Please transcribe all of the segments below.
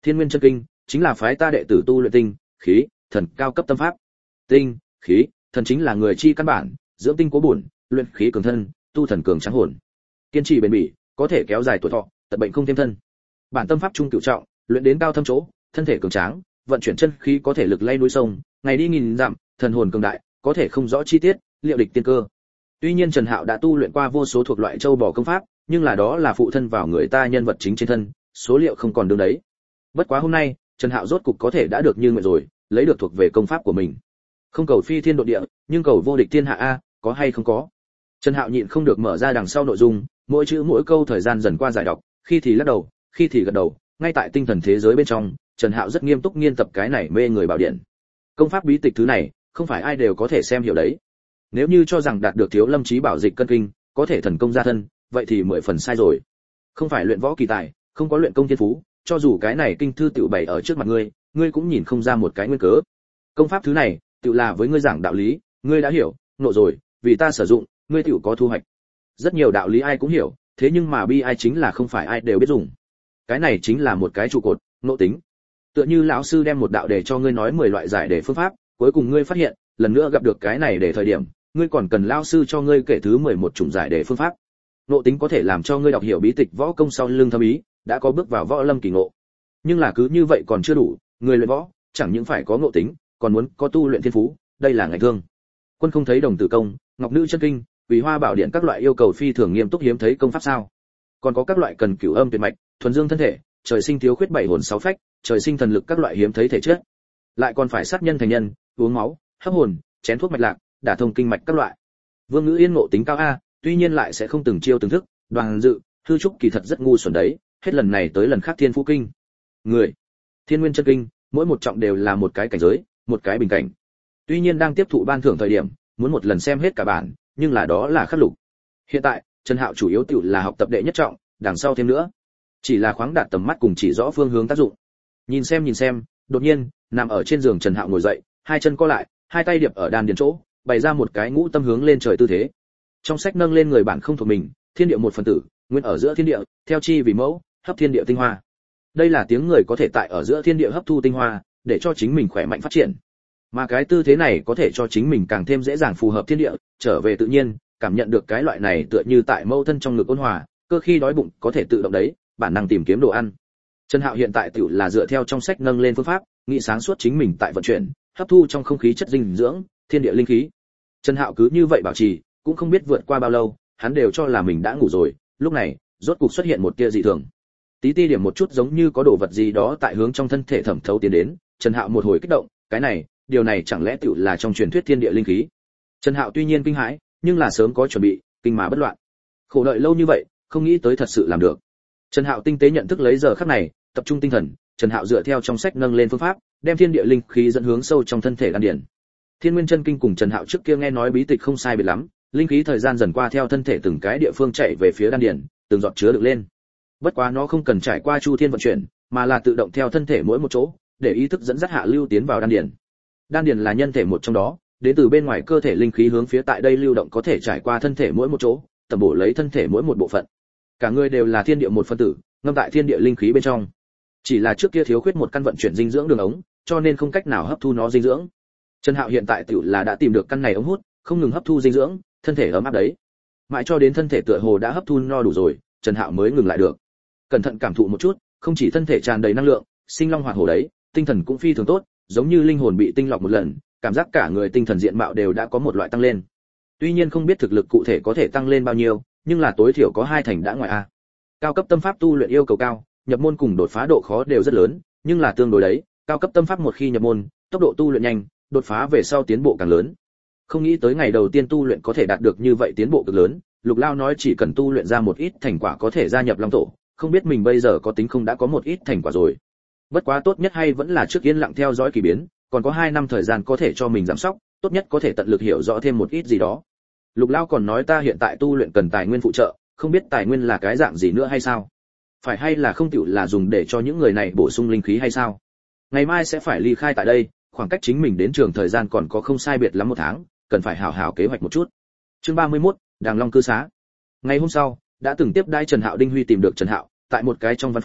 Thiên Nguyên chân kinh chính là phái ta đệ tử tu luyện tinh, khí, thần cao cấp tâm pháp. Tinh, khí, thần chính là người chi căn bản, dưỡng tinh cố bổn, luyện khí cường thân, tu thần cường tráng hồn. Kiên trì bền bỉ, có thể kéo dài tuổi thọ, tật bệnh không thêm thân. Bản tâm pháp trung cửu trọng, luyện đến cao thâm chỗ, thân thể cường tráng, vận chuyển chân khí có thể lực lay núi sông, ngày đi nghìn dặm, thần hồn cường đại, có thể không rõ chi tiết, liệu địch tiên cơ. Tuy nhiên Trần Hạo đã tu luyện qua vô số thuộc loại châu bò công pháp, nhưng là đó là phụ thân vào người ta nhân vật chính trên thân, số liệu không còn đương đấy. Bất quá hôm nay, Trần Hạo rốt cục có thể đã được như nguyện rồi, lấy được thuộc về công pháp của mình. Không cầu phi thiên độ địa, nhưng cầu vô địch thiên hạ a, có hay không có. Trần Hạo nhịn không được mở ra đằng sau nội dung, mỗi chữ mỗi câu thời gian dần qua giải đọc, khi thì lắc đầu, khi thì gật đầu, ngay tại tinh thần thế giới bên trong, Trần Hạo rất nghiêm túc nghiên tập cái này mê người bảo điện. Công pháp bí tịch thứ này, không phải ai đều có thể xem hiểu đấy. Nếu như cho rằng đạt được Thiếu Lâm Chí Bảo Dịch Cân Kinh, có thể thần công gia thân, vậy thì 10 phần sai rồi. Không phải luyện võ kỳ tài, không có luyện công thiên phú, cho dù cái này kinh thư tiểu bày ở trước mặt ngươi, ngươi cũng nhìn không ra một cái nguyên cớ. Công pháp thứ này, tiểu là với ngươi giảng đạo lý, ngươi đã hiểu, nộ rồi, vì ta sử dụng, ngươi tiểu có thu hoạch. Rất nhiều đạo lý ai cũng hiểu, thế nhưng mà bi ai chính là không phải ai đều biết dùng. Cái này chính là một cái trụ cột, ngộ tính. Tựa như lão sư đem một đạo đề cho ngươi nói 10 loại giải đề phương pháp, cuối cùng ngươi phát hiện, lần nữa gặp được cái này để thời điểm, ngươi còn cần lão sư cho ngươi kể thứ 11 chủng giải đề phương pháp. Ngộ tính có thể làm cho ngươi đọc hiểu bí tịch võ công sau lưng thâm ý, đã có bước vào võ lâm kỳ ngộ. Nhưng là cứ như vậy còn chưa đủ, người luyện võ chẳng những phải có ngộ tính, còn muốn có tu luyện thiên phú, đây là ngành thương. Quân không thấy đồng tử công, ngọc nữ chân kinh, Quý Hoa Bảo Điện các loại yêu cầu phi thường nghiêm túc hiếm thấy công pháp sao? Còn có các loại cần cửu âm tuyệt mạch, thuần dương thân thể, trời sinh thiếu khuyết 7 hồn 6 phách, trời sinh thần lực các loại hiếm thấy thể chất. Lại còn phải sát nhân thành nhân, uống máu, hấp hồn, chén thuốc mạch lạc, đả thông kinh mạch các loại. Vương Ngữ Yên ngộ tính cao a, tuy nhiên lại sẽ không từng chiêu từng thức, Đoàn Dự, Thư Trúc kỳ thật rất ngu xuẩn đấy, hết lần này tới lần khác Thiên Phú kinh. Người, Thiên Nguyên chân kinh, mỗi một trọng đều là một cái cảnh giới, một cái bình cảnh. Tuy nhiên đang tiếp thụ ban thưởng thời điểm, muốn một lần xem hết cả bản, nhưng là đó là khắc lục. Hiện tại, Trần Hạo chủ yếu tiểu là học tập đệ nhất trọng, đằng sau thêm nữa, chỉ là khoáng đạt tầm mắt cùng chỉ rõ phương hướng tác dụng. Nhìn xem, đột nhiên, nằm ở trên giường Trần Hạo ngồi dậy, hai chân co lại, hai tay điệp ở đan điền chỗ, bày ra một cái ngũ tâm hướng lên trời tư thế. Trong sách nâng lên người bản không thuộc mình, thiên địa một phần tử, nguyên ở giữa thiên địa, theo chi vì mẫu, hấp thiên địa tinh hoa. Đây là tiếng người có thể tại ở giữa thiên địa hấp thu tinh hoa, để cho chính mình khỏe mạnh phát triển. Mà cái tư thế này có thể cho chính mình càng thêm dễ dàng phù hợp thiên địa, trở về tự nhiên, cảm nhận được cái loại này tựa như tại mâu thân trong ngực ôn hòa, cơ khi đói bụng có thể tự động đấy, bản năng tìm kiếm đồ ăn. Trần Hạo hiện tại tiểu là dựa theo trong sách nâng lên phương pháp, nghĩ sáng suốt chính mình tại vận chuyển, hấp thu trong không khí chất dinh dưỡng, thiên địa linh khí. Trần Hạo cứ như vậy bảo trì, cũng không biết vượt qua bao lâu, hắn đều cho là mình đã ngủ rồi, lúc này, rốt cục xuất hiện một tia dị thường. Tí ti điểm một chút giống như có đồ vật gì đó tại hướng trong thân thể thẩm thấu tiến đến, Trần Hạo một hồi kích động, cái này, điều này chẳng lẽ tiểu là trong truyền thuyết thiên địa linh khí. Trần Hạo tuy nhiên kinh hãi, nhưng là sớm có chuẩn bị, kinh mà bất loạn. Khổ đợi lâu như vậy, không nghĩ tới thật sự làm được. Trần Hạo tinh tế nhận thức lấy giờ khắc này, tập trung tinh thần, Trần Hạo dựa theo trong sách nâng lên phương pháp, đem thiên địa linh khí dẫn hướng sâu trong thân thể đan điền. Thiên Nguyên chân kinh cùng Trần Hạo trước kia nghe nói bí tịch không sai biệt lắm, linh khí thời gian dần qua theo thân thể từng cái địa phương chạy về phía đan điền, từng giọt chứa được lên. Bất quá nó không cần trải qua chu thiên vận chuyển, mà là tự động theo thân thể mỗi một chỗ, để ý thức dẫn dắt hạ lưu tiến vào đan điền. Đan điền là nhân thể một trong đó, đến từ bên ngoài cơ thể linh khí hướng phía tại đây lưu động có thể trải qua thân thể mỗi một chỗ, tầm bổ lấy thân thể mỗi một bộ phận. Cả người đều là thiên địa một phân tử, ngâm tại thiên địa linh khí bên trong. Chỉ là trước kia thiếu khuyết một căn vận chuyển dinh dưỡng đường ống, cho nên không cách nào hấp thu nó dinh dưỡng. Trần Hạo hiện tại tiểu là đã tìm được căn này ống hút, không ngừng hấp thu dinh dưỡng, thân thể ấm áp đấy. Mãi cho đến thân thể tựa hồ đã hấp thu no đủ rồi, Trần Hạo mới ngừng lại được. Cẩn thận cảm thụ một chút, không chỉ thân thể tràn đầy năng lượng, sinh long hoạt hổ đấy, tinh thần cũng phi thường tốt, giống như linh hồn bị tinh lọc một lần, cảm giác cả người tinh thần diện mạo đều đã có một loại tăng lên. Tuy nhiên không biết thực lực cụ thể có thể tăng lên bao nhiêu, nhưng là tối thiểu có 2 thành đã ngoài a. Cao cấp tâm pháp tu luyện yêu cầu cao, nhập môn cùng đột phá độ khó đều rất lớn, nhưng là tương đối đấy, cao cấp tâm pháp một khi nhập môn, tốc độ tu luyện nhanh, đột phá về sau tiến bộ càng lớn. Không nghĩ tới ngày đầu tiên tu luyện có thể đạt được như vậy tiến bộ cực lớn, Lục Lao nói chỉ cần tu luyện ra một ít thành quả có thể gia nhập Long tổ, không biết mình bây giờ có tính không đã có một ít thành quả rồi. Bất quá tốt nhất hay vẫn là trước yên lặng theo dõi kỳ biến, còn có 2 năm thời gian có thể cho mình giảm sóc, tốt nhất có thể tận lực hiểu rõ thêm một ít gì đó. Lục Lao còn nói ta hiện tại tu luyện cần tài nguyên phụ trợ, không biết tài nguyên là cái dạng gì nữa hay sao? Phải hay là không tiểu là dùng để cho những người này bổ sung linh khí hay sao? Ngày mai sẽ phải ly khai tại đây, khoảng cách chính mình đến trường thời gian còn có không sai biệt lắm 1 tháng, cần phải hảo hảo kế hoạch một chút. Chương 31, Đàng Long cư xá. Ngày hôm sau, đã từng tiếp đãi Trần Hạo Đinh Huy tìm được Trần Hạo, tại một cái trong văn phòng,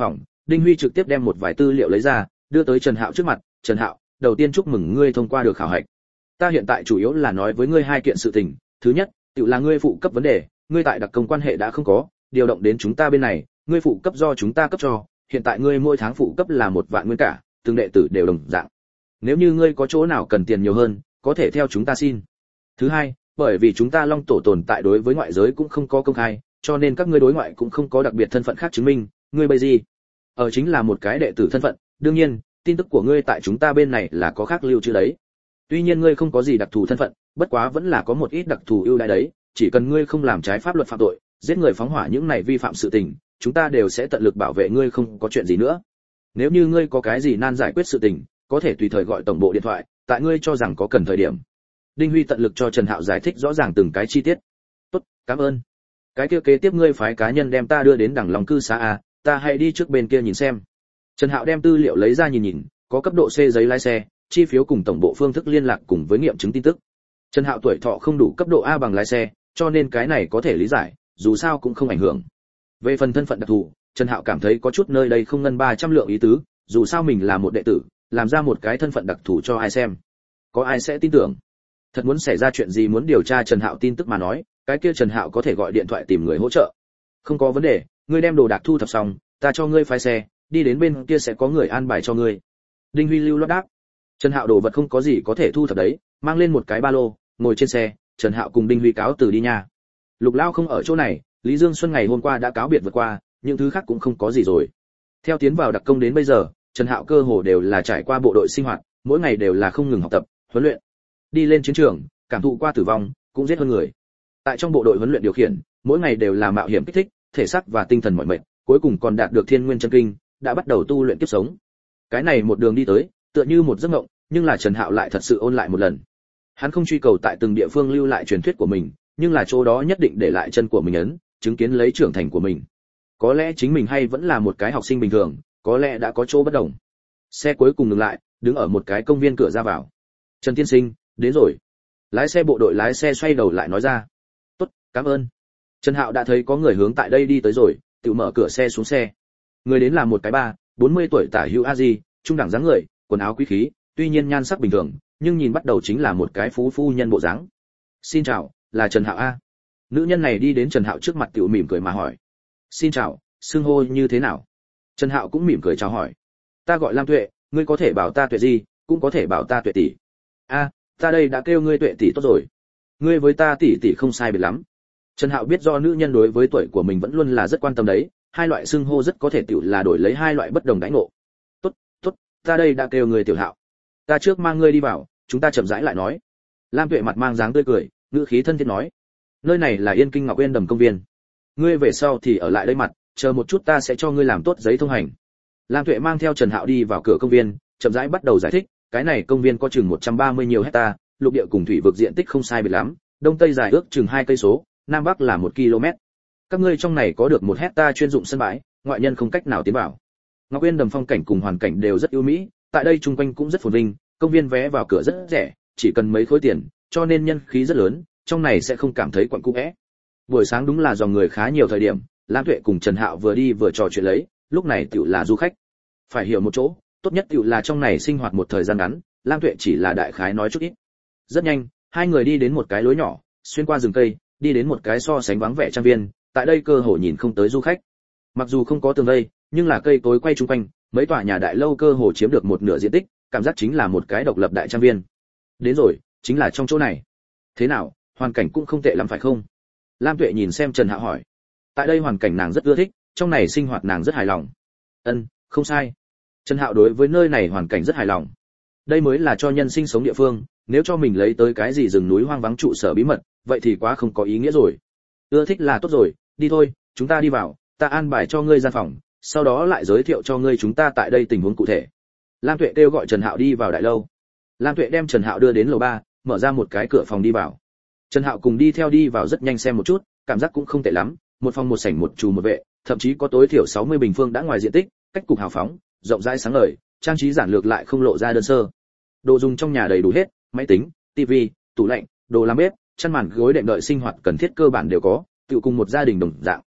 Đinh Huy trực tiếp đem một vài tư liệu lấy ra, đưa tới Trần Hạo trước mặt. Trần Hạo, đầu tiên chúc mừng ngươi thông qua được khảo hạch. Ta hiện tại chủ yếu là nói với ngươi hai kiện sự tình. Thứ nhất, tự là ngươi phụ cấp vấn đề, ngươi tại đặc công quan hệ đã không có, điều động đến chúng ta bên này, ngươi phụ cấp do chúng ta cấp cho, hiện tại ngươi mỗi tháng phụ cấp là 1 vạn nguyên cả, từng đệ tử đều đồng dạng. Nếu như ngươi có chỗ nào cần tiền nhiều hơn, có thể theo chúng ta xin. Thứ hai, bởi vì chúng ta Long Tổ tồn tại đối với ngoại giới cũng không có công khai, cho nên các ngươi đối ngoại cũng không có đặc biệt thân phận khác chứng minh, ngươi bây gì? Ở chính là một cái đệ tử thân phận, đương nhiên, tin tức của ngươi tại chúng ta bên này là có khác lưu trữ đấy. Tuy nhiên ngươi không có gì đặc thù thân phận, bất quá vẫn là có một ít đặc thù ưu đãi đấy, chỉ cần ngươi không làm trái pháp luật phạm tội, giết người phóng hỏa những này vi phạm sự tình, chúng ta đều sẽ tận lực bảo vệ ngươi không có chuyện gì nữa. Nếu như ngươi có cái gì nan giải quyết sự tình, có thể tùy thời gọi tổng bộ điện thoại, tại ngươi cho rằng có cần thời điểm. Đinh Huy tận lực cho Trần Hạo giải thích rõ ràng từng cái chi tiết. Tốt, cảm ơn. Cái kia kế tiếp ngươi phái cá nhân đem ta đưa đến Đằng Long cư xá a, ta hãy đi trước bên kia nhìn xem. Trần Hạo đem tư liệu lấy ra nhìn nhìn, có cấp độ C giấy lái xe, chi phiếu cùng tổng bộ phương thức liên lạc cùng với nghiệm chứng tin tức. Trần Hạo tuổi thọ không đủ cấp độ A bằng lái xe, cho nên cái này có thể lý giải, dù sao cũng không ảnh hưởng. Về phần thân phận đặc thù, Trần Hạo cảm thấy có chút nơi đây không ngân 300 lượng ý tứ, dù sao mình là một đệ tử, làm ra một cái thân phận đặc thù cho ai xem. Có ai sẽ tin tưởng? Thật muốn xảy ra chuyện gì muốn điều tra Trần Hạo tin tức mà nói, cái kia Trần Hạo có thể gọi điện thoại tìm người hỗ trợ. Không có vấn đề, ngươi đem đồ đạc thu thập xong, ta cho ngươi phái xe, đi đến bên kia sẽ có người an bài cho ngươi. Đinh Huy lưu loát đáp. Trần Hạo đồ vật không có gì có thể thu thập đấy, mang lên một cái ba lô, ngồi trên xe, Trần Hạo cùng Đinh Huy cáo từ đi nha. Lục Lao không ở chỗ này, Lý Dương Xuân ngày hôm qua đã cáo biệt vượt qua, những thứ khác cũng không có gì rồi. Theo tiến vào đặc công đến bây giờ, Trần Hạo cơ hồ đều là trải qua bộ đội sinh hoạt, mỗi ngày đều là không ngừng học tập, huấn luyện. Đi lên chiến trường, cảm thụ qua tử vong, cũng giết hơn người. Tại trong bộ đội huấn luyện điều khiển, mỗi ngày đều là mạo hiểm kích thích, thể xác và tinh thần mỏi mệt, cuối cùng còn đạt được Thiên Nguyên chân kinh, đã bắt đầu tu luyện kiếp sống. Cái này một đường đi tới, tựa như một giấc mộng, nhưng là Trần Hạo lại thật sự ôn lại một lần. Hắn không truy cầu tại từng địa phương lưu lại truyền thuyết của mình, nhưng là chỗ đó nhất định để lại chân của mình ấn, chứng kiến lấy trưởng thành của mình. Có lẽ chính mình hay vẫn là một cái học sinh bình thường, có lẽ đã có chỗ bất đồng. Xe cuối cùng ngừng lại, đứng ở một cái công viên cửa ra vào. Trần tiên sinh, đến rồi. Lái xe bộ đội lái xe xoay đầu lại nói ra. Tốt, cảm ơn. Trần Hạo đã thấy có người hướng tại đây đi tới rồi, tự mở cửa xe xuống xe. Người đến là một cái 40 tuổi tả hữu A-di, trung đẳng dáng người, quần áo quý khí, tuy nhiên nhan sắc bình thường, nhưng nhìn bắt đầu chính là một cái phu nhân bộ dáng. Xin chào, là Trần Hạo a? Nữ nhân này đi đến Trần Hạo trước mặt tiểu mỉm cười mà hỏi. Xin chào, xưng hô như thế nào? Trần Hạo cũng mỉm cười chào hỏi. Ta gọi Lam Tuệ, ngươi có thể bảo ta Tuệ gì, cũng có thể bảo ta Tuệ tỷ. A, ta đây đã kêu ngươi Tuệ tỷ tốt rồi. Ngươi với ta tỷ tỷ không sai biệt lắm. Trần Hạo biết do nữ nhân đối với tuổi của mình vẫn luôn là rất quan tâm đấy, hai loại xưng hô rất có thể tiểu là đổi lấy hai loại bất đồng đãi ngộ. Tốt, tốt, ta đây đã kêu ngươi Tiểu Hạo. Ta trước mang ngươi đi vào, chúng ta chậm rãi lại nói. Lam Tuệ mặt mang dáng tươi cười, ngữ khí thân thiết nói. Nơi này là Yên Kinh Ngọc Uyên Đầm công viên. Ngươi về sau thì ở lại đây mặt, chờ một chút ta sẽ cho ngươi làm tốt giấy thông hành. Lam Tuệ mang theo Trần Hạo đi vào cửa công viên, chậm rãi bắt đầu giải thích, cái này công viên có chừng 130 nhiều hecta, lục địa cùng thủy vực diện tích không sai biệt lắm, đông tây dài ước chừng 2 cây số, nam bắc là 1 km. Các ngươi trong này có được 1 hecta chuyên dụng sân bãi, ngoại nhân không cách nào tiến vào. Ngọc Uyên Đầm phong cảnh cùng hoàn cảnh đều rất ưu mỹ, tại đây chung quanh cũng rất phồn vinh, công viên vé vào cửa rất rẻ, chỉ cần mấy khối tiền, cho nên nhân khí rất lớn, trong này sẽ không cảm thấy quặn cũ é. Buổi sáng đúng là dòng người khá nhiều thời điểm, Lam Tuệ cùng Trần Hạo vừa đi vừa trò chuyện lấy, lúc này tiểu là du khách. Phải hiểu một chỗ, tốt nhất tiểu là trong này sinh hoạt một thời gian ngắn, Lam Tuệ chỉ là đại khái nói chút ít. Rất nhanh, hai người đi đến một cái lối nhỏ, xuyên qua rừng cây, đi đến một cái so sánh vắng vẻ trang viên, tại đây cơ hồ nhìn không tới du khách. Mặc dù không có tường vây, nhưng là cây cối quay chung quanh, mấy tòa nhà đại lâu cơ hồ chiếm được một nửa diện tích, cảm giác chính là một cái độc lập đại trang viên. Đến rồi, chính là trong chỗ này. Thế nào, hoàn cảnh cũng không tệ lắm phải không? Lam Tuệ nhìn xem Trần Hạo hỏi. Tại đây hoàn cảnh nàng rất ưa thích, trong này sinh hoạt nàng rất hài lòng. Không sai. Trần Hạo đối với nơi này hoàn cảnh rất hài lòng. Đây mới là cho nhân sinh sống địa phương, nếu cho mình lấy tới cái gì rừng núi hoang vắng trụ sở bí mật, vậy thì quá không có ý nghĩa rồi. Ưa thích là tốt rồi, đi thôi, chúng ta đi vào, ta an bài cho ngươi gian phòng, sau đó lại giới thiệu cho ngươi chúng ta tại đây tình huống cụ thể. Lam Tuệ kêu gọi Trần Hạo đi vào đại lâu. Lam Tuệ đem Trần Hạo đưa đến lầu 3, mở ra một cái cửa phòng đi vào. Trần Hạo cùng đi theo đi vào rất nhanh xem một chút, cảm giác cũng không tệ lắm, một phòng một sảnh một trù một vệ, thậm chí có tối thiểu 60 bình phương đã ngoài diện tích, cách cục hào phóng, rộng rãi sáng ngời, trang trí giản lược lại không lộ ra đơn sơ. Đồ dùng trong nhà đầy đủ hết, máy tính, tivi, tủ lạnh, đồ làm bếp, chăn màn gối đệm đợi sinh hoạt cần thiết cơ bản đều có, tựu cùng một gia đình đồng dạng.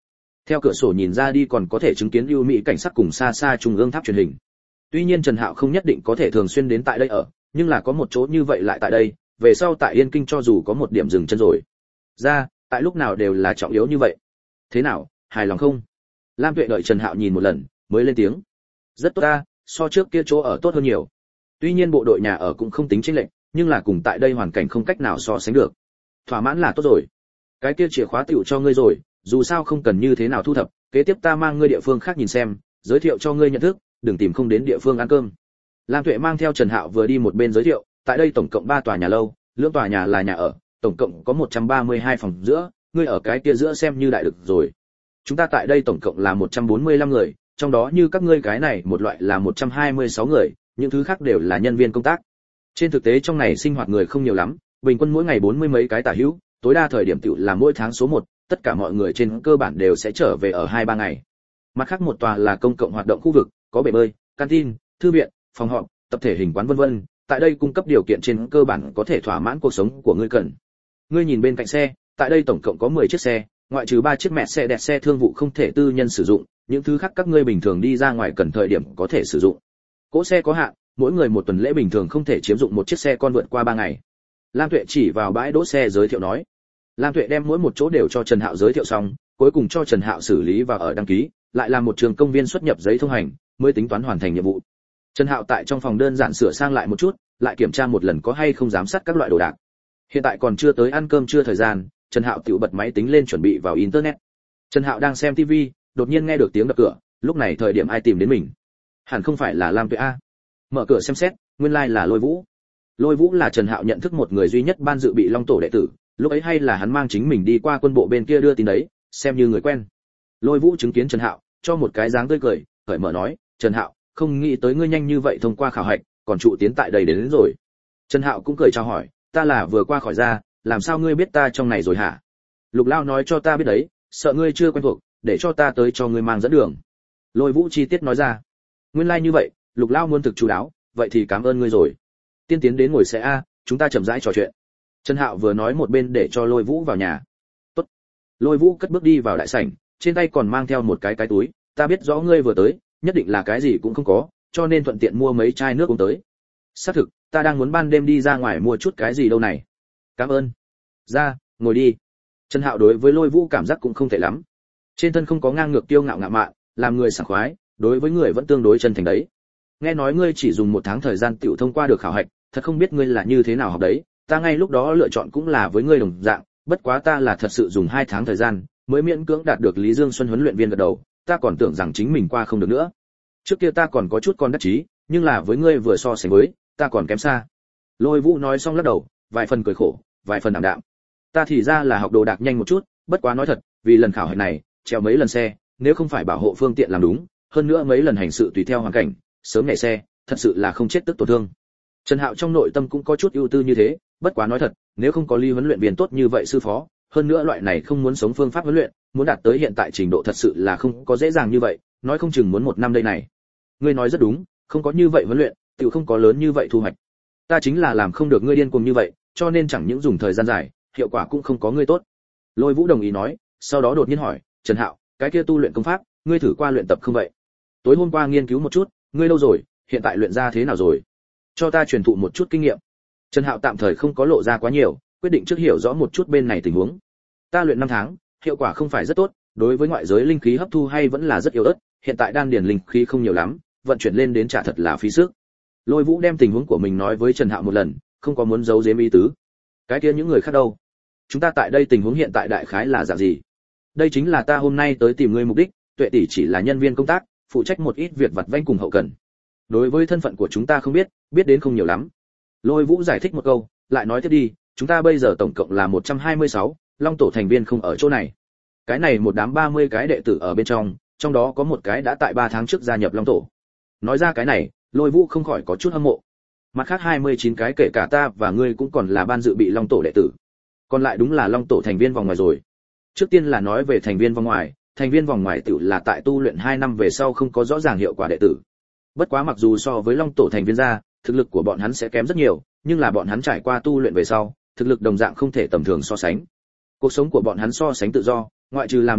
Theo cửa sổ nhìn ra đi còn có thể chứng kiến ưu mỹ cảnh sắc cùng xa xa trung ương tháp truyền hình. Tuy nhiên Trần Hạo không nhất định có thể thường xuyên đến tại đây ở, nhưng là có một chỗ như vậy lại tại đây, về sau tại Yên Kinh cho dù có một điểm dừng chân rồi. Ra, tại lúc nào đều là trọng yếu như vậy. Thế nào, hài lòng không? Lam Tuệ đợi Trần Hạo nhìn một lần, mới lên tiếng. Rất tốt ta, so trước kia chỗ ở tốt hơn nhiều. Tuy nhiên bộ đội nhà ở cũng không tính chênh lệch, nhưng là cùng tại đây hoàn cảnh không cách nào so sánh được. Thỏa mãn là tốt rồi. Cái kia chìa khóa tiểu cho ngươi rồi, dù sao không cần như thế nào thu thập, kế tiếp ta mang ngươi địa phương khác nhìn xem, giới thiệu cho ngươi nhận thức, đừng tìm không đến địa phương ăn cơm. Lam Tuệ mang theo Trần Hạo vừa đi một bên giới thiệu, tại đây tổng cộng 3 tòa nhà lâu, lưỡng tòa nhà là nhà ở, tổng cộng có 132 phòng giữa, ngươi ở cái kia giữa xem như đại được rồi. Chúng ta tại đây tổng cộng là 145 người, trong đó như các ngươi cái này một loại là 126 người, những thứ khác đều là nhân viên công tác. Trên thực tế trong này sinh hoạt người không nhiều lắm, bình quân mỗi ngày 40 mấy cái tả hữu, tối đa thời điểm tiểu là mỗi tháng số 1, tất cả mọi người trên cơ bản đều sẽ trở về ở 2-3 ngày. Mặt khác một tòa là công cộng hoạt động khu vực, có bể bơi, canteen, thư viện, phòng họp, tập thể hình quán vân vân, tại đây cung cấp điều kiện trên cơ bản có thể thỏa mãn cuộc sống của ngươi cần. Ngươi nhìn bên cạnh xe, tại đây tổng cộng có 10 chiếc xe, ngoại trừ 3 chiếc mẹ xe đẹp xe thương vụ không thể tư nhân sử dụng, những thứ khác các ngươi bình thường đi ra ngoài cần thời điểm có thể sử dụng. Cỗ xe có hạn, mỗi người một tuần lễ bình thường không thể chiếm dụng một chiếc xe con vượt qua 3 ngày. Lam Tuệ chỉ vào bãi đỗ xe giới thiệu nói. Lam Tuệ đem mỗi một chỗ đều cho Trần Hạo giới thiệu xong, cuối cùng cho Trần Hạo xử lý và ở đăng ký, lại làm một trường công viên xuất nhập giấy thông hành, mới tính toán hoàn thành nhiệm vụ. Trần Hạo tại trong phòng đơn giản sửa sang lại một chút, lại kiểm tra một lần có hay không giám sát các loại đồ đạc. Hiện tại còn chưa tới ăn cơm trưa thời gian, Trần Hạo tự bật máy tính lên chuẩn bị vào internet. Trần Hạo đang xem TV, đột nhiên nghe được tiếng đập cửa, lúc này thời điểm ai tìm đến mình? Hẳn không phải là Lam Tuệ a. Mở cửa xem xét, nguyên lai là Lôi Vũ. Lôi Vũ là Trần Hạo nhận thức một người duy nhất ban dự bị Long tổ đệ tử, lúc ấy hay là hắn mang chính mình đi qua quân bộ bên kia đưa tin đấy, xem như người quen. Lôi Vũ chứng kiến Trần Hạo, cho một cái dáng tươi cười, cởi mở nói, "Trần Hạo, không nghĩ tới ngươi nhanh như vậy thông qua khảo hạch, còn trụ tiến tại đây đến rồi." Trần Hạo cũng cười chào hỏi, "Ta là vừa qua khỏi ra, làm sao ngươi biết ta trong này rồi hả?" "Lục Lao nói cho ta biết đấy, sợ ngươi chưa quen thuộc, để cho ta tới cho ngươi mang dẫn đường." Lôi Vũ chi tiết nói ra. "Nguyên lai như vậy, Lục Lao muốn thực chú đáo, vậy thì cảm ơn ngươi rồi. Tiên tiến đến ngồi xe a, chúng ta chậm rãi trò chuyện." Trần Hạo vừa nói một bên để cho Lôi Vũ vào nhà. "Tốt." Lôi Vũ cất bước đi vào đại sảnh, trên tay còn mang theo một cái túi, "Ta biết rõ ngươi vừa tới, nhất định là cái gì cũng không có, cho nên thuận tiện mua mấy chai nước uống tới." "Xác thực, ta đang muốn ban đêm đi ra ngoài mua chút cái gì đâu này." "Cảm ơn." "Ra, ngồi đi." Trần Hạo đối với Lôi Vũ cảm giác cũng không tệ lắm. Trên thân không có ngang ngược kiêu ngạo ngạo mạn, làm người sảng khoái, đối với người vẫn tương đối chân thành đấy. "Nghe nói ngươi chỉ dùng 1 tháng thời gian tiểu thông qua được khảo hạch, thật không biết ngươi là như thế nào học đấy, ta ngay lúc đó lựa chọn cũng là với ngươi đồng dạng, bất quá ta là thật sự dùng 2 tháng thời gian mới miễn cưỡng đạt được Lý Dương Xuân huấn luyện viên gật đầu, ta còn tưởng rằng chính mình qua không được nữa. Trước kia ta còn có chút con đắc chí, nhưng là với ngươi vừa so sánh với, ta còn kém xa." Lôi Vũ nói xong lắc đầu, vài phần cười khổ, vài phần ảm đạm. "Ta thì ra là học đồ đạc nhanh một chút, bất quá nói thật, vì lần khảo hạch này, treo mấy lần xe, nếu không phải bảo hộ phương tiện làm đúng, hơn nữa mấy lần hành sự tùy theo hoàn cảnh, sớm nhảy xe, thật sự là không chết tức tổn thương." Trần Hạo trong nội tâm cũng có chút ưu tư như thế, bất quá nói thật, nếu không có Lý huấn luyện viên tốt như vậy sư phó, hơn nữa loại này không muốn sống phương pháp huấn luyện, muốn đạt tới hiện tại trình độ thật sự là không có dễ dàng như vậy, nói không chừng muốn 1 năm đây này. Ngươi nói rất đúng, không có như vậy huấn luyện, tiểu không có lớn như vậy thu hoạch. Ta chính là làm không được ngươi điên cuồng như vậy, cho nên chẳng những dùng thời gian dài, hiệu quả cũng không có ngươi tốt. Lôi Vũ đồng ý nói, sau đó đột nhiên hỏi, "Trần Hạo, cái kia tu luyện công pháp, ngươi thử qua luyện tập không vậy? Tối hôm qua nghiên cứu một chút, ngươi lâu rồi, hiện tại luyện ra thế nào rồi? Cho ta truyền thụ một chút kinh nghiệm." Trần Hạo tạm thời không có lộ ra quá nhiều, quyết định trước hiểu rõ một chút bên này tình huống. "Ta luyện 5 tháng, hiệu quả không phải rất tốt, đối với ngoại giới linh khí hấp thu hay vẫn là rất yếu ớt, hiện tại đan điền linh khí không nhiều lắm, vận chuyển lên đến trả thật là phí sức." Lôi Vũ đem tình huống của mình nói với Trần Hạo một lần, không có muốn giấu giếm ý tứ. "Cái kia những người khác đâu? Chúng ta tại đây tình huống hiện tại đại khái là dạng gì?" "Đây chính là ta hôm nay tới tìm ngươi mục đích, Tuệ tỷ chỉ là nhân viên công tác, phụ trách một ít việc vặt vãnh cùng hậu cần. Đối với thân phận của chúng ta không biết, biết đến không nhiều lắm." Lôi Vũ giải thích một câu, lại nói tiếp đi, "Chúng ta bây giờ tổng cộng là 126, Long tổ thành viên không ở chỗ này. Cái này một đám 30 cái đệ tử ở bên trong đó có một cái đã tại 3 tháng trước gia nhập Long tổ." Nói ra cái này, Lôi Vũ không khỏi có chút hâm mộ. Mặt khác 29 cái kể cả ta và ngươi cũng còn là ban dự bị Long tổ đệ tử. Còn lại đúng là Long tổ thành viên vòng ngoài rồi. Trước tiên là nói về thành viên vòng ngoài tiểu là tại tu luyện 2 năm về sau không có rõ ràng hiệu quả đệ tử. Bất quá mặc dù so với Long tổ thành viên ra, thực lực của bọn hắn sẽ kém rất nhiều, nhưng là bọn hắn trải qua tu luyện về sau, thực lực đồng dạng không thể tầm thường so sánh. Cuộc sống của bọn hắn so sánh tự do, ngoại trừ làm nhiệm vụ,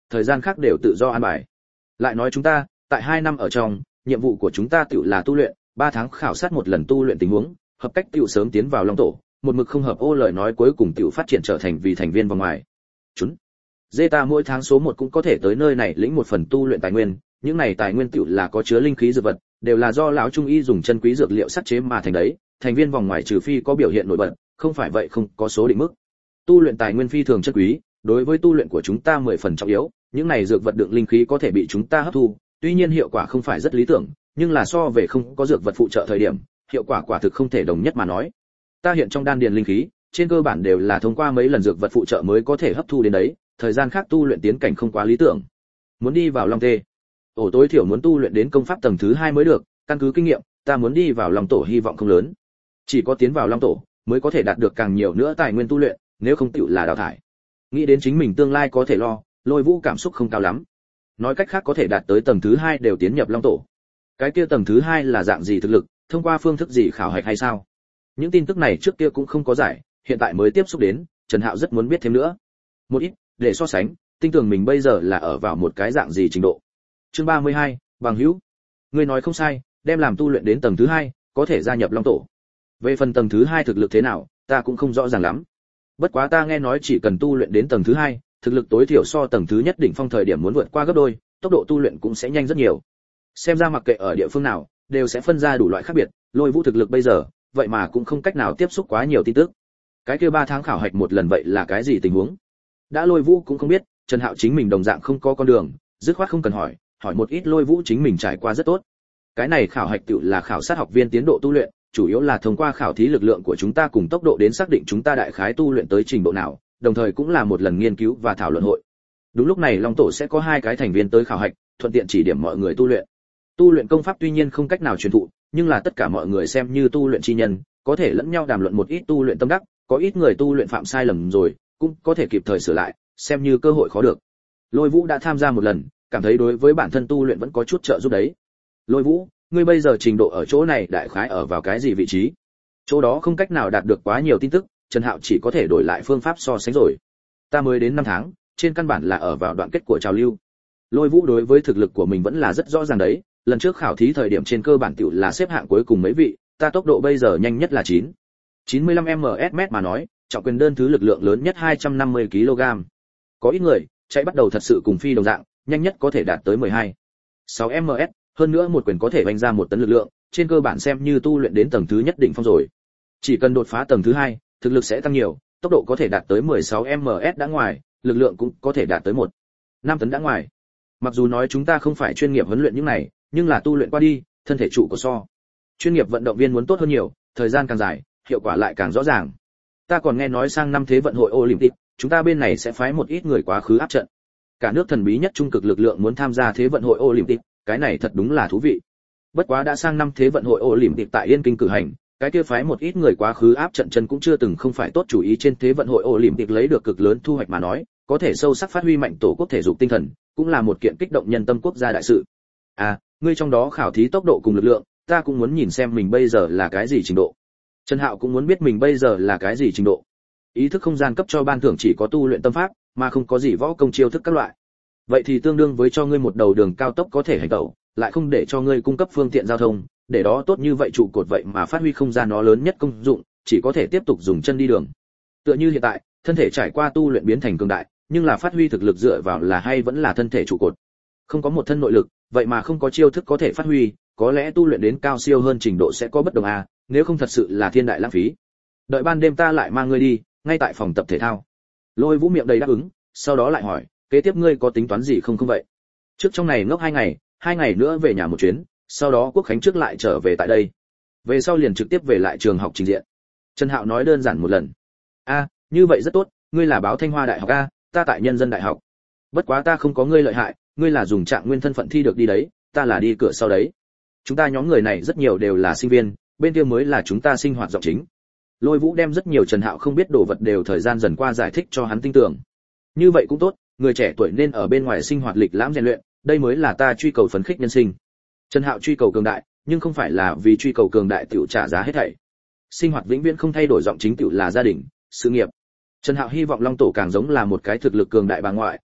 thời gian khác đều tự do an bài. Lại nói chúng ta, tại 2 năm ở trong, nhiệm vụ của chúng ta tựu là tu luyện, 3 tháng khảo sát một lần tu luyện tình huống, hợp cách tựu sớm tiến vào Long tổ, một mực không hợp ô lời nói cuối cùng tựu phát triển trở thành vì thành viên vòng ngoài. Chúng Zeta mỗi tháng số 1 cũng có thể tới nơi này lĩnh một phần tu luyện tài nguyên, những này tài nguyên tựu là có chứa linh khí dược vật, đều là do lão trung y dùng chân quý dược liệu sắt chế mà thành đấy, thành viên vòng ngoài trừ phi có biểu hiện nổi bật, không phải vậy không có số định mức. Tu luyện tài nguyên phi thường chân quý, đối với tu luyện của chúng ta 10 phần trọng yếu, những này dược vật đựng linh khí có thể bị chúng ta hấp thu, tuy nhiên hiệu quả không phải rất lý tưởng, nhưng là so về không có dược vật phụ trợ thời điểm, hiệu quả quả thực không thể đồng nhất mà nói. Ta hiện trong đan điền linh khí, trên cơ bản đều là thông qua mấy lần dược vật phụ trợ mới có thể hấp thu đến đấy, thời gian khác tu luyện tiến cảnh không quá lý tưởng. Muốn đi vào Long Tê, ổ tối thiểu muốn tu luyện đến công pháp tầng thứ 2 mới được, căn cứ kinh nghiệm, ta muốn đi vào Long tổ hy vọng không lớn. Chỉ có tiến vào Long tổ mới có thể đạt được càng nhiều nữa tài nguyên tu luyện, nếu không tựu là đào thải. Nghĩ đến chính mình tương lai có thể lo, Lôi Vũ cảm xúc không cao lắm. Nói cách khác có thể đạt tới tầng thứ 2 đều tiến nhập Long tổ. Cái kia tầng thứ 2 là dạng gì thực lực, thông qua phương thức gì khảo hạch hay sao? Những tin tức này trước kia cũng không có giải, hiện tại mới tiếp xúc đến, Trần Hạo rất muốn biết thêm nữa. Một ít, để so sánh, tin tưởng mình bây giờ là ở vào một cái dạng gì trình độ. Chương 32, bằng hữu. Ngươi nói không sai, đem làm tu luyện đến tầng thứ 2, có thể gia nhập Long tổ. Về phần tầng thứ 2 thực lực thế nào, ta cũng không rõ ràng lắm. Bất quá ta nghe nói chỉ cần tu luyện đến tầng thứ 2, thực lực tối thiểu so tầng thứ nhất đỉnh phong thời điểm muốn vượt qua gấp đôi, tốc độ tu luyện cũng sẽ nhanh rất nhiều. Xem ra mặc kệ ở địa phương nào, đều sẽ phân ra đủ loại khác biệt, Lôi Vũ thực lực bây giờ, vậy mà cũng không cách nào tiếp xúc quá nhiều tin tức. Cái kia 3 tháng khảo hạch một lần vậy là cái gì tình huống? Đã Lôi Vũ cũng không biết, Trần Hạo chính mình đồng dạng không có con đường, dứt khoát không cần hỏi một ít Lôi Vũ chính mình trải qua rất tốt. Cái này khảo hạch tự là khảo sát học viên tiến độ tu luyện, chủ yếu là thông qua khảo thí lực lượng của chúng ta cùng tốc độ đến xác định chúng ta đại khái tu luyện tới trình độ nào, đồng thời cũng là một lần nghiên cứu và thảo luận hội. Đúng lúc này Long tổ sẽ có 2 cái thành viên tới khảo hạch, thuận tiện chỉ điểm mọi người tu luyện. Tu luyện công pháp tuy nhiên không cách nào truyền thụ, nhưng là tất cả mọi người xem như tu luyện chi nhân, có thể lẫn nhau đàm luận một ít tu luyện tâm đắc, có ít người tu luyện phạm sai lầm rồi, cũng có thể kịp thời sửa lại, xem như cơ hội khó được. Lôi Vũ đã tham gia một lần, cảm thấy đối với bản thân tu luyện vẫn có chút trợ giúp đấy. Lôi Vũ, ngươi bây giờ trình độ ở chỗ này đại khái ở vào cái gì vị trí? Chỗ đó không cách nào đạt được quá nhiều tin tức, Trần Hạo chỉ có thể đổi lại phương pháp so sánh rồi. Ta mới đến 5 tháng, trên căn bản là ở vào đoạn kết của trào lưu. Lôi Vũ đối với thực lực của mình vẫn là rất rõ ràng đấy, lần trước khảo thí thời điểm trên cơ bản tiểu là xếp hạng cuối cùng mấy vị, ta tốc độ bây giờ nhanh nhất là 95 ms mà nói, trọng quyền đơn thứ lực lượng lớn nhất 250 kg. Có ít người, chạy bắt đầu thật sự cùng phi đồng dạng, nhanh nhất có thể đạt tới 6 ms, hơn nữa một quyền có thể vành ra 1 tấn lực lượng, trên cơ bản xem như tu luyện đến tầng thứ nhất định phong rồi. Chỉ cần đột phá tầng thứ 2, thực lực sẽ tăng nhiều, tốc độ có thể đạt tới 16 ms đã ngoài, lực lượng cũng có thể đạt tới 5 tấn đã ngoài. Mặc dù nói chúng ta không phải chuyên nghiệp huấn luyện những này, nhưng là tu luyện qua đi, thân thể trụ của so chuyên nghiệp vận động viên muốn tốt hơn nhiều, thời gian càng dài, hiệu quả lại càng rõ ràng. Ta còn nghe nói sang năm Thế vận hội Olympic, chúng ta bên này sẽ phái một ít người quá khứ áp trận. Cả nước thần bí nhất trung cực lực lượng muốn tham gia Thế vận hội Olympic, cái này thật đúng là thú vị. Bất quá đã sang năm Thế vận hội Olympic tại Yên Kinh cử hành, cái kia phái một ít người quá khứ áp trận chân cũng chưa từng không phải tốt chủ ý. Trên Thế vận hội Olympic lấy được cực lớn thu hoạch mà nói, có thể sâu sắc phát huy mạnh tổ quốc thể dục tinh thần, cũng là một kiện kích động nhân tâm quốc gia đại sự. À, ngươi trong đó khảo thí tốc độ cùng lực lượng, ta cũng muốn nhìn xem mình bây giờ là cái gì trình độ. Trần Hạo cũng muốn biết mình bây giờ là cái gì trình độ. Ý thức không gian cấp cho ban thưởng chỉ có tu luyện tâm pháp, mà không có gì võ công chiêu thức các loại. Vậy thì tương đương với cho ngươi một đầu đường cao tốc có thể hành tẩu, lại không để cho ngươi cung cấp phương tiện giao thông, để đó tốt như vậy trụ cột vậy mà phát huy không gian nó lớn nhất công dụng, chỉ có thể tiếp tục dùng chân đi đường. Tựa như hiện tại, thân thể trải qua tu luyện biến thành cường đại, nhưng là phát huy thực lực dựa vào là hay vẫn là thân thể trụ cột. Không có một thân nội lực, vậy mà không có chiêu thức có thể phát huy, có lẽ tu luyện đến cao siêu hơn trình độ sẽ có bất đồng à, nếu không thật sự là thiên đại lãng phí. Đợi ban đêm ta lại mang ngươi đi, ngay tại phòng tập thể thao. Lôi Vũ miệng đầy đáp ứng, sau đó lại hỏi, kế tiếp ngươi có tính toán gì không vậy? Trước trong này ngốc 2 ngày nữa về nhà một chuyến, sau đó Quốc khánh trước lại trở về tại đây. Về sau liền trực tiếp về lại trường học trình diện. Trần Hạo nói đơn giản một lần. A, như vậy rất tốt, ngươi là báo Thanh Hoa Đại học a, ta tại Nhân dân Đại học. Bất quá ta không có ngươi lợi hại, ngươi là dùng trạng nguyên thân phận thi được đi đấy, ta là đi cửa sau đấy. Chúng ta nhóm người này rất nhiều đều là sinh viên, bên kia mới là chúng ta sinh hoạt giọng chính. Lôi Vũ đem rất nhiều Trần Hạo không biết đồ vật đều thời gian dần qua giải thích cho hắn tin tưởng. Như vậy cũng tốt, người trẻ tuổi nên ở bên ngoài sinh hoạt lịch lãm rèn luyện, đây mới là ta truy cầu phấn khích nhân sinh. Trần Hạo truy cầu cường đại, nhưng không phải là vì truy cầu cường đại tiểu trả giá hết thảy. Sinh hoạt vĩnh viễn không thay đổi giọng chính tiểu là gia đình, sự nghiệp. Trần Hạo hy vọng Long tổ càng giống là một cái thực lực cường đại bà ngoại,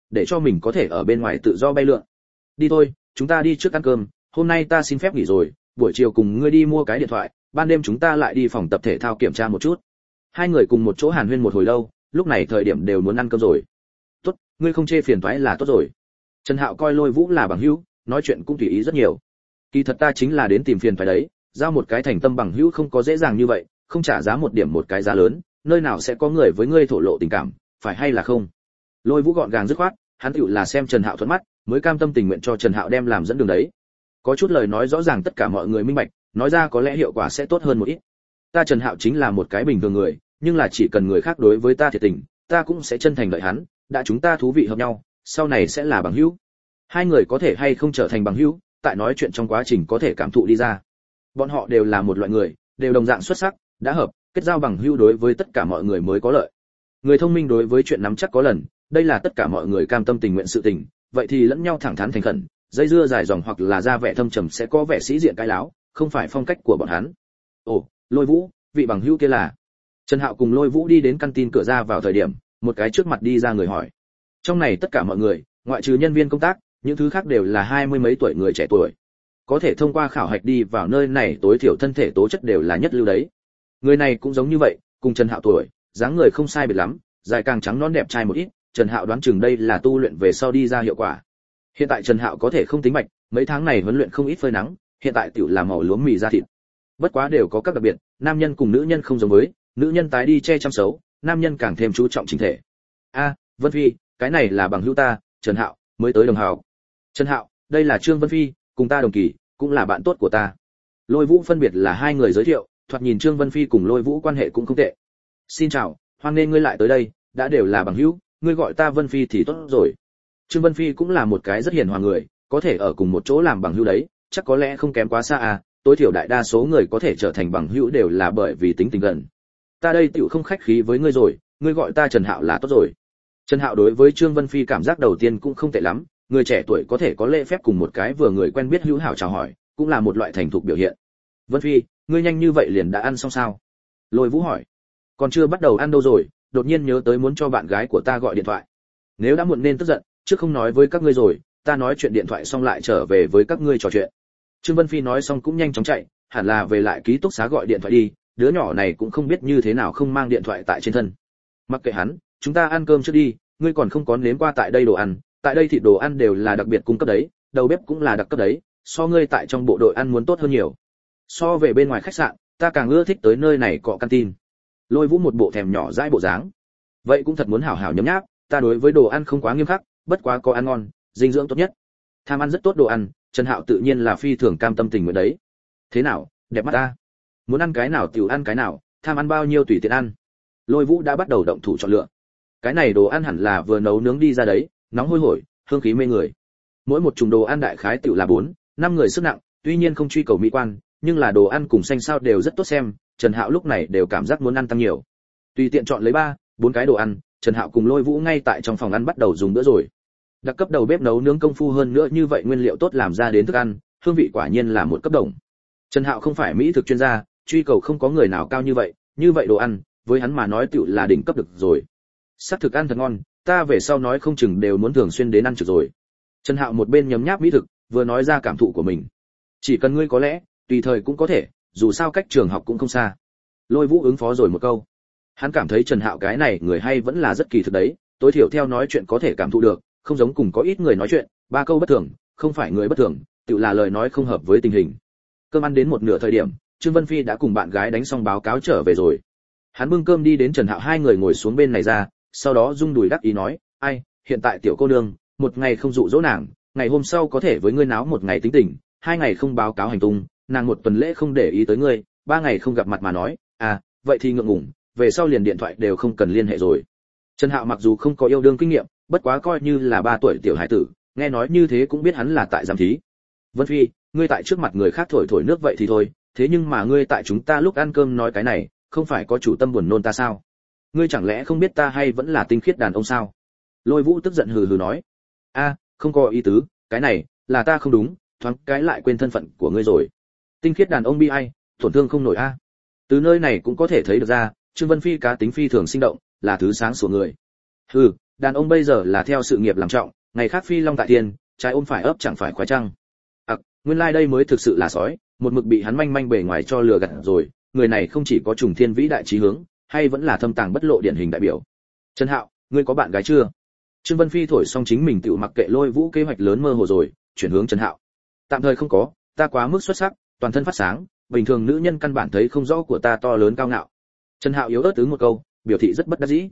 để cho mình có thể ở bên ngoài tự do bay lượn. Đi thôi, chúng ta đi trước ăn cơm, hôm nay ta xin phép nghỉ rồi, buổi chiều cùng ngươi đi mua cái điện thoại, ban đêm chúng ta lại đi phòng tập thể thao kiểm tra một chút. Hai người cùng một chỗ hàn huyên một hồi lâu, lúc này thời điểm đều muốn ăn cơm rồi. Tốt, ngươi không chê phiền toái là tốt rồi. Trần Hạo coi Lôi Vũ là bằng hữu, nói chuyện cũng tùy ý rất nhiều. Kỳ thật ta chính là đến tìm phiền phải đấy, giao một cái thành tâm bằng hữu không có dễ dàng như vậy, không trả giá một điểm một cái giá lớn, nơi nào sẽ có người với ngươi thổ lộ tình cảm, phải hay là không? Lôi Vũ gọn gàng dứt khoát, hắn tựu là xem Trần Hạo thuận mắt, mới cam tâm tình nguyện cho Trần Hạo đem làm dẫn đường đấy. Có chút lời nói rõ ràng tất cả mọi người minh bạch, nói ra có lẽ hiệu quả sẽ tốt hơn một ít. Ta Trần Hạo chính là một cái bình thường người, nhưng là chỉ cần người khác đối với ta thiệt tình, ta cũng sẽ chân thành đợi hắn, đã chúng ta thú vị hợp nhau, sau này sẽ là bằng hữu. Hai người có thể hay không trở thành bằng hữu, tại nói chuyện trong quá trình có thể cảm thụ đi ra. Bọn họ đều là một loại người, đều đồng dạng xuất sắc, đã hợp, kết giao bằng hữu đối với tất cả mọi người mới có lợi. Người thông minh đối với chuyện nắm chắc có lần, đây là tất cả mọi người cam tâm tình nguyện sự tình, vậy thì lẫn nhau thẳng thắn thành khẩn, dây dưa dài dòng hoặc là ra vẻ thâm trầm sẽ có vẻ sĩ diện cái láo, không phải phong cách của bọn hắn. Ồ, Lôi Vũ, vị bằng hữu kia là? Trần Hạo cùng Lôi Vũ đi đến căn tin cửa ra vào thời điểm, một cái trước mặt đi ra người hỏi. Trong này tất cả mọi người, ngoại trừ nhân viên công tác, những thứ khác đều là 20 mấy tuổi người trẻ tuổi. Có thể thông qua khảo hạch đi vào nơi này tối thiểu thân thể tố chất đều là nhất lưu đấy. Người này cũng giống như vậy, cùng Trần Hạo tuổi, dáng người không sai biệt lắm, dài càng trắng nõn đẹp trai một ít, Trần Hạo đoán chừng đây là tu luyện về sau đi ra hiệu quả. Hiện tại Trần Hạo có thể không tính bạch, mấy tháng này huấn luyện không ít phơi nắng, hiện tại tiểu là màu lúa mì da thịt. Bất quá đều có các đặc biệt, nam nhân cùng nữ nhân không giống với, nữ nhân tái đi che chăm xấu, nam nhân càng thêm chú trọng chỉnh thể. A, Vân Phi, cái này là bằng hữu ta, Trần Hạo, mới tới đồng hào. Trần Hạo, đây là Trương Vân Phi, cùng ta đồng kỳ, cũng là bạn tốt của ta. Lôi Vũ phân biệt là hai người giới thiệu, thoạt nhìn Trương Vân Phi cùng Lôi Vũ quan hệ cũng không tệ. Xin chào, hoan nghênh ngươi lại tới đây, đã đều là bằng hữu, ngươi gọi ta Vân Phi thì tốt rồi. Trương Vân Phi cũng là một cái rất hiền hòa người, có thể ở cùng một chỗ làm bằng hữu đấy, chắc có lẽ không kém quá xa à, tối thiểu đại đa số người có thể trở thành bằng hữu đều là bởi vì tính tình gần. Ta đây tiểu không khách khí với ngươi rồi, ngươi gọi ta Trần Hạo là tốt rồi. Trần Hạo đối với Trương Vân Phi cảm giác đầu tiên cũng không tệ lắm, người trẻ tuổi có thể có lễ phép cùng một cái vừa người quen biết hữu hảo chào hỏi, cũng là một loại thành thục biểu hiện. Vân Phi, ngươi nhanh như vậy liền đã ăn xong sao? Lôi Vũ hỏi. Còn chưa bắt đầu ăn đâu rồi, đột nhiên nhớ tới muốn cho bạn gái của ta gọi điện thoại. Nếu đã muộn nên tức giận, trước không nói với các ngươi rồi, ta nói chuyện điện thoại xong lại trở về với các ngươi trò chuyện. Trương Vân Phi nói xong cũng nhanh chóng chạy, hẳn là về lại ký túc xá gọi điện thoại đi, đứa nhỏ này cũng không biết như thế nào không mang điện thoại tại trên thân. Mặc kệ hắn, chúng ta ăn cơm trước đi, ngươi còn không có nếm qua tại đây đồ ăn, tại đây thịt đồ ăn đều là đặc biệt cung cấp đấy, đầu bếp cũng là đặc cấp đấy, so ngươi tại trong bộ đội ăn muốn tốt hơn nhiều. So về bên ngoài khách sạn, ta càng ưa thích tới nơi này cọ canteen. Lôi Vũ một bộ thèm nhỏ dãi bộ dáng. Vậy cũng thật muốn hảo hảo nhấm nháp, ta đối với đồ ăn không quá nghiêm khắc, bất quá có ăn ngon, dinh dưỡng tốt nhất. Tham ăn rất tốt đồ ăn, Trần Hạo tự nhiên là phi thường cam tâm tình nguyện đấy. Thế nào, đẹp mắt ta? Muốn ăn cái nào tiểu ăn cái nào, tham ăn bao nhiêu tùy tiện ăn. Lôi Vũ đã bắt đầu động thủ chọn lựa. Cái này đồ ăn hẳn là vừa nấu nướng đi ra đấy, nóng hôi hổi, hương khí mê người. Mỗi một chủng đồ ăn đại khái tiểu là 4-5 người sức nặng, tuy nhiên không truy cầu mỹ quan, nhưng là đồ ăn cùng xanh sao đều rất tốt xem, Trần Hạo lúc này đều cảm giác muốn ăn tăng nhiều. Tùy tiện chọn lấy 3-4 cái đồ ăn, Trần Hạo cùng Lôi Vũ ngay tại trong phòng ăn bắt đầu dùng bữa rồi. Đặc cấp đầu bếp nấu nướng công phu hơn nữa như vậy nguyên liệu tốt làm ra đến thức ăn, hương vị quả nhiên là một cấp đồng. Trần Hạo không phải mỹ thực chuyên gia, truy cầu không có người nào cao như vậy đồ ăn, với hắn mà nói tựu là đỉnh cấp được rồi. Sắc thực ăn thật ngon, ta về sau nói không chừng đều muốn thường xuyên đến ăn trực rồi. Trần Hạo một bên nhấm nháp mỹ thực, vừa nói ra cảm thụ của mình. Chỉ cần ngươi có lẽ, tùy thời cũng có thể, dù sao cách trường học cũng không xa. Lôi Vũ ứng phó rồi một câu. Hắn cảm thấy Trần Hạo cái này người hay vẫn là rất kỳ thực đấy, tối thiểu theo nói chuyện có thể cảm thụ được, không giống cùng có ít người nói chuyện, 3 câu bất thường, không phải người bất thường, tự là lời nói không hợp với tình hình. Cơm ăn đến một nửa thời điểm, Trương Vân Phi đã cùng bạn gái đánh xong báo cáo trở về rồi. Hắn bưng cơm đi đến Trần Hạo hai người ngồi xuống bên này ra, sau đó rung đùi đắc ý nói, ai, hiện tại tiểu cô nương, một ngày không dụ dỗ nàng, ngày hôm sau có thể với ngươi náo một ngày tính tình, 2 ngày không báo cáo hành tung, nàng một tuần lễ không để ý tới ngươi, 3 ngày không gặp mặt mà nói, à, vậy thì ngượng ngùng, về sau liền điện thoại đều không cần liên hệ rồi. Trần Hạo mặc dù không có yêu đương kinh nghiệm, bất quá coi như là 3 tuổi tiểu hải tử, nghe nói như thế cũng biết hắn là tại giám thí. Vân Phi, ngươi tại trước mặt người khác thổi thổi nước vậy thì thôi, thế nhưng mà ngươi tại chúng ta lúc ăn cơm nói cái này, không phải có chủ tâm buồn nôn ta sao? Ngươi chẳng lẽ không biết ta hay vẫn là tinh khiết đàn ông sao? Lôi Vũ tức giận hừ hừ nói, a, không có ý tứ, cái này là ta không đúng, thoáng cái lại quên thân phận của ngươi rồi. Tinh khiết đàn ông bi ai, tổn thương không nổi a. Từ nơi này cũng có thể thấy được ra, Trương Vân Phi cá tính phi thường sinh động, là thứ sáng sủa người. Hừ, đàn ông bây giờ là theo sự nghiệp làm trọng, ngày khác phi long tại thiên, trái ôm phải ấp chẳng phải khoái trăng. Nguyên lai đây mới thực sự là sói, một mực bị hắn manh manh bề ngoài cho lừa gạt rồi, người này không chỉ có trùng thiên vĩ đại chí hướng, hay vẫn là thâm tàng bất lộ điển hình đại biểu. Trần Hạo, ngươi có bạn gái chưa? Trương Vân Phi thổi xong chính mình tự mặc kệ Lôi Vũ kế hoạch lớn mơ hồ rồi, chuyển hướng Trần Hạo. Tạm thời không có, ta quá mức xuất sắc, toàn thân phát sáng, bình thường nữ nhân căn bản thấy không rõ của ta to lớn cao ngạo. Trần Hạo yếu ớt ứng một câu, biểu thị rất bất đắc dĩ.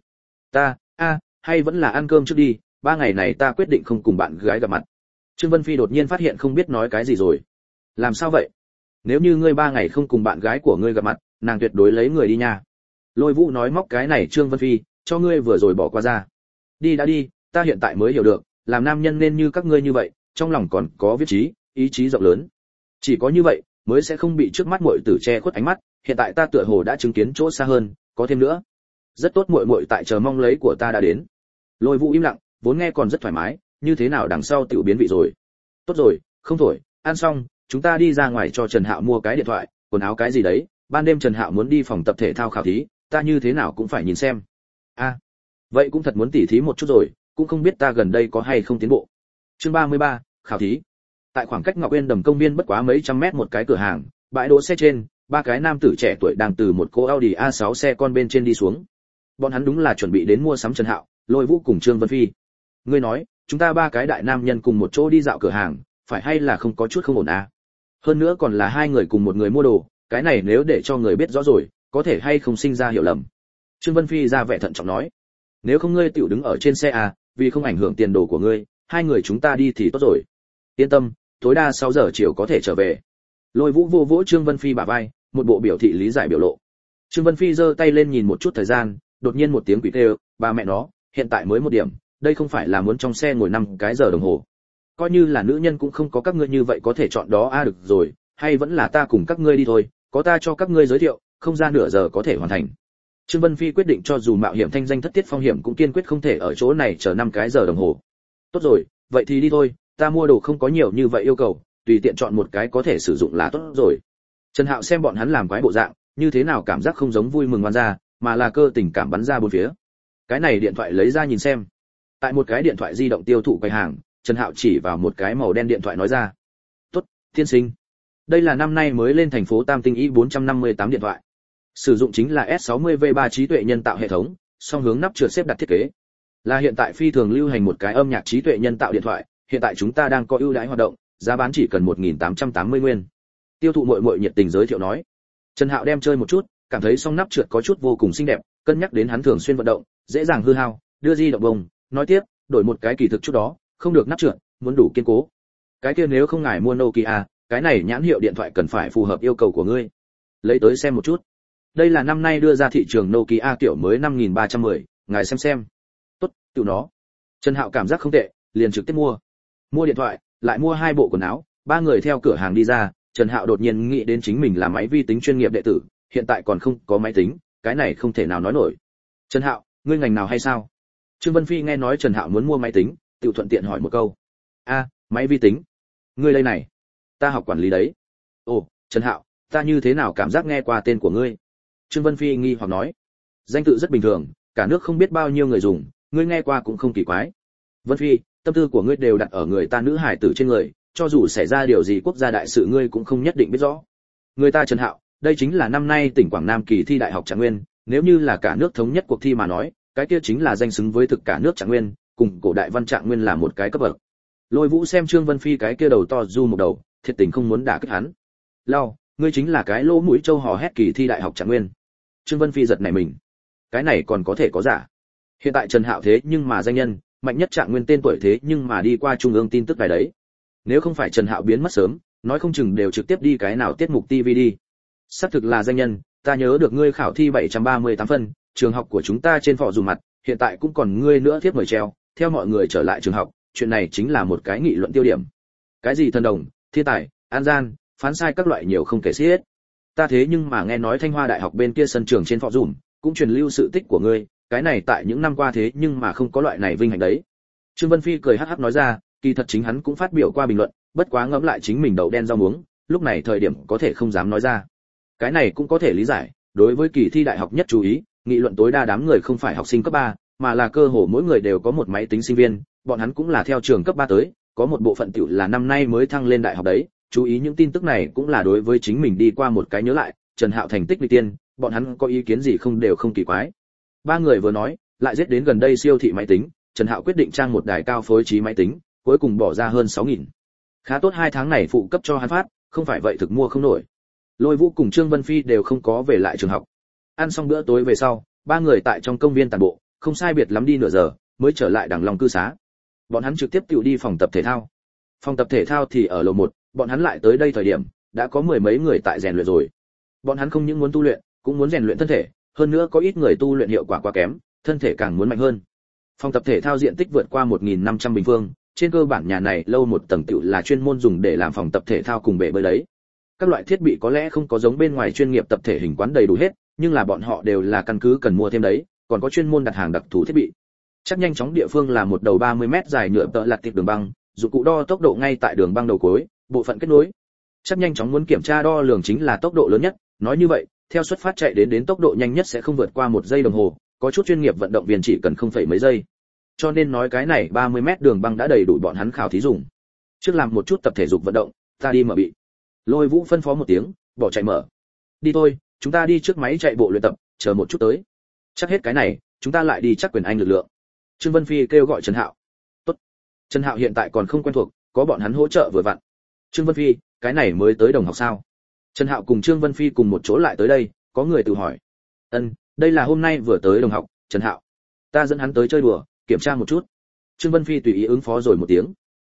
Hay vẫn là ăn cơm trước đi, 3 ngày này ta quyết định không cùng bạn gái gặp mặt. Trương Vân Phi đột nhiên phát hiện không biết nói cái gì rồi. Làm sao vậy? Nếu như ngươi 3 ngày không cùng bạn gái của ngươi gặp mặt, nàng tuyệt đối lấy người đi nha. Lôi Vũ nói móc cái này Trương Vân Phi, cho ngươi vừa rồi bỏ qua ra. Đi đã đi, ta hiện tại mới hiểu được, làm nam nhân nên như các ngươi như vậy, trong lòng còn có viết chí, ý chí rộng lớn. Chỉ có như vậy, mới sẽ không bị trước mắt muội tử che khuất ánh mắt, hiện tại ta tựa hồ đã chứng kiến chỗ xa hơn, có thêm nữa. Rất tốt, muội muội tại chờ mong lấy của ta đã đến. Lôi Vũ im lặng, vốn nghe còn rất thoải mái, như thế nào đằng sau tiểu biến vị rồi. Tốt rồi, không thổi, ăn xong, chúng ta đi ra ngoài cho Trần Hạo mua cái điện thoại, quần áo cái gì đấy, ban đêm Trần Hạo muốn đi phòng tập thể thao khảo thí, ta như thế nào cũng phải nhìn xem. Vậy cũng thật muốn tỉ thí một chút rồi, cũng không biết ta gần đây có hay không tiến bộ. Chương 33, khảo thí. Tại khoảng cách Ngọc Uyên Đầm công viên bất quá mấy trăm mét một cái cửa hàng, bãi đỗ xe trên, 3 cái nam tử trẻ tuổi đang từ một cô Audi A6 xe con bên trên đi xuống. Bọn hắn đúng là chuẩn bị đến mua sắm Trần Hạo, Lôi Vũ cùng Trương Vân Phi. Ngươi nói, chúng ta 3 cái đại nam nhân cùng một chỗ đi dạo cửa hàng, phải hay là không có chút không ổn à? Hơn nữa còn là 2 người cùng một người mua đồ, cái này nếu để cho người biết rõ rồi, có thể hay không sinh ra hiểu lầm. Trương Vân Phi ra vẻ thận trọng nói, nếu không ngươi tiểu đứng ở trên xe à, vì không ảnh hưởng tiền đồ của ngươi, 2 người chúng ta đi thì tốt rồi. Yên tâm, tối đa 6 giờ chiều có thể trở về. Lôi Vũ vô vỗ Trương Vân Phi bả vai, một bộ biểu thị lý giải biểu lộ. Trương Vân Phi giơ tay lên nhìn một chút thời gian, đột nhiên một tiếng quỷ kêu, ba mẹ nó, hiện tại mới 1 điểm, đây không phải là muốn trong xe ngồi 5 cái giờ đồng hồ. Coi như là nữ nhân cũng không có các ngươi như vậy có thể chọn đó a, được rồi, hay vẫn là ta cùng các ngươi đi thôi, có ta cho các ngươi giới thiệu, không ra nửa giờ có thể hoàn thành. Trương Vân Phi quyết định cho dù mạo hiểm thanh danh thất tiết phong hiểm cũng kiên quyết không thể ở chỗ này chờ 5 cái giờ đồng hồ. Tốt rồi, vậy thì đi thôi, ta mua đồ không có nhiều như vậy yêu cầu, tùy tiện chọn một cái có thể sử dụng là tốt rồi. Trần Hạo xem bọn hắn làm quái bộ dạng, như thế nào cảm giác không giống vui mừng ngoan ra, mà là cơ tình cảm bắn ra bốn phía. Cái này điện thoại lấy ra nhìn xem. Tại một cái điện thoại di động tiêu thụ quầy hàng, Trần Hạo chỉ vào một cái màu đen điện thoại nói ra. Tốt, tiên sinh. Đây là năm nay mới lên thành phố Tam Tinh i458 điện thoại. Sử dụng chính là S60V3 trí tuệ nhân tạo hệ thống, song hướng nắp trượt xếp đặt thiết kế. Là hiện tại phi thường lưu hành một cái âm nhạc trí tuệ nhân tạo điện thoại, hiện tại chúng ta đang có ưu đãi hoạt động, giá bán chỉ cần 1.880 nguyên. Tiêu thụ muội muội nhiệt tình giới thiệu nói. Trần Hạo đem chơi một chút, cảm thấy song nắp trượt có chút vô cùng xinh đẹp, cân nhắc đến hắn thường xuyên vận động, dễ dàng hư hao, đưa di động bông, nói tiếp, đổi một cái kỳ thực chút đó, không được nắp trượt, muốn đủ kiên cố. Cái kia nếu không ngài mua Nokia, cái này nhãn hiệu điện thoại cần phải phù hợp yêu cầu của ngươi. Lấy tới xem một chút. Đây là năm nay đưa ra thị trường Nokia kiểu mới 5310, ngài xem. Tốt, tiểu nó. Trần Hạo cảm giác không tệ, liền trực tiếp mua. Mua điện thoại, lại mua 2 bộ quần áo, 3 người theo cửa hàng đi ra, Trần Hạo đột nhiên nghĩ đến chính mình là máy vi tính chuyên nghiệp đệ tử, hiện tại còn không có máy tính, cái này không thể nào nói nổi. Trần Hạo, ngươi ngành nào hay sao? Trương Vân Phi nghe nói Trần Hạo muốn mua máy tính, tự thuận tiện hỏi một câu. Máy vi tính. Ngươi đây này, ta học quản lý đấy. Ồ, Trần Hạo, ta như thế nào cảm giác nghe qua tên của ngươi? Trương Vân Phi nghi hoặc nói. Danh tự rất bình thường, cả nước không biết bao nhiêu người dùng, ngươi nghe qua cũng không kỳ quái. Vân Phi, tâm tư của ngươi đều đặt ở người ta nữ hải tử trên người, cho dù xảy ra điều gì quốc gia đại sự ngươi cũng không nhất định biết rõ. Người ta Trần Hạo, đây chính là năm nay tỉnh Quảng Nam kỳ thi đại học Trạng Nguyên, nếu như là cả nước thống nhất cuộc thi mà nói, cái kia chính là danh xứng với thực cả nước Trạng Nguyên, cùng cổ đại văn Trạng Nguyên là một cái cấp bậc. Lôi Vũ xem Trương Vân Phi cái kia đầu to du một đầu, thiệt tình không muốn đả kích hắn. Lao, ngươi chính là cái lỗ mũi trâu hò hét kỳ thi đại học Trạng Nguyên. Trương Vân Phi giật nảy mình. Cái này còn có thể có giả. Hiện tại Trần Hạo thế nhưng mà danh nhân, mạnh nhất Trạng Nguyên tên tuổi thế nhưng mà đi qua trung ương tin tức đài đấy. Nếu không phải Trần Hạo biến mất sớm, nói không chừng đều trực tiếp đi cái nào tiết mục TV đi. Xác thực là danh nhân, ta nhớ được ngươi khảo thi 738 phân, trường học của chúng ta trên phò dù mặt, hiện tại cũng còn ngươi nữa thiếp mời treo, theo mọi người trở lại trường học, chuyện này chính là một cái nghị luận tiêu điểm. Cái gì thần đồng, thiên tài, an gian, phán sai các loại nhiều không kể xiết. Ta thế nhưng mà nghe nói Thanh Hoa Đại học bên kia sân trường trên phò dùm, cũng truyền lưu sự tích của ngươi, cái này tại những năm qua thế nhưng mà không có loại này vinh hạnh đấy. Trương Vân Phi cười hắc hắc nói ra, kỳ thật chính hắn cũng phát biểu qua bình luận, bất quá ngẫm lại chính mình đậu đen rau muống, lúc này thời điểm có thể không dám nói ra. Cái này cũng có thể lý giải, đối với kỳ thi đại học nhất chú ý, nghị luận tối đa đám người không phải học sinh cấp 3, mà là cơ hồ mỗi người đều có một máy tính sinh viên, bọn hắn cũng là theo trường cấp 3 tới, có một bộ phận tiểu là năm nay mới thăng lên đại học đấy, chú ý những tin tức này cũng là đối với chính mình đi qua một cái nhớ lại, Trần Hạo thành tích vị tiên, bọn hắn có ý kiến gì không đều không kỳ quái. Ba người vừa nói, lại giết đến gần đây siêu thị máy tính, Trần Hạo quyết định trang một đài cao phối trí máy tính, cuối cùng bỏ ra hơn 6.000. Khá tốt 2 tháng này phụ cấp cho hắn phát, không phải vậy thực mua không nổi. Lôi Vũ cùng Trương Vân Phi đều không có về lại trường học. Ăn xong bữa tối về sau, ba người tại trong công viên tản bộ, không sai biệt lắm đi nửa giờ, mới trở lại Đằng Long cư xá. Bọn hắn trực tiếp tự đi phòng tập thể thao. Phòng tập thể thao thì ở lầu 1, bọn hắn lại tới đây thời điểm, đã có mười mấy người tại rèn luyện rồi. Bọn hắn không những muốn tu luyện, cũng muốn rèn luyện thân thể, hơn nữa có ít người tu luyện hiệu quả quá kém, thân thể càng muốn mạnh hơn. Phòng tập thể thao diện tích vượt qua 1.500 bình phương, trên cơ bản nhà này lâu một tầng tựu là chuyên môn dùng để làm phòng tập thể thao cùng bể bơi đấy. Các loại thiết bị có lẽ không có giống bên ngoài chuyên nghiệp tập thể hình quán đầy đủ hết, nhưng là bọn họ đều là căn cứ cần mua thêm đấy, còn có chuyên môn đặt hàng đặc thù thiết bị. Chắc nhanh chóng địa phương là một đầu 30 mét dài nhựa tợ lặt tiệp đường băng, dụng cụ đo tốc độ ngay tại đường băng đầu cuối, bộ phận kết nối. Chắc nhanh chóng muốn kiểm tra đo lường chính là tốc độ lớn nhất, nói như vậy, theo xuất phát chạy đến tốc độ nhanh nhất sẽ không vượt qua 1 giây đồng hồ, có chút chuyên nghiệp vận động viên chỉ cần 0, mấy giây. Cho nên nói cái này 30 mét đường băng đã đầy đủ bọn hắn khảo thí dùng. Trước làm một chút tập thể dục vận động, ta đi mở bị. Lôi Vũ phân phó một tiếng, bỏ chạy mở. Đi thôi, chúng ta đi trước máy chạy bộ luyện tập, chờ một chút tới. Chắc hết cái này, chúng ta lại đi chắc quyền anh lực lượng. Trương Vân Phi kêu gọi Trần Hạo. Tốt. Trần Hạo hiện tại còn không quen thuộc, có bọn hắn hỗ trợ vừa vặn. Trương Vân Phi, cái này mới tới đồng học sao? Trần Hạo cùng Trương Vân Phi cùng một chỗ lại tới đây, có người tự hỏi. Đây là hôm nay vừa tới đồng học, Trần Hạo. Ta dẫn hắn tới chơi đùa, kiểm tra một chút. Trương Vân Phi tùy ý ứng phó rồi một tiếng.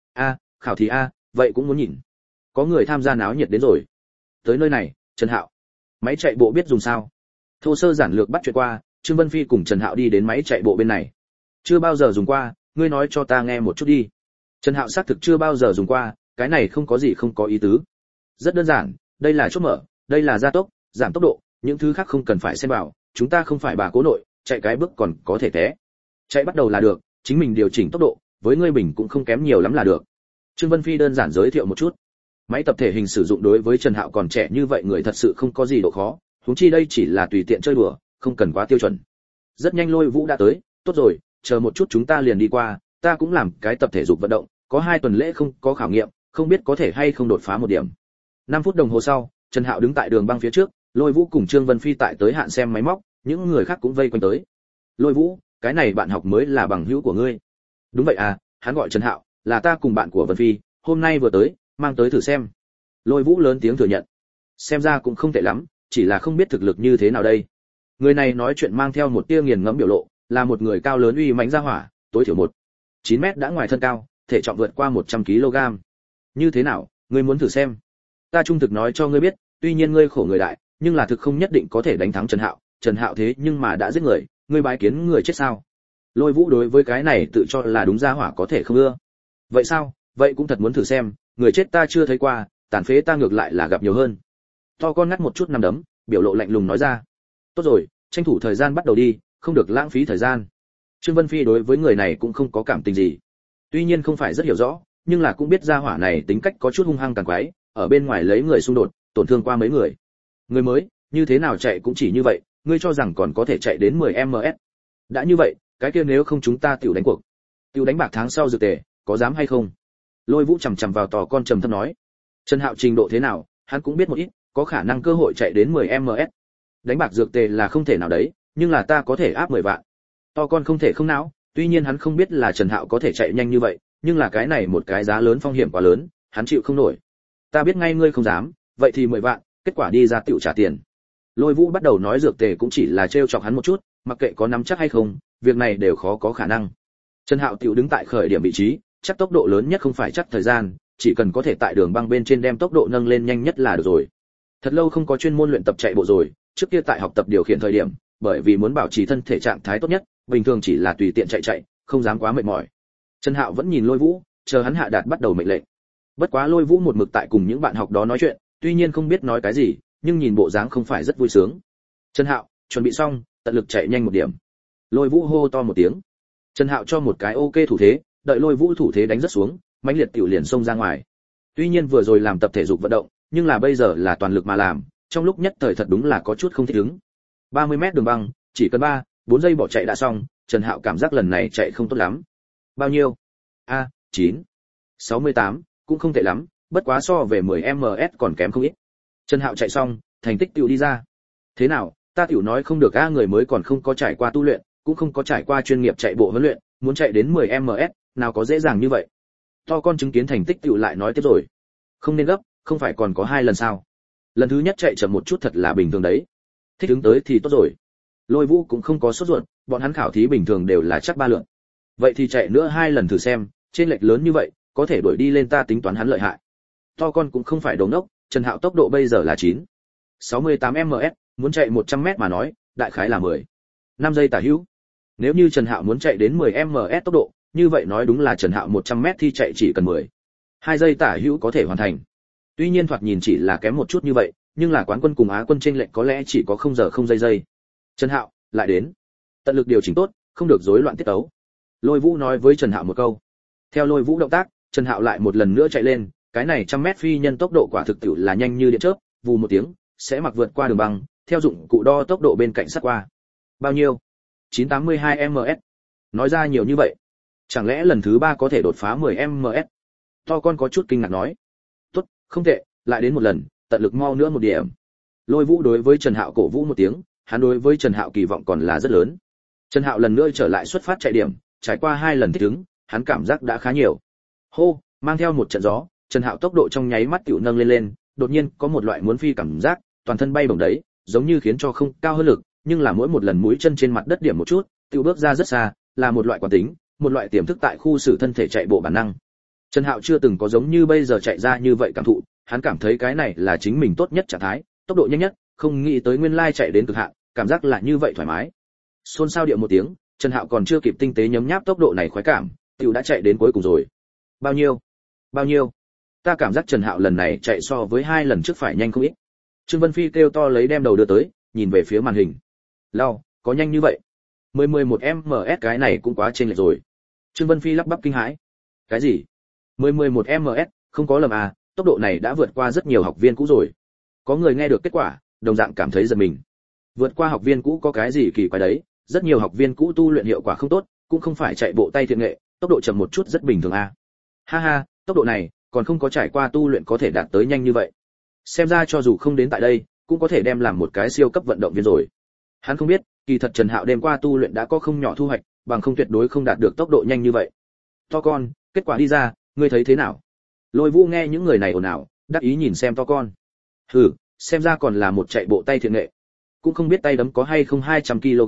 Khảo thí vậy cũng muốn nhìn. Có người tham gia náo nhiệt đến rồi. Tới nơi này, Trần Hạo. Máy chạy bộ biết dùng sao? Thô sơ giản lược bắt chuyện qua, Trương Vân Phi cùng Trần Hạo đi đến máy chạy bộ bên này. Chưa bao giờ dùng qua, ngươi nói cho ta nghe một chút đi. Trần Hạo xác thực chưa bao giờ dùng qua, cái này không có gì không có ý tứ. Rất đơn giản, đây là chốt mở, đây là gia tốc, giảm tốc độ, những thứ khác không cần phải xem vào, chúng ta không phải bà cố nội, chạy cái bước còn có thể té. Chạy bắt đầu là được, chính mình điều chỉnh tốc độ, với ngươi bình cũng không kém nhiều lắm là được. Trương Vân Phi đơn giản giới thiệu một chút. Máy tập thể hình sử dụng đối với Trần Hạo còn trẻ như vậy người thật sự không có gì độ khó, huống chi đây chỉ là tùy tiện chơi đùa, không cần quá tiêu chuẩn. Rất nhanh Lôi Vũ đã tới, tốt rồi, chờ một chút chúng ta liền đi qua, ta cũng làm cái tập thể dục vận động, có 2 tuần lễ không có khảo nghiệm, không biết có thể hay không đột phá một điểm. 5 phút đồng hồ sau, Trần Hạo đứng tại đường băng phía trước, Lôi Vũ cùng Trương Vân Phi tại tới hạn xem máy móc, những người khác cũng vây quanh tới. Lôi Vũ, cái này bạn học mới là bằng hữu của ngươi. Đúng vậy à, hắn gọi Trần Hạo, là ta cùng bạn của Vân Phi, hôm nay vừa tới, mang tới thử xem. Lôi Vũ lớn tiếng thừa nhận. Xem ra cũng không tệ lắm, chỉ là không biết thực lực như thế nào đây. Người này nói chuyện mang theo một tia nghiền ngẫm biểu lộ, là một người cao lớn uy mãnh ra hỏa, tối thiểu 9 mét đã ngoài thân cao, thể trọng vượt qua 100 kg. Như thế nào, ngươi muốn thử xem? Ta trung thực nói cho ngươi biết, tuy nhiên ngươi khổ người đại, nhưng là thực không nhất định có thể đánh thắng Trần Hạo. Trần Hạo thế nhưng mà đã giết người, ngươi bái kiến người chết sao? Lôi Vũ đối với cái này tự cho là đúng ra hỏa có thể không ưa. Vậy sao? Vậy cũng thật muốn thử xem, người chết ta chưa thấy qua, tàn phế ta ngược lại là gặp nhiều hơn. To con ngắt một chút nằm đấm, biểu lộ lạnh lùng nói ra. Tốt rồi, tranh thủ thời gian bắt đầu đi, không được lãng phí thời gian. Trương Vân Phi đối với người này cũng không có cảm tình gì. Tuy nhiên không phải rất hiểu rõ, nhưng là cũng biết ra hỏa này tính cách có chút hung hăng tàn quái, ở bên ngoài lấy người xung đột, tổn thương qua mấy người. Người mới, như thế nào chạy cũng chỉ như vậy, ngươi cho rằng còn có thể chạy đến 10 ms. Đã như vậy, cái kia nếu không chúng ta tiểu đánh cuộc. Tiểu đánh bạc tháng sau dược tề, có dám hay không? Lôi Vũ chằm chằm vào tò con trầm thấp nói. Trần Hạo trình độ thế nào, hắn cũng biết một ít, có khả năng cơ hội chạy đến 10 ms. Đánh bạc dược tề là không thể nào đấy, nhưng là ta có thể áp 10 vạn. To con không thể không não, tuy nhiên hắn không biết là Trần Hạo có thể chạy nhanh như vậy, nhưng là cái này một cái giá lớn phong hiểm quá lớn, hắn chịu không nổi. Ta biết ngay ngươi không dám, vậy thì 10 vạn, kết quả đi ra tiểu trả tiền. Lôi Vũ bắt đầu nói dược tề cũng chỉ là trêu chọc hắn một chút, mặc kệ có nắm chắc hay không, việc này đều khó có khả năng. Trần Hạo tiểu đứng tại khởi điểm vị trí, chắc tốc độ lớn nhất không phải chắc thời gian, chỉ cần có thể tại đường băng bên trên đem tốc độ nâng lên nhanh nhất là được rồi. Thật lâu không có chuyên môn luyện tập chạy bộ rồi, trước kia tại học tập điều khiển thời điểm, bởi vì muốn bảo trì thân thể trạng thái tốt nhất, bình thường chỉ là tùy tiện chạy, không dám quá mệt mỏi. Trần Hạo vẫn nhìn Lôi Vũ, chờ hắn hạ đạt bắt đầu mệnh lệnh. Bất quá Lôi Vũ một mực tại cùng những bạn học đó nói chuyện, tuy nhiên không biết nói cái gì, nhưng nhìn bộ dáng không phải rất vui sướng. Trần Hạo, chuẩn bị xong, tận lực chạy nhanh một điểm. Lôi Vũ hô to một tiếng. Trần Hạo cho một cái ok thủ thế, đợi Lôi Vũ thủ thế đánh rất xuống, mãnh liệt tiểu liền xông ra ngoài. Tuy nhiên vừa rồi làm tập thể dục vận động, nhưng là bây giờ là toàn lực mà làm, trong lúc nhất thời thật đúng là có chút không thích ứng. 30 mét đường băng, chỉ cần 4 giây bỏ chạy đã xong, Trần Hạo cảm giác lần này chạy không tốt lắm. Bao nhiêu? A, 9. 68, cũng không tệ lắm, bất quá so về 10ms còn kém không ít. Trần Hạo chạy xong, thành tích tiểu đi ra. Thế nào, ta tiểu nói không được a, người mới còn không có trải qua tu luyện, cũng không có trải qua chuyên nghiệp chạy bộ huấn luyện, muốn chạy đến 10ms, nào có dễ dàng như vậy. To con chứng kiến thành tích tiểu lại nói tiếp rồi. Không nên gấp, không phải còn có 2 lần sao? Lần thứ nhất chạy chậm một chút thật là bình thường đấy. Thích ứng tới thì tốt rồi. Lôi Vũ cũng không có sốt ruột, bọn hắn khảo thí bình thường đều là chắc 3 lượt. Vậy thì chạy nữa 2 lần thử xem, trên lệch lớn như vậy, có thể đuổi đi lên ta tính toán hắn lợi hại. To con cũng không phải đồ ngốc, Trần Hạo tốc độ bây giờ là 68ms, muốn chạy 100m mà nói, đại khái là 5 giây tả hữu. Nếu như Trần Hạo muốn chạy đến 10ms tốc độ, như vậy nói đúng là Trần Hạo 100m thi chạy chỉ cần 2 giây tả hữu có thể hoàn thành. Tuy nhiên thoạt nhìn chỉ là kém một chút như vậy, nhưng là quán quân cùng Á quân chênh lệch có lẽ chỉ có 0 giờ 0 giây. Trần Hạo, lại đến. Tận lực điều chỉnh tốt, không được rối loạn tiết tấu. Lôi Vũ nói với Trần Hạo một câu. Theo Lôi Vũ động tác, Trần Hạo lại một lần nữa chạy lên, cái này 100m phi nhân tốc độ quả thực tiệu là nhanh như điện chớp, vù một tiếng, sẽ mặc vượt qua đường băng, theo dụng cụ đo tốc độ bên cạnh sát qua. Bao nhiêu? 982ms. Nói ra nhiều như vậy, chẳng lẽ lần thứ 3 có thể đột phá 10ms? To con có chút kinh ngạc nói. Tốt, không tệ, lại đến một lần, tận lực mau nữa một điểm. Lôi Vũ đối với Trần Hạo cổ vũ một tiếng, hắn đối với Trần Hạo kỳ vọng còn là rất lớn. Trần Hạo lần nữa trở lại xuất phát chạy điểm, trải qua 2 lần thích ứng, hắn cảm giác đã khá nhiều. Hô, mang theo một trận gió, Trần Hạo tốc độ trong nháy mắt tiểu nâng lên, đột nhiên có một loại muốn phi cảm giác, toàn thân bay bổng đấy, giống như khiến cho không cao hơn lực, nhưng là mỗi một lần mũi chân trên mặt đất điểm một chút, tiểu bước ra rất xa, là một loại quán tính, một loại tiềm thức tại khu xử thân thể chạy bộ bản năng. Trần Hạo chưa từng có giống như bây giờ chạy ra như vậy cảm thụ, hắn cảm thấy cái này là chính mình tốt nhất trạng thái, tốc độ nhanh nhất, không nghĩ tới nguyên lai chạy đến cực hạn, cảm giác là như vậy thoải mái. Xôn xao điệu một tiếng, Trần Hạo còn chưa kịp tinh tế nhấm nháp tốc độ này khoái cảm, tiểu đã chạy đến cuối cùng rồi. Bao nhiêu? Bao nhiêu? Ta cảm giác Trần Hạo lần này chạy so với 2 lần trước phải nhanh không ít. Trương Vân Phi kêu to lấy đem đầu đưa tới, nhìn về phía màn hình. Lao, có nhanh như vậy? 11ms cái này cũng quá chênh lệch rồi. Trương Vân Phi lắp bắp kinh hãi. Cái gì? 11ms, không có lầm à, tốc độ này đã vượt qua rất nhiều học viên cũ rồi. Có người nghe được kết quả, đồng dạng cảm thấy giật mình. Vượt qua học viên cũ có cái gì kỳ quái đấy, rất nhiều học viên cũ tu luyện hiệu quả không tốt, cũng không phải chạy bộ tay thiện nghệ, tốc độ chậm một chút rất bình thường à. Ha ha, tốc độ này, còn không có trải qua tu luyện có thể đạt tới nhanh như vậy. Xem ra cho dù không đến tại đây, cũng có thể đem làm một cái siêu cấp vận động viên rồi. Hắn không biết, kỳ thật Trần Hạo đêm qua tu luyện đã có không nhỏ thu hoạch, bằng không tuyệt đối không đạt được tốc độ nhanh như vậy. To con, kết quả đi ra, ngươi thấy thế nào? Lôi Vũ nghe những người này ồn ào, đắc ý nhìn xem to con. Hừ, xem ra còn là một chạy bộ tay thiện nghệ. Cũng không biết tay đấm có hay không 200 kg.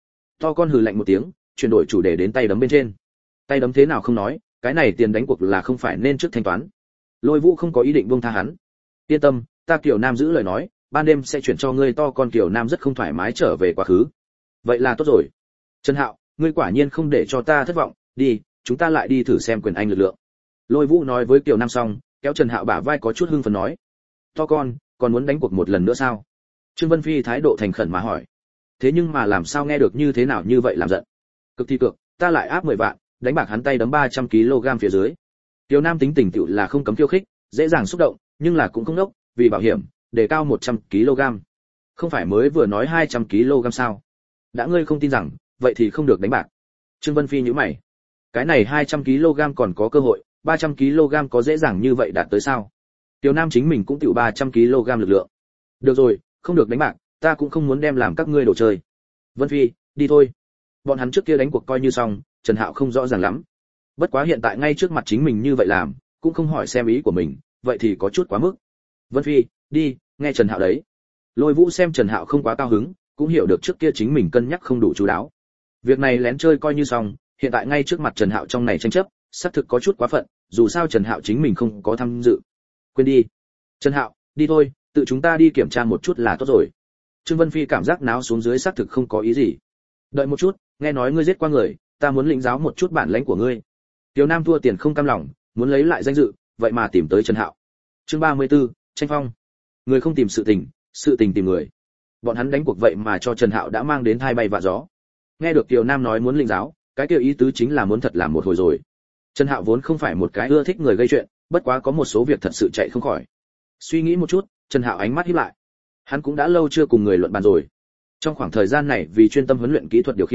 To con hừ lạnh một tiếng, chuyển đổi chủ đề đến tay đấm bên trên. Tay đấm thế nào không nói, cái này tiền đánh cuộc là không phải nên trước thanh toán. Lôi Vũ không có ý định buông tha hắn. Yên tâm, ta Kiều Nam giữ lời nói, ban đêm sẽ chuyển cho ngươi. To con Kiều Nam rất không thoải mái trở về quá khứ. Vậy là tốt rồi. Trần Hạo, ngươi quả nhiên không để cho ta thất vọng, đi, chúng ta lại đi thử xem quyền anh lực lượng. Lôi Vũ nói với Kiều Nam xong, kéo Trần Hạo bả vai có chút hưng phấn nói. To con, còn muốn đánh cuộc một lần nữa sao? Trương Vân Phi thái độ thành khẩn mà hỏi. Thế nhưng mà làm sao nghe được như thế nào như vậy làm giận. Cực thì cực, ta lại áp 10 vạn, đánh bạc hắn tay đấm 300 kg phía dưới. Kiều Nam tính tình tựu là không cấm khiêu khích, dễ dàng xúc động, nhưng là cũng không nốc, vì bảo hiểm, đề cao 100 kg. Không phải mới vừa nói 200 kg sao? Đã ngươi không tin rằng, vậy thì không được đánh bạc. Trương Vân Phi nhíu mày. Cái này 200 kg còn có cơ hội, 300 kg có dễ dàng như vậy đạt tới sao? Kiều Nam chính mình cũng tựu 300 kg lực lượng. Được rồi, không được đánh bạc, ta cũng không muốn đem làm các ngươi đồ chơi. Vân Phi, đi thôi. Bọn hắn trước kia đánh cuộc coi như xong, Trần Hạo không rõ ràng lắm. Bất quá hiện tại ngay trước mặt chính mình như vậy làm, cũng không hỏi xem ý của mình, vậy thì có chút quá mức. Vân Phi, đi, nghe Trần Hạo đấy. Lôi Vũ xem Trần Hạo không quá cao hứng, cũng hiểu được trước kia chính mình cân nhắc không đủ chú đáo. Việc này lén chơi coi như xong, hiện tại ngay trước mặt Trần Hạo trong này tranh chấp, xác thực có chút quá phận, dù sao Trần Hạo chính mình không có tham dự. Quên đi. Trần Hạo, đi thôi, tự chúng ta đi kiểm tra một chút là tốt rồi. Trương Vân Phi cảm giác náo xuống dưới xác thực không có ý gì. Đợi một chút, nghe nói ngươi giết qua người, ta muốn lĩnh giáo một chút bản lãnh của ngươi. Tiểu Nam thua tiền không cam lòng, muốn lấy lại danh dự, vậy mà tìm tới Trần Hạo. Chương 34, tranh phong. Người không tìm sự tình tìm người. Bọn hắn đánh cuộc vậy mà cho Trần Hạo đã mang đến thai bay vạ gió. Nghe được Tiểu Nam nói muốn lĩnh giáo, cái kia ý tứ chính là muốn thật làm một hồi rồi. Trần Hạo vốn không phải một cái ưa thích người gây chuyện, bất quá có một số việc thật sự chạy không khỏi. Suy nghĩ một chút, Trần Hạo ánh mắt híp lại. Hắn cũng đã lâu chưa cùng người luận bàn rồi. Trong khoảng thời gian này vì chuyên tâm huấn luyện kỹ thuật điều khiển,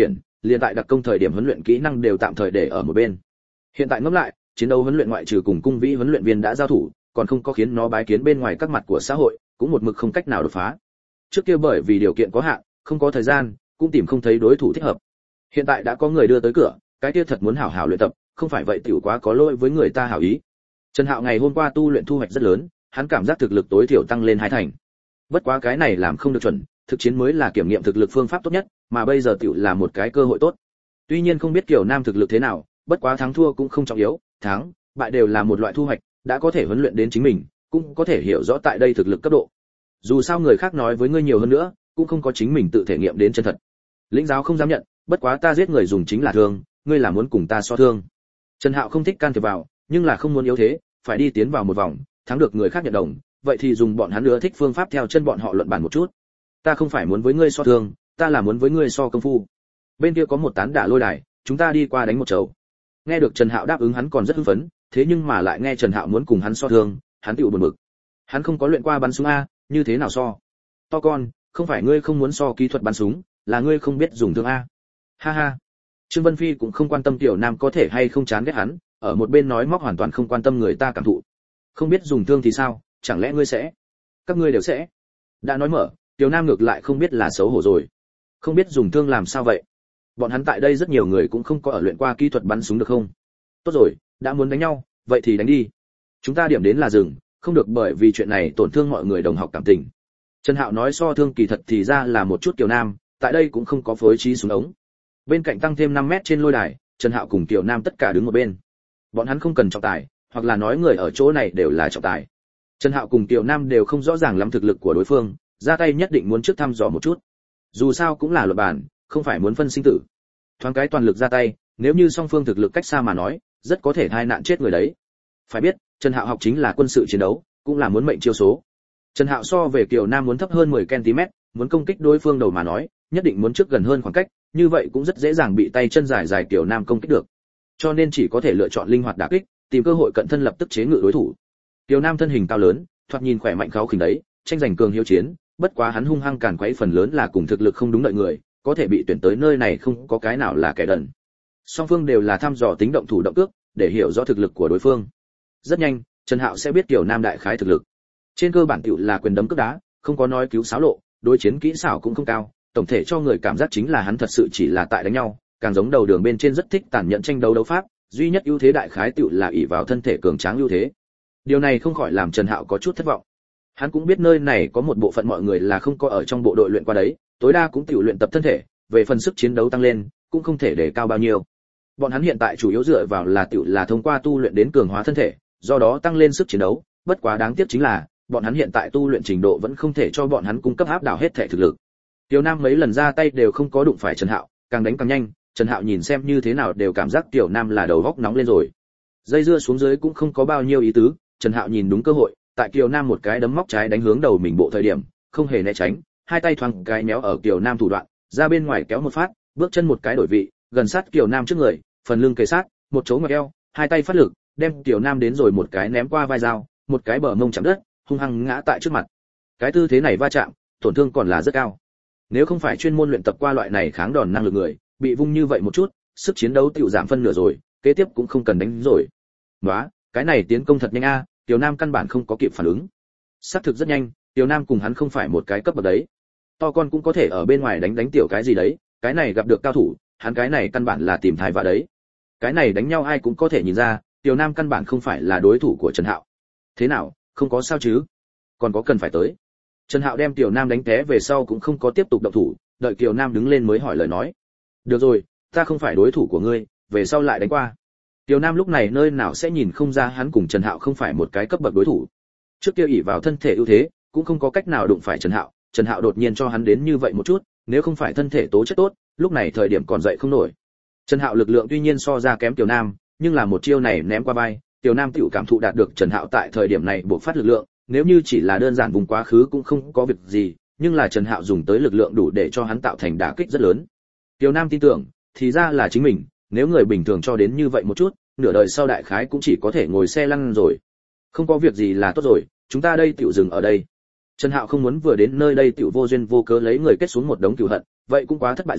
liền tại đặc công thời điểm huấn luyện kỹ năng đều tạm thời để ở một bên. Hiện tại ngẫm lại, chiến đấu huấn luyện ngoại trừ cùng cung vĩ huấn luyện viên đã giao thủ, còn không có khiến nó bái kiến bên ngoài các mặt của xã hội, cũng một mực không cách nào đột phá. Trước kia bởi vì điều kiện có hạn, không có thời gian, cũng tìm không thấy đối thủ thích hợp. Hiện tại đã có người đưa tới cửa, cái kia thật muốn hảo hảo luyện tập, không phải vậy tiểu quá có lỗi với người ta hảo ý. Trần Hạo ngày hôm qua tu luyện thu hoạch rất lớn, hắn cảm giác thực lực tối thiểu tăng lên 2 thành. Bất quá cái này làm không được chuẩn, thực chiến mới là kiểm nghiệm thực lực phương pháp tốt nhất, mà bây giờ tiểu là một cái cơ hội tốt. Tuy nhiên không biết Kiều Nam thực lực thế nào, bất quá thắng thua cũng không trọng yếu, thắng, bại đều là một loại thu hoạch, đã có thể huấn luyện đến chính mình, cũng có thể hiểu rõ tại đây thực lực cấp độ. Dù sao người khác nói với ngươi nhiều hơn nữa, cũng không có chính mình tự thể nghiệm đến chân thật. Lĩnh giáo không dám nhận, bất quá ta giết người dùng chính là thương, ngươi là muốn cùng ta so thương. Trần Hạo không thích can thiệp vào, nhưng là không muốn yếu thế, phải đi tiến vào một vòng, thắng được người khác nhận đồng, vậy thì dùng bọn hắn ưa thích phương pháp theo chân bọn họ luận bàn một chút. Ta không phải muốn với ngươi so thương, ta là muốn với ngươi so công phu. Bên kia có một tán đả lôi đài, chúng ta đi qua đánh một chầu. Nghe được Trần Hạo đáp ứng hắn còn rất hưng phấn, thế nhưng mà lại nghe Trần Hạo muốn cùng hắn so thương, hắn tựu buồn bực. Hắn không có luyện qua bắn súng a, như thế nào so? To con, không phải ngươi không muốn so kỹ thuật bắn súng, là ngươi không biết dùng thương a. Ha ha. Trương Vân Phi cũng không quan tâm tiểu nam có thể hay không chán ghét hắn, ở một bên nói móc hoàn toàn không quan tâm người ta cảm thụ. Không biết dùng thương thì sao, chẳng lẽ ngươi sẽ? Các ngươi đều sẽ. Đã nói mở, tiểu nam ngược lại không biết là xấu hổ rồi. Không biết dùng thương làm sao vậy? Bọn hắn tại đây rất nhiều người cũng không có ở luyện qua kỹ thuật bắn súng được không? Tốt rồi, đã muốn đánh nhau, vậy thì đánh đi. Chúng ta điểm đến là dừng, không được bởi vì chuyện này tổn thương mọi người đồng học cảm tình. Trần Hạo nói so thương kỳ thật thì ra là một chút Kiều Nam, tại đây cũng không có phối trí súng ống. Bên cạnh tăng thêm 5 mét trên lôi đài, Trần Hạo cùng Kiều Nam tất cả đứng một bên. Bọn hắn không cần trọng tài, hoặc là nói người ở chỗ này đều là trọng tài. Trần Hạo cùng Kiều Nam đều không rõ ràng lắm thực lực của đối phương, ra tay nhất định muốn trước thăm dò một chút. Dù sao cũng là luận bàn, không phải muốn phân sinh tử. Thoáng cái toàn lực ra tay, nếu như song phương thực lực cách xa mà nói, rất có thể tai nạn chết người đấy. Phải biết, Trần Hạo học chính là quân sự chiến đấu, cũng là muốn mệnh chiêu số. Trần Hạo so về Kiều Nam muốn thấp hơn 10 cm, muốn công kích đối phương đầu mà nói, nhất định muốn trước gần hơn khoảng cách, như vậy cũng rất dễ dàng bị tay chân dài dài Kiều Nam công kích được. Cho nên chỉ có thể lựa chọn linh hoạt đả kích, tìm cơ hội cận thân lập tức chế ngự đối thủ. Kiều Nam thân hình cao lớn, thoạt nhìn khỏe mạnh kháu khỉnh đấy, tranh giành cường hiếu chiến, bất quá hắn hung hăng càn quấy phần lớn là cùng thực lực không đúng đợi người, có thể bị tuyển tới nơi này không có cái nào là kẻ đần. Song phương đều là thăm dò tính động thủ động cước, để hiểu rõ thực lực của đối phương. Rất nhanh, Trần Hạo sẽ biết Kiều Nam đại khái thực lực. Trên cơ bản tiểu là quyền đấm cước đá, không có nói cứu xáo lộ, đối chiến kỹ xảo cũng không cao, tổng thể cho người cảm giác chính là hắn thật sự chỉ là tại đánh nhau, càng giống đầu đường bên trên rất thích tàn nhẫn tranh đấu đấu pháp, duy nhất ưu thế đại khái tiểu là ỷ vào thân thể cường tráng ưu thế. Điều này không khỏi làm Trần Hạo có chút thất vọng. Hắn cũng biết nơi này có một bộ phận mọi người là không có ở trong bộ đội luyện qua đấy, tối đa cũng tiểu luyện tập thân thể, về phần sức chiến đấu tăng lên, cũng không thể để cao bao nhiêu. Bọn hắn hiện tại chủ yếu dựa vào là tiểu là thông qua tu luyện đến cường hóa thân thể, do đó tăng lên sức chiến đấu, bất quá đáng tiếc chính là, bọn hắn hiện tại tu luyện trình độ vẫn không thể cho bọn hắn cung cấp áp đảo hết thể thực lực. Tiêu Nam mấy lần ra tay đều không có đụng phải Trần Hạo, càng đánh càng nhanh, Trần Hạo nhìn xem như thế nào đều cảm giác Tiểu Nam là đầu góc nóng lên rồi. Dây dưa xuống dưới cũng không có bao nhiêu ý tứ, Trần Hạo nhìn đúng cơ hội, tại Kiều Nam một cái đấm móc trái đánh hướng đầu mình bộ thời điểm, không hề né tránh, hai tay thoáng cái méo ở Kiều Nam thủ đoạn, ra bên ngoài kéo một phát, bước chân một cái đổi vị, gần sát Kiều Nam trước người, phần lưng kề sát, một chỗ ngoặt eo, hai tay phát lực, đem Kiều Nam đến rồi một cái ném qua vai dao, một cái bờ mông chạm đất, hung hăng ngã tại trước mặt. Cái tư thế này va chạm, tổn thương còn là rất cao. Nếu không phải chuyên môn luyện tập qua loại này kháng đòn năng lực người, bị vung như vậy một chút, sức chiến đấu tiểu giảm phân nửa rồi, kế tiếp cũng không cần đánh rồi. Nóa, cái này tiến công thật nhanh a, Tiểu Nam căn bản không có kịp phản ứng. Xác thực rất nhanh, Tiểu Nam cùng hắn không phải một cái cấp bậc đấy. To con cũng có thể ở bên ngoài đánh tiểu cái gì đấy, cái này gặp được cao thủ, hắn cái này căn bản là tìm thai vạ đấy. Cái này đánh nhau ai cũng có thể nhìn ra, Tiểu Nam căn bản không phải là đối thủ của Trần Hạo. Thế nào, không có sao chứ? Còn có cần phải tới. Trần Hạo đem Tiểu Nam đánh té về sau cũng không có tiếp tục động thủ, đợi Tiểu Nam đứng lên mới hỏi lời nói. Được rồi, ta không phải đối thủ của ngươi, về sau lại đánh qua. Tiểu Nam lúc này nơi nào sẽ nhìn không ra hắn cùng Trần Hạo không phải một cái cấp bậc đối thủ. Trước kia ỷ vào thân thể ưu thế, cũng không có cách nào đụng phải Trần Hạo, Trần Hạo đột nhiên cho hắn đến như vậy một chút, nếu không phải thân thể tố chất tốt, lúc này thời điểm còn dậy không nổi. Trần Hạo lực lượng tuy nhiên so ra kém Tiểu Nam, nhưng là một chiêu này ném qua vai, Tiểu Nam tiểu cảm thụ đạt được Trần Hạo tại thời điểm này bộc phát lực lượng, nếu như chỉ là đơn giản vùng quá khứ cũng không có việc gì, nhưng là Trần Hạo dùng tới lực lượng đủ để cho hắn tạo thành đả kích rất lớn. Tiểu Nam tin tưởng, thì ra là chính mình, nếu người bình thường cho đến như vậy một chút, nửa đời sau đại khái cũng chỉ có thể ngồi xe lăn rồi. Không có việc gì là tốt rồi, chúng ta đây tiểu dừng ở đây. Trần Hạo không muốn vừa đến nơi đây tiểu vô duyên vô cớ lấy người kết xuống một đống cừu hận, vậy cũng quá thất bại rồi,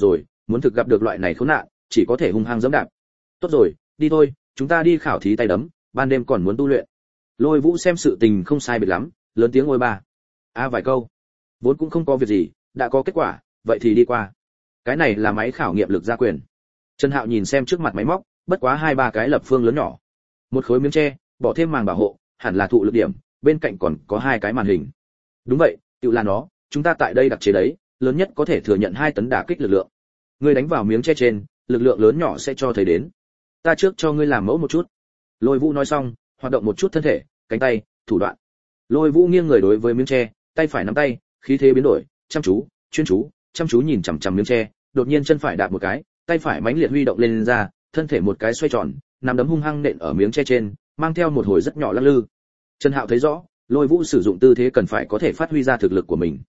muốn thực gặp được loại này khốn nạn, chỉ có thể hung hăng giẫm đạp. Tốt rồi, đi thôi, chúng ta đi khảo thí tay đấm, ban đêm còn muốn tu luyện. Lôi Vũ xem sự tình không sai biệt lắm, lớn tiếng ôi ba. Vài câu, vốn cũng không có việc gì, đã có kết quả, vậy thì đi qua. Cái này là máy khảo nghiệm lực gia quyền. Trần Hạo nhìn xem trước mặt máy móc, bất quá 2-3 cái lập phương lớn nhỏ. Một khối miếng tre, bỏ thêm màng bảo hộ, hẳn là thụ lực điểm, bên cạnh còn có 2 cái màn hình. Đúng vậy, tự là nó, chúng ta tại đây đặc chế đấy, lớn nhất có thể thừa nhận 2 tấn đả kích lực lượng. Ngươi đánh vào miếng tre trên, lực lượng lớn nhỏ sẽ cho thấy đến. Ta trước cho ngươi làm mẫu một chút. Lôi Vũ nói xong, hoạt động một chút thân thể, cánh tay, thủ đoạn. Lôi Vũ nghiêng người đối với miếng tre, tay phải nắm tay, khí thế biến đổi, chăm chú, chuyên chú, chăm chú nhìn chằm chằm miếng tre, đột nhiên chân phải đạp một cái, tay phải mãnh liệt huy động lên ra, thân thể một cái xoay tròn, nắm đấm hung hăng nện ở miếng tre trên, mang theo một hồi rất nhỏ lắc lư. Trần Hạo thấy rõ, Lôi Vũ sử dụng tư thế cần phải có thể phát huy ra thực lực của mình.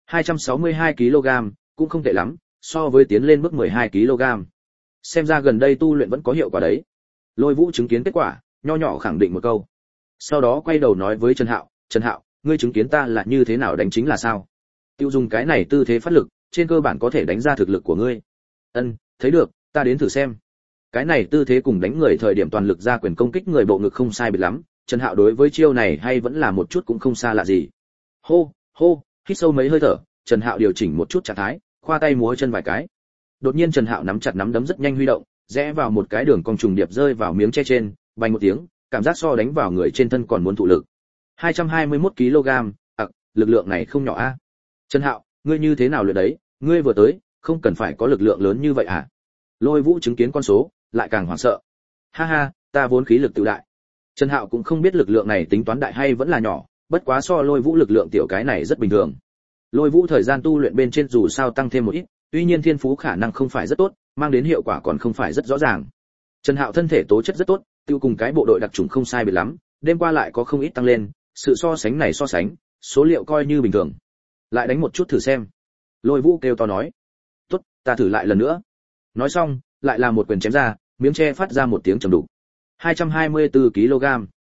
262 kg, cũng không tệ lắm, so với tiến lên mức 12 kg. Xem ra gần đây tu luyện vẫn có hiệu quả đấy. Lôi Vũ chứng kiến kết quả, nho nhỏ khẳng định một câu. Sau đó quay đầu nói với Trần Hạo, ngươi chứng kiến ta là như thế nào đánh chính là sao? Tiêu dùng cái này tư thế phát lực, trên cơ bản có thể đánh ra thực lực của ngươi. Ân, thấy được, ta đến thử xem. Cái này tư thế cùng đánh người thời điểm toàn lực ra quyền công kích người bộ ngực không sai biệt lắm, Trần Hạo đối với chiêu này hay vẫn là một chút cũng không xa lạ gì. Hô, hít sâu mấy hơi thở, Trần Hạo điều chỉnh một chút trạng thái, khoa tay múa chân vài cái. Đột nhiên Trần Hạo nắm chặt nắm đấm rất nhanh huy động, rẽ vào một cái đường cong trùng điệp rơi vào miếng tre trên, vang một tiếng, cảm giác so đánh vào người trên thân còn muốn thụ lực. 221 kg, lực lượng này không nhỏ a. Trần Hạo, ngươi như thế nào luyện đấy, ngươi vừa tới, không cần phải có lực lượng lớn như vậy à? Lôi Vũ chứng kiến con số, lại càng hoảng sợ. Ha ha, ta vốn khí lực tự đại. Trần Hạo cũng không biết lực lượng này tính toán đại hay vẫn là nhỏ, bất quá so Lôi Vũ lực lượng tiểu cái này rất bình thường. Lôi Vũ thời gian tu luyện bên trên dù sao tăng thêm một ít, tuy nhiên thiên phú khả năng không phải rất tốt, mang đến hiệu quả còn không phải rất rõ ràng. Trần Hạo thân thể tố chất rất tốt, tiêu cùng cái bộ đội đặc chủng không sai biệt lắm, đêm qua lại có không ít tăng lên, sự so sánh này so sánh, số liệu coi như bình thường. Lại đánh một chút thử xem. Lôi Vũ kêu to nói. Tốt, ta thử lại lần nữa. Nói xong, lại là một quyền chém ra, miếng tre phát ra một tiếng trầm đục. 224 kg.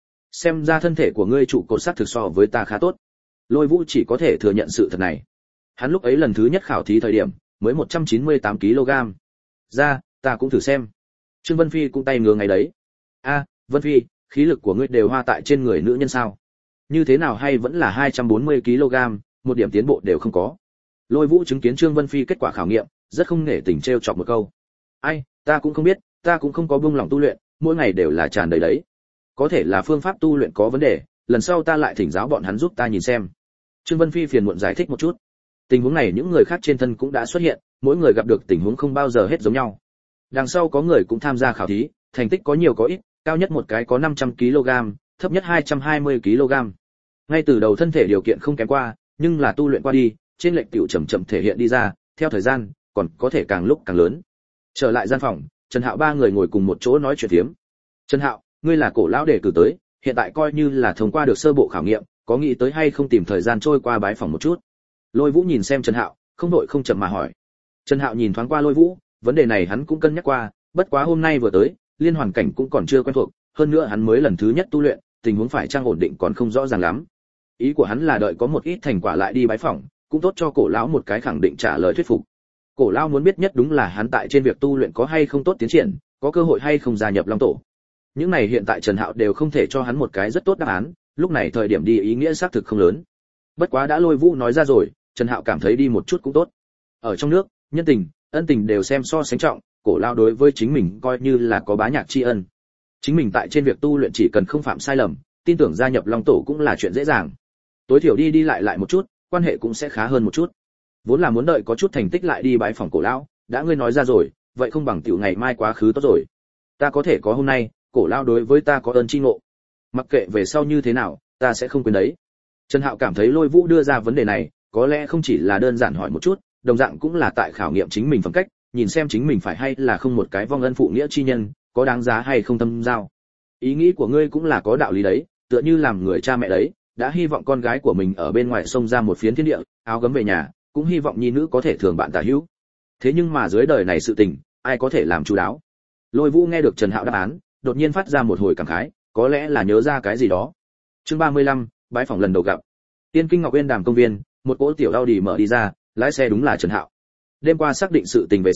Xem ra thân thể của ngươi trụ cột sát thực so với ta khá tốt. Lôi Vũ chỉ có thể thừa nhận sự thật này. Hắn lúc ấy lần thứ nhất khảo thí thời điểm, mới 198 kg. Ra, ta cũng thử xem. Trương Vân Phi cũng tay ngứa ngày đấy. Vân Phi, khí lực của ngươi đều hoa tại trên người nữ nhân sao? Như thế nào hay vẫn là 240 kg, một điểm tiến bộ đều không có. Lôi Vũ chứng kiến Trương Vân Phi kết quả khảo nghiệm, rất không nể tình trêu chọc một câu. Ta cũng không biết, ta cũng không có buông lòng tu luyện, mỗi ngày đều là tràn đầy đấy. Có thể là phương pháp tu luyện có vấn đề, lần sau ta lại thỉnh giáo bọn hắn giúp ta nhìn xem. Trương Vân Phi phiền muộn giải thích một chút. Tình huống này những người khác trên thân cũng đã xuất hiện, mỗi người gặp được tình huống không bao giờ hết giống nhau. Đằng sau có người cũng tham gia khảo thí, thành tích có nhiều có ít, cao nhất một cái có 500 kg, thấp nhất 220 kg. Ngay từ đầu thân thể điều kiện không kém qua, nhưng là tu luyện qua đi, trên lệnh tiểu chậm chậm thể hiện đi ra, theo thời gian, còn có thể càng lúc càng lớn. Trở lại gian phòng, Trần Hạo ba người ngồi cùng một chỗ nói chuyện phiếm. Trần Hạo, ngươi là Cổ lão đề cử tới, hiện tại coi như là thông qua được sơ bộ khảo nghiệm, có nghĩ tới hay không tìm thời gian trôi qua bái phòng một chút. Lôi Vũ nhìn xem Trần Hạo, không đội không chậm mà hỏi. Trần Hạo nhìn thoáng qua Lôi Vũ, vấn đề này hắn cũng cân nhắc qua, bất quá hôm nay vừa tới, liên hoàn cảnh cũng còn chưa quen thuộc, hơn nữa hắn mới lần thứ nhất tu luyện, tình huống phải trang ổn định còn không rõ ràng lắm. Ý của hắn là đợi có một ít thành quả lại đi bái phỏng, cũng tốt cho Cổ lão một cái khẳng định trả lời thuyết phục. Cổ lão muốn biết nhất đúng là hắn tại trên việc tu luyện có hay không tốt tiến triển, có cơ hội hay không gia nhập Long tổ. Những này hiện tại Trần Hạo đều không thể cho hắn một cái rất tốt đáp án, lúc này thời điểm đi ý nghĩa xác thực không lớn. Bất quá đã Lôi Vũ nói ra rồi, Trần Hạo cảm thấy đi một chút cũng tốt. Ở trong nước, nhân tình, ân tình đều xem so sánh trọng, Cổ lão đối với chính mình coi như là có bá nhạc tri ân. Chính mình tại trên việc tu luyện chỉ cần không phạm sai lầm, tin tưởng gia nhập Long tổ cũng là chuyện dễ dàng. Tối thiểu đi đi lại một chút, quan hệ cũng sẽ khá hơn một chút. Vốn là muốn đợi có chút thành tích lại đi bái phòng Cổ lão, đã ngươi nói ra rồi, vậy không bằng tiểu ngày mai quá khứ tốt rồi. Ta có thể có hôm nay, Cổ lão đối với ta có ơn tri ngộ. Mặc kệ về sau như thế nào, ta sẽ không quên đấy. Trần Hạo cảm thấy Lôi Vũ đưa ra vấn đề này, có lẽ không chỉ là đơn giản hỏi một chút, đồng dạng cũng là tại khảo nghiệm chính mình phẩm cách, nhìn xem chính mình phải hay là không một cái vong ân phụ nghĩa chi nhân, có đáng giá hay không tâm giao. Ý nghĩ của ngươi cũng là có đạo lý đấy, tựa như làm người cha mẹ đấy, đã hy vọng con gái của mình ở bên ngoài sông ra một phiến thiên địa, áo gấm về nhà, cũng hy vọng nhi nữ có thể thường bạn tả hữu. Thế nhưng mà dưới đời này sự tình, ai có thể làm chu đáo. Lôi Vũ nghe được Trần Hạo đáp án, đột nhiên phát ra một hồi cảm khái, có lẽ là nhớ ra cái gì đó. Chương 35, bái phỏng lần đầu gặp. Tiên Kinh Ngọc Uyên Đàm công viên, một cỗ tiểu Audi mở đi ra, lái xe đúng là Trần Hạo. Đêm qua xác định sự tình về sau,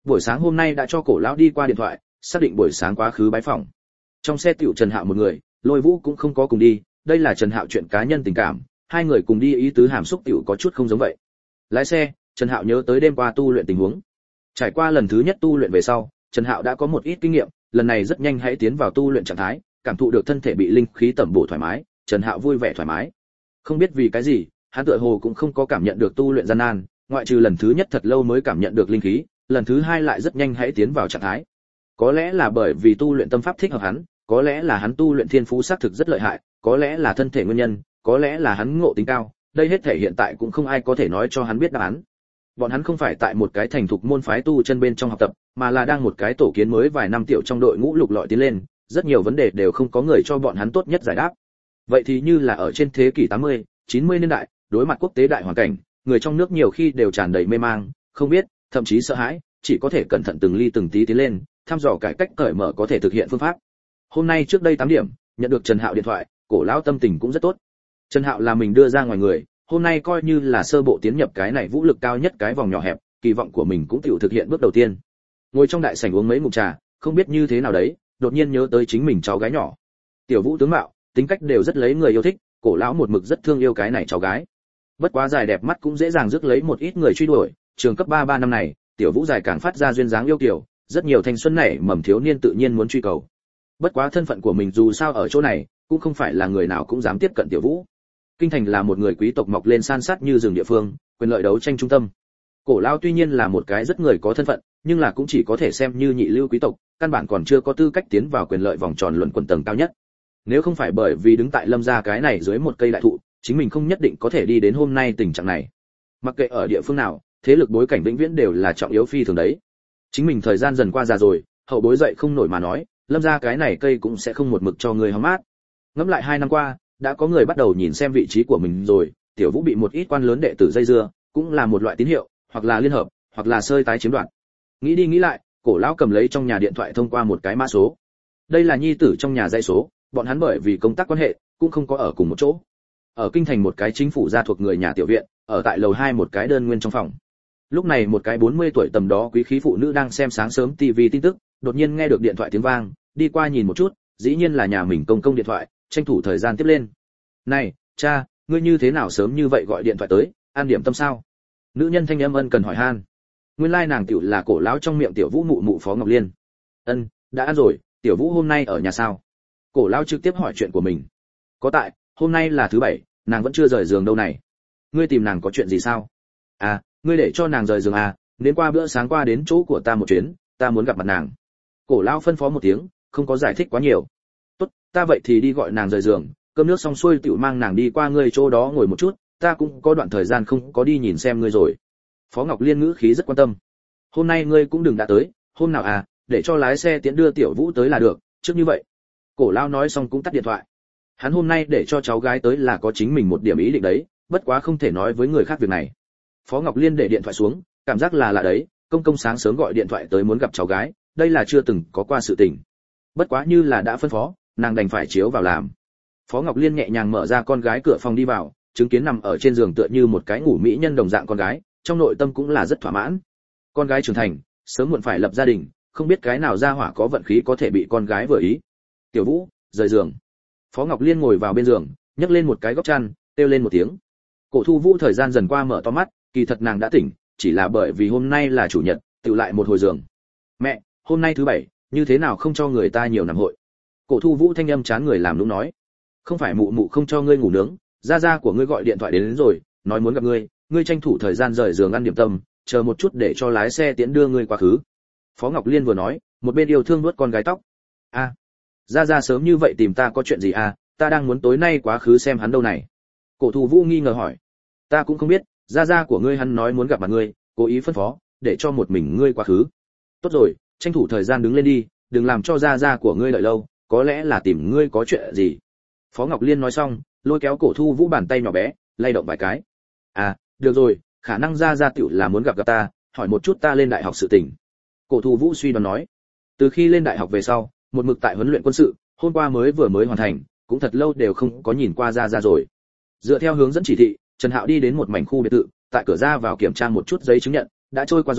buổi sáng hôm nay đã cho Cổ lão đi qua điện thoại, xác định buổi sáng quá khứ bái phỏng. Trong xe tiểu Trần Hạo một người, Lôi Vũ cũng không có cùng đi, đây là Trần Hạo chuyện cá nhân tình cảm, hai người cùng đi ý tứ hàm xúc tiểu có chút không giống vậy. Lái xe, Trần Hạo nhớ tới đêm qua tu luyện tình huống. Trải qua lần thứ nhất tu luyện về sau, Trần Hạo đã có một ít kinh nghiệm, lần này rất nhanh hãy tiến vào tu luyện trạng thái, cảm thụ được thân thể bị linh khí tẩm bổ thoải mái, Trần Hạo vui vẻ thoải mái. Không biết vì cái gì, hắn tựa hồ cũng không có cảm nhận được tu luyện gian nan, ngoại trừ lần thứ nhất thật lâu mới cảm nhận được linh khí, lần thứ hai lại rất nhanh hãy tiến vào trạng thái. Có lẽ là bởi vì tu luyện tâm pháp thích hợp hắn, có lẽ là hắn tu luyện thiên phú xác thực rất lợi hại, có lẽ là thân thể nguyên nhân, có lẽ là hắn ngộ tính cao, đây hết thể hiện tại cũng không ai có thể nói cho hắn biết đáp án. Bọn hắn không phải tại một cái thành thục môn phái tu chân bên trong học tập, mà là đang một cái tổ kiến mới vài năm tiểu trong đội ngũ lục lọi tiến lên, rất nhiều vấn đề đều không có người cho bọn hắn tốt nhất giải đáp. Vậy thì như là ở trên thế kỷ 80, 90 niên đại, đối mặt quốc tế đại hoàn cảnh, người trong nước nhiều khi đều tràn đầy mê mang, không biết, thậm chí sợ hãi, chỉ có thể cẩn thận từng ly từng tí tiến lên, thăm dò cải cách cởi mở có thể thực hiện phương pháp. Hôm nay trước đây 8 điểm, nhận được Trần Hạo điện thoại, Cổ lão tâm tình cũng rất tốt. Trần Hạo là mình đưa ra ngoài người, hôm nay coi như là sơ bộ tiến nhập cái này vũ lực cao nhất cái vòng nhỏ hẹp, kỳ vọng của mình cũng tiểu thực hiện bước đầu tiên. Ngồi trong đại sảnh uống mấy ngụm trà, không biết như thế nào đấy, đột nhiên nhớ tới chính mình cháu gái nhỏ. Tiểu Vũ tướng mạo, tính cách đều rất lấy người yêu thích, Cổ lão một mực rất thương yêu cái này cháu gái. Bất quá dài đẹp mắt cũng dễ dàng rước lấy một ít người truy đuổi, trường cấp 3 năm này, Tiểu Vũ dài càng phát ra duyên dáng yêu kiều, rất nhiều thanh xuân nảy mầm thiếu niên tự nhiên muốn truy cầu. Bất quá thân phận của mình dù sao ở chỗ này, cũng không phải là người nào cũng dám tiếp cận Tiểu Vũ. Kinh thành là một người quý tộc mọc lên san sát như rừng địa phương, quyền lợi đấu tranh trung tâm. Cổ lão tuy nhiên là một cái rất người có thân phận, nhưng là cũng chỉ có thể xem như nhị lưu quý tộc, căn bản còn chưa có tư cách tiến vào quyền lợi vòng tròn luận quần tầng cao nhất. Nếu không phải bởi vì đứng tại Lâm gia cái này dưới một cây đại thụ, chính mình không nhất định có thể đi đến hôm nay tình trạng này. Mặc kệ ở địa phương nào, thế lực bối cảnh vĩnh viễn đều là trọng yếu phi thường đấy. Chính mình thời gian dần qua già rồi, hậu bối dậy không nổi mà nói, Lâm gia cái này cây cũng sẽ không một mực cho người hóng mát. Ngẫm lại 2 năm qua, đã có người bắt đầu nhìn xem vị trí của mình rồi, Tiểu Vũ bị một ít quan lớn đệ tử dây dưa, cũng là một loại tín hiệu, hoặc là liên hợp, hoặc là sơi tái chiếm đoạt. Nghĩ đi nghĩ lại, Cổ lão cầm lấy trong nhà điện thoại thông qua một cái mã số. Đây là nhi tử trong nhà dãy số, bọn hắn bởi vì công tác quan hệ, cũng không có ở cùng một chỗ. Ở kinh thành một cái chính phủ gia thuộc người nhà tiểu viện, ở tại lầu 2 một cái đơn nguyên trong phòng. Lúc này một cái 40 tuổi tầm đó quý khí phụ nữ đang xem sáng sớm TV tin tức, đột nhiên nghe được điện thoại tiếng vang, đi qua nhìn một chút, dĩ nhiên là nhà mình công điện thoại, tranh thủ thời gian tiếp lên. "Này, cha, ngươi như thế nào sớm như vậy gọi điện thoại tới, ăn điểm tâm sao?" Nữ nhân thanh âm ân cần hỏi han. Nguyên lai nàng tiểu là Cổ lão trong miệng Tiểu Vũ mụ mụ Phó Ngọc Liên. "Ân, đã ăn rồi, Tiểu Vũ hôm nay ở nhà sao?" Cổ lão trực tiếp hỏi chuyện của mình. "Có tại, hôm nay là thứ bảy, nàng vẫn chưa rời giường đâu này. Ngươi tìm nàng có chuyện gì sao?" "À, ngươi để cho nàng rời giường à, đến qua bữa sáng qua đến chỗ của ta một chuyến, ta muốn gặp mặt nàng." Cổ lão phân phó một tiếng, không có giải thích quá nhiều. "Tốt, ta vậy thì đi gọi nàng rời giường, cơm nước xong xuôi tiểu mang nàng đi qua ngươi chỗ đó ngồi một chút, ta cũng có đoạn thời gian không có đi nhìn xem ngươi rồi." Phó Ngọc Liên ngữ khí rất quan tâm. "Hôm nay ngươi cũng đừng đã tới, hôm nào à, để cho lái xe tiễn đưa Tiểu Vũ tới là được, trước như vậy." Cổ lão nói xong cũng tắt điện thoại. Hắn hôm nay để cho cháu gái tới là có chính mình một điểm ý định đấy, bất quá không thể nói với người khác việc này. Phó Ngọc Liên để điện thoại xuống, cảm giác là lạ đấy, công sáng sớm gọi điện thoại tới muốn gặp cháu gái, đây là chưa từng có qua sự tình. Bất quá như là đã phân phó, nàng đành phải chiếu vào làm. Phó Ngọc Liên nhẹ nhàng mở ra con gái cửa phòng đi vào, chứng kiến nằm ở trên giường tựa như một cái ngủ mỹ nhân đồng dạng con gái, trong nội tâm cũng là rất thỏa mãn. Con gái trưởng thành, sớm muộn phải lập gia đình, không biết cái nào ra hỏa có vận khí có thể bị con gái vừa ý. "Tiểu Vũ, rời giường." Phó Ngọc Liên ngồi vào bên giường, nhấc lên một cái góc chăn, kêu lên một tiếng. Cổ Thu Vũ thời gian dần qua mở to mắt, kỳ thật nàng đã tỉnh, chỉ là bởi vì hôm nay là chủ nhật, tự lại một hồi giường. "Mẹ, hôm nay thứ bảy, như thế nào không cho người ta nhiều nằm hội?" Cổ Thu Vũ thanh âm chán người làm lúc nói. "Không phải mụ mụ không cho ngươi ngủ nướng, gia của ngươi gọi điện thoại đến rồi, nói muốn gặp ngươi, ngươi tranh thủ thời gian rời giường ăn điểm tâm, chờ một chút để cho lái xe tiễn đưa ngươi qua khứ." Phó Ngọc Liên vừa nói, một bên yêu thương nuốt con gái tóc. "A, gia sớm như vậy tìm ta có chuyện gì à, ta đang muốn tối nay quá khứ xem hắn đâu này." Cổ Thu Vũ nghi ngờ hỏi. "Ta cũng không biết, gia của ngươi hắn nói muốn gặp mặt ngươi, cố ý phân phó, để cho một mình ngươi quá khứ." "Tốt rồi, tranh thủ thời gian đứng lên đi, đừng làm cho gia của ngươi đợi lâu, có lẽ là tìm ngươi có chuyện gì." Phó Ngọc Liên nói xong, lôi kéo Cổ Thu Vũ bàn tay nhỏ bé, lay động vài cái. "À, được rồi, khả năng gia tiểu là muốn gặp ta, hỏi một chút ta lên đại học sự tình." Cổ Thu Vũ suy đoán nói. Từ khi lên đại học về sau, một mực tại huấn luyện quân sự, hôm qua mới hoàn thành, cũng thật lâu đều không có nhìn qua gia rồi. Dựa theo hướng dẫn chỉ thị, Trần Hạo đi đến một mảnh khu biệt thự, tại cửa ra vào kiểm tra một chút giấy chứng nhận, đã trôi qua rồi,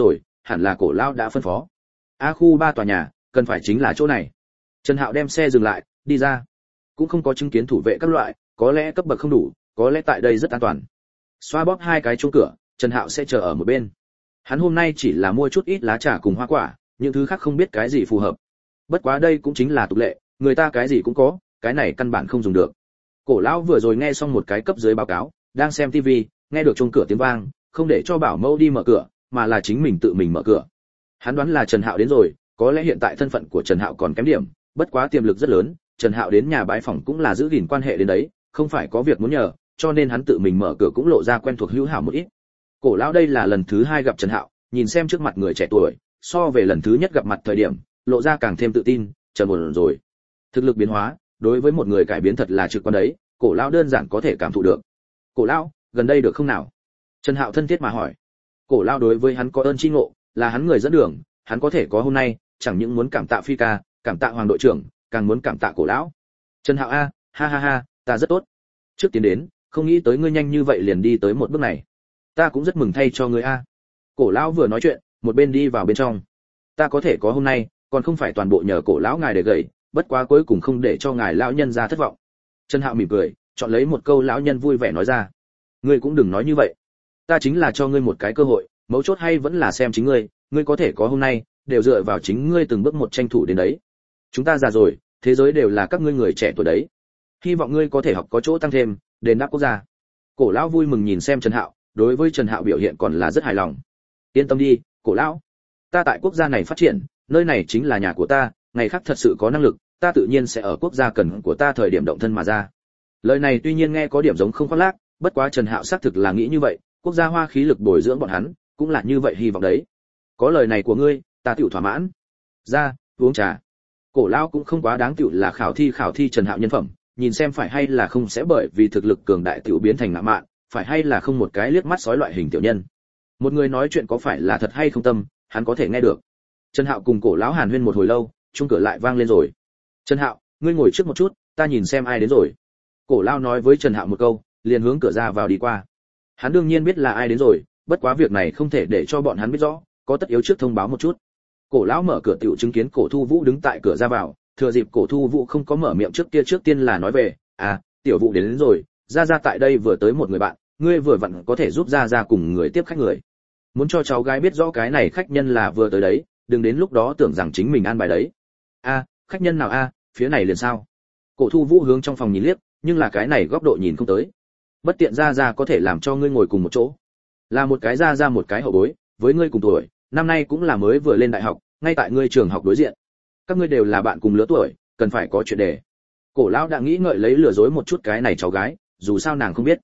hẳn là Cổ lão đã phân phó. A khu 3 tòa nhà, cần phải chính là chỗ này. Trần Hạo đem xe dừng lại, đi ra. Cũng không có chứng kiến thủ vệ các loại, có lẽ cấp bậc không đủ, có lẽ tại đây rất an toàn. Xoa bóp hai cái chuông cửa, Trần Hạo sẽ chờ ở một bên. Hắn hôm nay chỉ là mua chút ít lá trà cùng hoa quả, những thứ khác không biết cái gì phù hợp. Bất quá đây cũng chính là tục lệ, người ta cái gì cũng có, cái này căn bản không dùng được. Cổ lão vừa rồi nghe xong một cái cấp dưới báo cáo, đang xem tivi, nghe được chuông cửa tiếng vang, không để cho bảo mẫu đi mở cửa, mà là chính mình tự mình mở cửa. Hắn đoán là Trần Hạo đến rồi, có lẽ hiện tại thân phận của Trần Hạo còn kém điểm, bất quá tiềm lực rất lớn, Trần Hạo đến nhà bái phỏng cũng là giữ gìn quan hệ đến đấy, không phải có việc muốn nhờ, cho nên hắn tự mình mở cửa cũng lộ ra quen thuộc hữu hảo một ít. Cổ lão đây là lần thứ 2 gặp Trần Hạo, nhìn xem trước mặt người trẻ tuổi, so về lần thứ nhất gặp mặt thời điểm, lộ ra càng thêm tự tin, trầm ổn rồi. Thực lực biến hóa, đối với một người cải biến thật là trực quan đấy, Cổ lão đơn giản có thể cảm thụ được. Cổ lão, gần đây được không nào? Trần Hạo thân thiết mà hỏi. Cổ lão đối với hắn có ơn chi ngộ, là hắn người dẫn đường, hắn có thể có hôm nay, chẳng những muốn cảm tạ Phi ca, cảm tạ Hoàng đội trưởng, càng muốn cảm tạ Cổ lão. Trần Hạo a, ha ha ha, ta rất tốt. Trước tiến đến, không nghĩ tới ngươi nhanh như vậy liền đi tới một bước này. Ta cũng rất mừng thay cho ngươi a. Cổ lão vừa nói chuyện, một bên đi vào bên trong. Ta có thể có hôm nay, còn không phải toàn bộ nhờ Cổ lão ngài để gầy, bất quá cuối cùng không để cho ngài lão nhân ra thất vọng. Trần Hạo mỉm cười, chọn lấy một câu lão nhân vui vẻ nói ra. Ngươi cũng đừng nói như vậy. Ta chính là cho ngươi một cái cơ hội, mấu chốt hay vẫn là xem chính ngươi, ngươi có thể có hôm nay, đều dựa vào chính ngươi từng bước một tranh thủ đến đấy. Chúng ta già rồi, thế giới đều là các ngươi người trẻ tuổi đấy. Hy vọng ngươi có thể học có chỗ tăng thêm, đền đáp quốc gia. Cổ lão vui mừng nhìn xem Trần Hạo, đối với Trần Hạo biểu hiện còn là rất hài lòng. Yên tâm đi, Cổ lão. Ta tại quốc gia này phát triển, nơi này chính là nhà của ta, ngày khác thật sự có năng lực, ta tự nhiên sẽ ở quốc gia cần của ta thời điểm động thân mà ra. Lời này tuy nhiên nghe có điểm giống không khoác lác, bất quá Trần Hạo xác thực là nghĩ như vậy, quốc gia hoa khí lực bồi dưỡng bọn hắn, cũng là như vậy hy vọng đấy. Có lời này của ngươi, ta tiểu thỏa mãn. Ra, uống trà. Cổ lão cũng không quá đáng tiểu là khảo thi Trần Hạo nhân phẩm, nhìn xem phải hay là không sẽ bởi vì thực lực cường đại tiểu biến thành ngạ mạn, phải hay là không một cái liếc mắt sói loại hình tiểu nhân. Một người nói chuyện có phải là thật hay không tâm, hắn có thể nghe được. Trần Hạo cùng Cổ lão hàn huyên một hồi lâu, chuông cửa lại vang lên rồi. Trần Hạo, ngươi ngồi trước một chút, ta nhìn xem ai đến rồi. Cổ lão nói với Trần Hạo một câu, liền hướng cửa ra vào đi qua. Hắn đương nhiên biết là ai đến rồi, bất quá việc này không thể để cho bọn hắn biết rõ, có tất yếu trước thông báo một chút. Cổ lão mở cửa tiểu chứng kiến Cổ Thu Vũ đứng tại cửa ra vào, thừa dịp Cổ Thu Vũ không có mở miệng trước tiên là nói về, tiểu Vũ đến rồi, ra tại đây vừa tới một người bạn, ngươi vừa vặn có thể giúp ra cùng người tiếp khách người. Muốn cho cháu gái biết rõ cái này khách nhân là vừa tới đấy, đừng đến lúc đó tưởng rằng chính mình an bài đấy. Khách nhân nào phía này liền sao? Cổ Thu Vũ hướng trong phòng nhìn liếc, nhưng là cái này góc độ nhìn không tới. Bất tiện ra có thể làm cho ngươi ngồi cùng một chỗ. Là một cái ra một cái hậu bối, với ngươi cùng tuổi, năm nay cũng là mới vừa lên đại học, ngay tại ngươi trường học đối diện. Các ngươi đều là bạn cùng lứa tuổi, cần phải có chuyện để. Cổ lão đã nghĩ ngợi lấy lừa dối một chút cái này cháu gái, dù sao nàng không biết.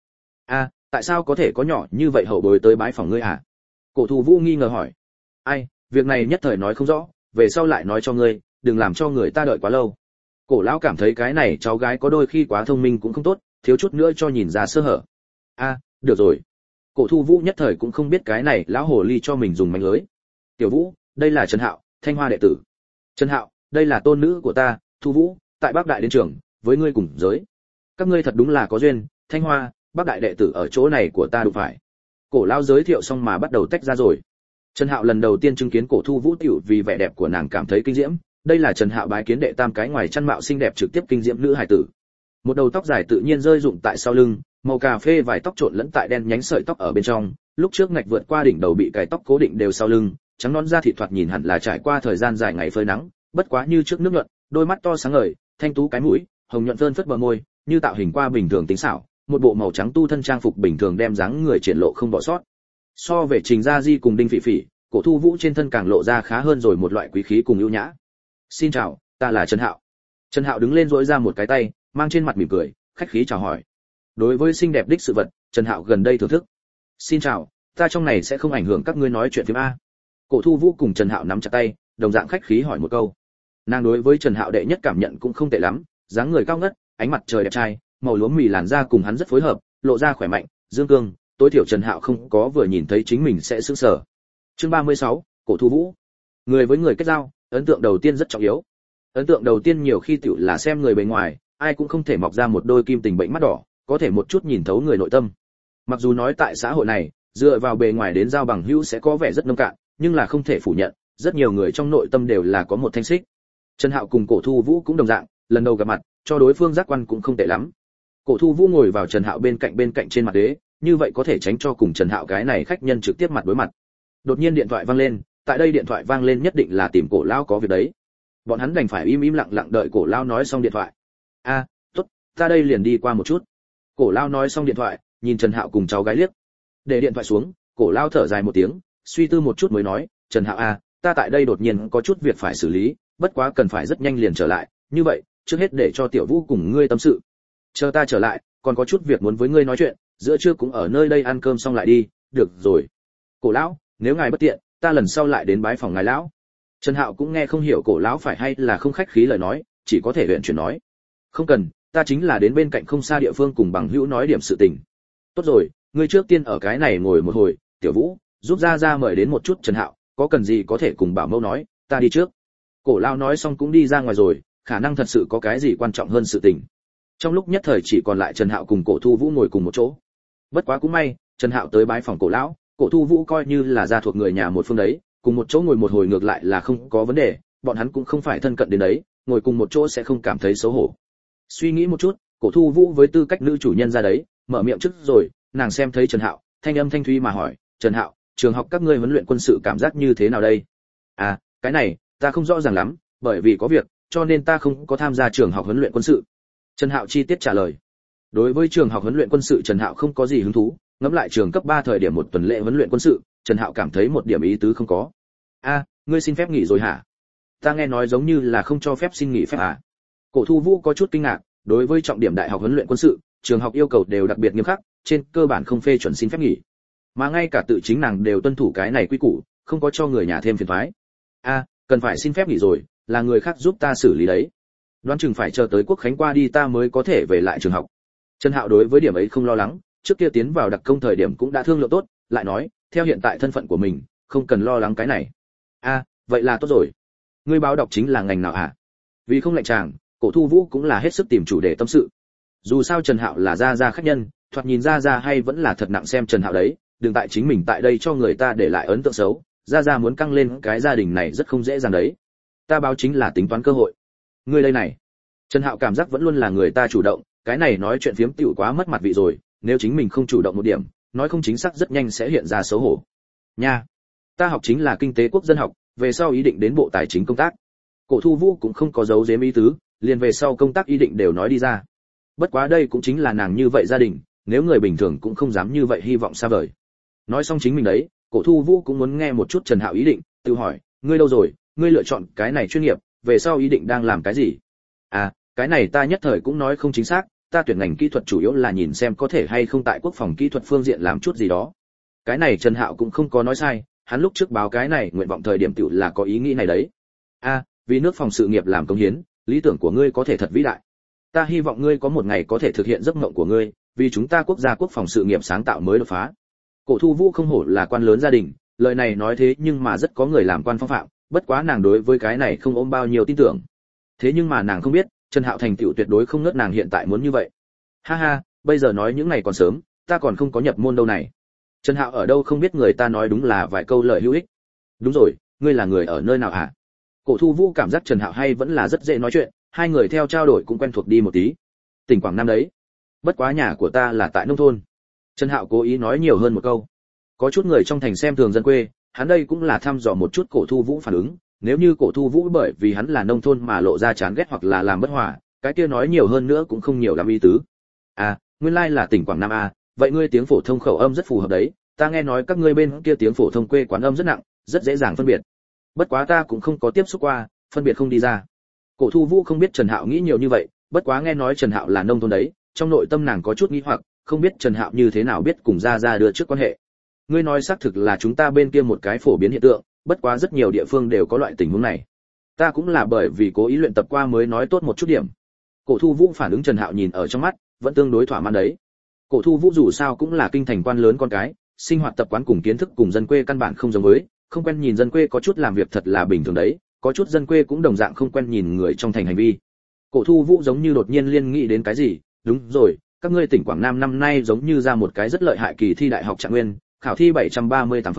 Tại sao có thể có nhỏ như vậy hậu bối tới bái phòng ngươi hả? Cổ Thu Vũ nghi ngờ hỏi. Việc này nhất thời nói không rõ, về sau lại nói cho ngươi, đừng làm cho người ta đợi quá lâu. Cổ lão cảm thấy cái này cháu gái có đôi khi quá thông minh cũng không tốt, thiếu chút nữa cho nhìn ra sơ hở. Được rồi. Cổ Thu Vũ nhất thời cũng không biết cái này lão hồ ly cho mình dùng mánh lưới. Tiểu Vũ, đây là Trần Hạo, Thanh Hoa đệ tử. Trần Hạo, đây là tôn nữ của ta, Thu Vũ, tại Bắc Đại đến trường, với ngươi cùng giới. Các ngươi thật đúng là có duyên, Thanh Hoa, Bắc Đại đệ tử ở chỗ này của ta đụng phải. Cổ lão giới thiệu xong mà bắt đầu tách ra rồi. Trần Hạo lần đầu tiên chứng kiến Cổ Thu Vũ tiểu vì vẻ đẹp của nàng cảm thấy kinh diễm, đây là Trần Hạo bái kiến đệ tam cái ngoài chăn mạo xinh đẹp trực tiếp kinh diễm nữ hải tử. Một đầu tóc dài tự nhiên rơi rụng tại sau lưng, màu cà phê vài tóc trộn lẫn tại đen nhánh sợi tóc ở bên trong, lúc trước ngạch vượt qua đỉnh đầu bị cài tóc cố định đều sau lưng, trắng nõn da thịt thoạt nhìn hẳn là trải qua thời gian dài ngày phơi nắng, bất quá như trước nước nhuận, đôi mắt to sáng ngời, thanh tú cái mũi, hồng nhuận phơn phất bờ môi, như tạo hình qua bình thường tính xảo, một bộ màu trắng tu thân trang phục bình thường đem dáng người triển lộ không bỏ sót. So về Trình Gia Di cùng Đinh Phỉ Phỉ, Cổ Thu Vũ trên thân càng lộ ra khá hơn rồi một loại quý khí cùng ưu nhã. Xin chào, ta là Trần Hạo. Trần Hạo đứng lên duỗi ra một cái tay, mang trên mặt mỉm cười, khách khí chào hỏi. Đối với xinh đẹp đích sự vật, Trần Hạo gần đây thưởng thức. Xin chào, ta trong này sẽ không ảnh hưởng các ngươi nói chuyện phim a. Cổ Thu Vũ cùng Trần Hạo nắm chặt tay, đồng dạng khách khí hỏi một câu. Nàng đối với Trần Hạo đệ nhất cảm nhận cũng không tệ lắm, dáng người cao ngất, ánh mặt trời đẹp trai, màu lúa mì làn da cùng hắn rất phối hợp, lộ ra khỏe mạnh, dương cương, tối thiểu Trần Hạo không có vừa nhìn thấy chính mình sẽ sửng sở. Chương 36, Cổ Thu Vũ. Người với người kết giao, ấn tượng đầu tiên rất trọng yếu. Ấn tượng đầu tiên nhiều khi tiểu là xem người bề ngoài, ai cũng không thể mọc ra một đôi kim tình bệnh mắt đỏ, có thể một chút nhìn thấu người nội tâm. Mặc dù nói tại xã hội này, dựa vào bề ngoài đến giao bằng hữu sẽ có vẻ rất nông cạn, nhưng là không thể phủ nhận, rất nhiều người trong nội tâm đều là có một thanh xích. Trần Hạo cùng Cổ Thu Vũ cũng đồng dạng, lần đầu gặp mặt, cho đối phương giác quan cũng không tệ lắm. Cổ Thu Vũ ngồi vào Trần Hạo bên cạnh trên mặt ghế, như vậy có thể tránh cho cùng Trần Hạo cái này khách nhân trực tiếp mặt đối mặt. Đột nhiên điện thoại vang lên, tại đây điện thoại vang lên nhất định là tìm Cổ lão có việc đấy. Bọn hắn đành phải im lặng đợi Cổ lão nói xong điện thoại. Tốt, ta đây liền đi qua một chút. Cổ lão nói xong điện thoại, nhìn Trần Hạo cùng cháu gái liếc. Để điện thoại xuống, Cổ lão thở dài một tiếng, suy tư một chút mới nói, Trần Hạo ta tại đây đột nhiên có chút việc phải xử lý, bất quá cần phải rất nhanh liền trở lại, như vậy, trước hết để cho Tiểu Vũ cùng ngươi tâm sự. Chờ ta trở lại, còn có chút việc muốn với ngươi nói chuyện, giữa trưa cũng ở nơi đây ăn cơm xong lại đi, được rồi. Cổ lão, nếu ngài bất tiện, ta lần sau lại đến bái phòng ngài lão. Trần Hạo cũng nghe không hiểu Cổ lão phải hay là không khách khí lời nói, chỉ có thể luyện chuyển nói. Không cần, ta chính là đến bên cạnh không xa địa phương cùng bằng hữu nói điểm sự tình. Tốt rồi, ngươi trước tiên ở cái này ngồi một hồi, Tiểu Vũ, giúp ra mời đến một chút Trần Hạo, có cần gì có thể cùng bảo mẫu nói, ta đi trước. Cổ lão nói xong cũng đi ra ngoài rồi, khả năng thật sự có cái gì quan trọng hơn sự tình. Trong lúc nhất thời chỉ còn lại Trần Hạo cùng Cổ Thu Vũ ngồi cùng một chỗ. Bất quá cũng may, Trần Hạo tới bái phòng Cổ lão, Cổ Thu Vũ coi như là gia thuộc người nhà một phương đấy, cùng một chỗ ngồi một hồi ngược lại là không có vấn đề, bọn hắn cũng không phải thân cận đến đấy, ngồi cùng một chỗ sẽ không cảm thấy xấu hổ. Suy nghĩ một chút, Cổ Thu Vũ với tư cách nữ chủ nhân ra đấy, mở miệng trước rồi, nàng xem thấy Trần Hạo, thanh âm thanh thúy mà hỏi, "Trần Hạo, trường học các ngươi huấn luyện quân sự cảm giác như thế nào đây?" Cái này, ta không rõ ràng lắm, bởi vì có việc, cho nên ta không có tham gia trường học huấn luyện quân sự. Trần Hạo chi tiết trả lời. Đối với trường học huấn luyện quân sự Trần Hạo không có gì hứng thú, ngẫm lại trường cấp 3 thời điểm một tuần lễ huấn luyện quân sự, Trần Hạo cảm thấy một điểm ý tứ không có. Ngươi xin phép nghỉ rồi hả? Ta nghe nói giống như là không cho phép xin nghỉ phép à? Cổ Thu Vũ có chút kinh ngạc, đối với trọng điểm đại học huấn luyện quân sự, trường học yêu cầu đều đặc biệt nghiêm khắc, trên cơ bản không phê chuẩn xin phép nghỉ. Mà ngay cả tự chính nàng đều tuân thủ cái này quy củ, không có cho người nhà thêm phiền toái. Cần phải xin phép nghỉ rồi, là người khác giúp ta xử lý đấy. Đoán chừng phải chờ tới Quốc khánh qua đi ta mới có thể về lại trường học. Trần Hạo đối với điểm ấy không lo lắng, trước kia tiến vào đặc công thời điểm cũng đã thương lượng tốt, lại nói, theo hiện tại thân phận của mình, không cần lo lắng cái này. Vậy là tốt rồi. Ngươi báo đọc chính là ngành nào hả? Vì không lạnh chàng, Cổ Thu Vũ cũng là hết sức tìm chủ đề tâm sự. Dù sao Trần Hạo là gia khách nhân, thoạt nhìn gia hay vẫn là thật nặng xem Trần Hạo đấy, đừng tại chính mình tại đây cho người ta để lại ấn tượng xấu, gia muốn căng lên cái gia đình này rất không dễ dàng đấy. Ta báo chính là tính toán cơ hội. Ngươi đây này. Trần Hạo cảm giác vẫn luôn là người ta chủ động, cái này nói chuyện phiếm tiểu quá mất mặt vị rồi, nếu chính mình không chủ động một điểm, nói không chính xác rất nhanh sẽ hiện ra xấu hổ. Nha, ta học chính là kinh tế quốc dân học, về sau ý định đến Bộ Tài chính công tác. Cổ Thu Vũ cũng không có giấu giếm ý tứ, liền về sau công tác ý định đều nói đi ra. Bất quá đây cũng chính là nàng như vậy gia đình, nếu người bình thường cũng không dám như vậy hy vọng xa vời. Nói xong chính mình đấy, Cổ Thu Vũ cũng muốn nghe một chút Trần Hạo ý định, tự hỏi, ngươi đâu rồi, ngươi lựa chọn cái này chuyên nghiệp, về sau ý định đang làm cái gì? Cái này ta nhất thời cũng nói không chính xác, ta tuyển ngành kỹ thuật chủ yếu là nhìn xem có thể hay không tại quốc phòng kỹ thuật phương diện làm chút gì đó. Cái này Trần Hạo cũng không có nói sai, hắn lúc trước báo cái này nguyện vọng thời điểm tiểu là có ý nghĩ này đấy. Vì nước phòng sự nghiệp làm công hiến, lý tưởng của ngươi có thể thật vĩ đại. Ta hy vọng ngươi có một ngày có thể thực hiện giấc mộng của ngươi, vì chúng ta quốc gia quốc phòng sự nghiệp sáng tạo mới đột phá. Cổ Thu Vũ không hổ là quan lớn gia đình, lời này nói thế nhưng mà rất có người làm quan phong phạm, bất quá nàng đối với cái này không ôm bao nhiêu tin tưởng. Thế nhưng mà nàng không biết, Trần Hạo thành tựu tuyệt đối không ngớt nàng hiện tại muốn như vậy. Bây giờ nói những này còn sớm, ta còn không có nhập môn đâu này. Trần Hạo ở đâu không biết người ta nói đúng là vài câu lời hữu ích. Đúng rồi, ngươi là người ở nơi nào hả? Cổ Thu Vũ cảm giác Trần Hạo hay vẫn là rất dễ nói chuyện, hai người theo trao đổi cũng quen thuộc đi một tí. Tỉnh Quảng Nam đấy. Bất quá nhà của ta là tại nông thôn. Trần Hạo cố ý nói nhiều hơn một câu. Có chút người trong thành xem thường dân quê, hắn đây cũng là thăm dò một chút Cổ Thu Vũ phản ứng, nếu như Cổ Thu Vũ bởi vì hắn là nông thôn mà lộ ra chán ghét hoặc là làm bất hòa, cái kia nói nhiều hơn nữa cũng không nhiều lắm ý tứ. Nguyên lai là tỉnh Quảng Nam vậy ngươi tiếng phổ thông khẩu âm rất phù hợp đấy, ta nghe nói các ngươi bên kia tiếng phổ thông quê quán âm rất nặng, rất dễ dàng phân biệt. Bất quá ta cũng không có tiếp xúc qua, phân biệt không đi ra. Cổ Thu Vũ không biết Trần Hạo nghĩ nhiều như vậy, bất quá nghe nói Trần Hạo là nông thôn đấy, trong nội tâm nàng có chút nghi hoặc, không biết Trần Hạo như thế nào biết cùng ra đưa trước quan hệ. Ngươi nói xác thực là chúng ta bên kia một cái phổ biến hiện tượng, bất quá rất nhiều địa phương đều có loại tình huống này. Ta cũng là bởi vì cố ý luyện tập qua mới nói tốt một chút điểm. Cổ Thu Vũ phản ứng Trần Hạo nhìn ở trong mắt, vẫn tương đối thỏa mãn đấy. Cổ Thu Vũ dù sao cũng là kinh thành quan lớn con cái, sinh hoạt tập quán cùng kiến thức cùng dân quê căn bản không giống với, không quen nhìn dân quê có chút làm việc thật là bình thường đấy, có chút dân quê cũng đồng dạng không quen nhìn người trong thành hành vi. Cổ Thu Vũ giống như đột nhiên liên nghĩ đến cái gì, đúng rồi, các ngươi tỉnh Quảng Nam năm nay giống như ra một cái rất lợi hại kỳ thi đại học Trạng Nguyên, khảo thi 738 phân,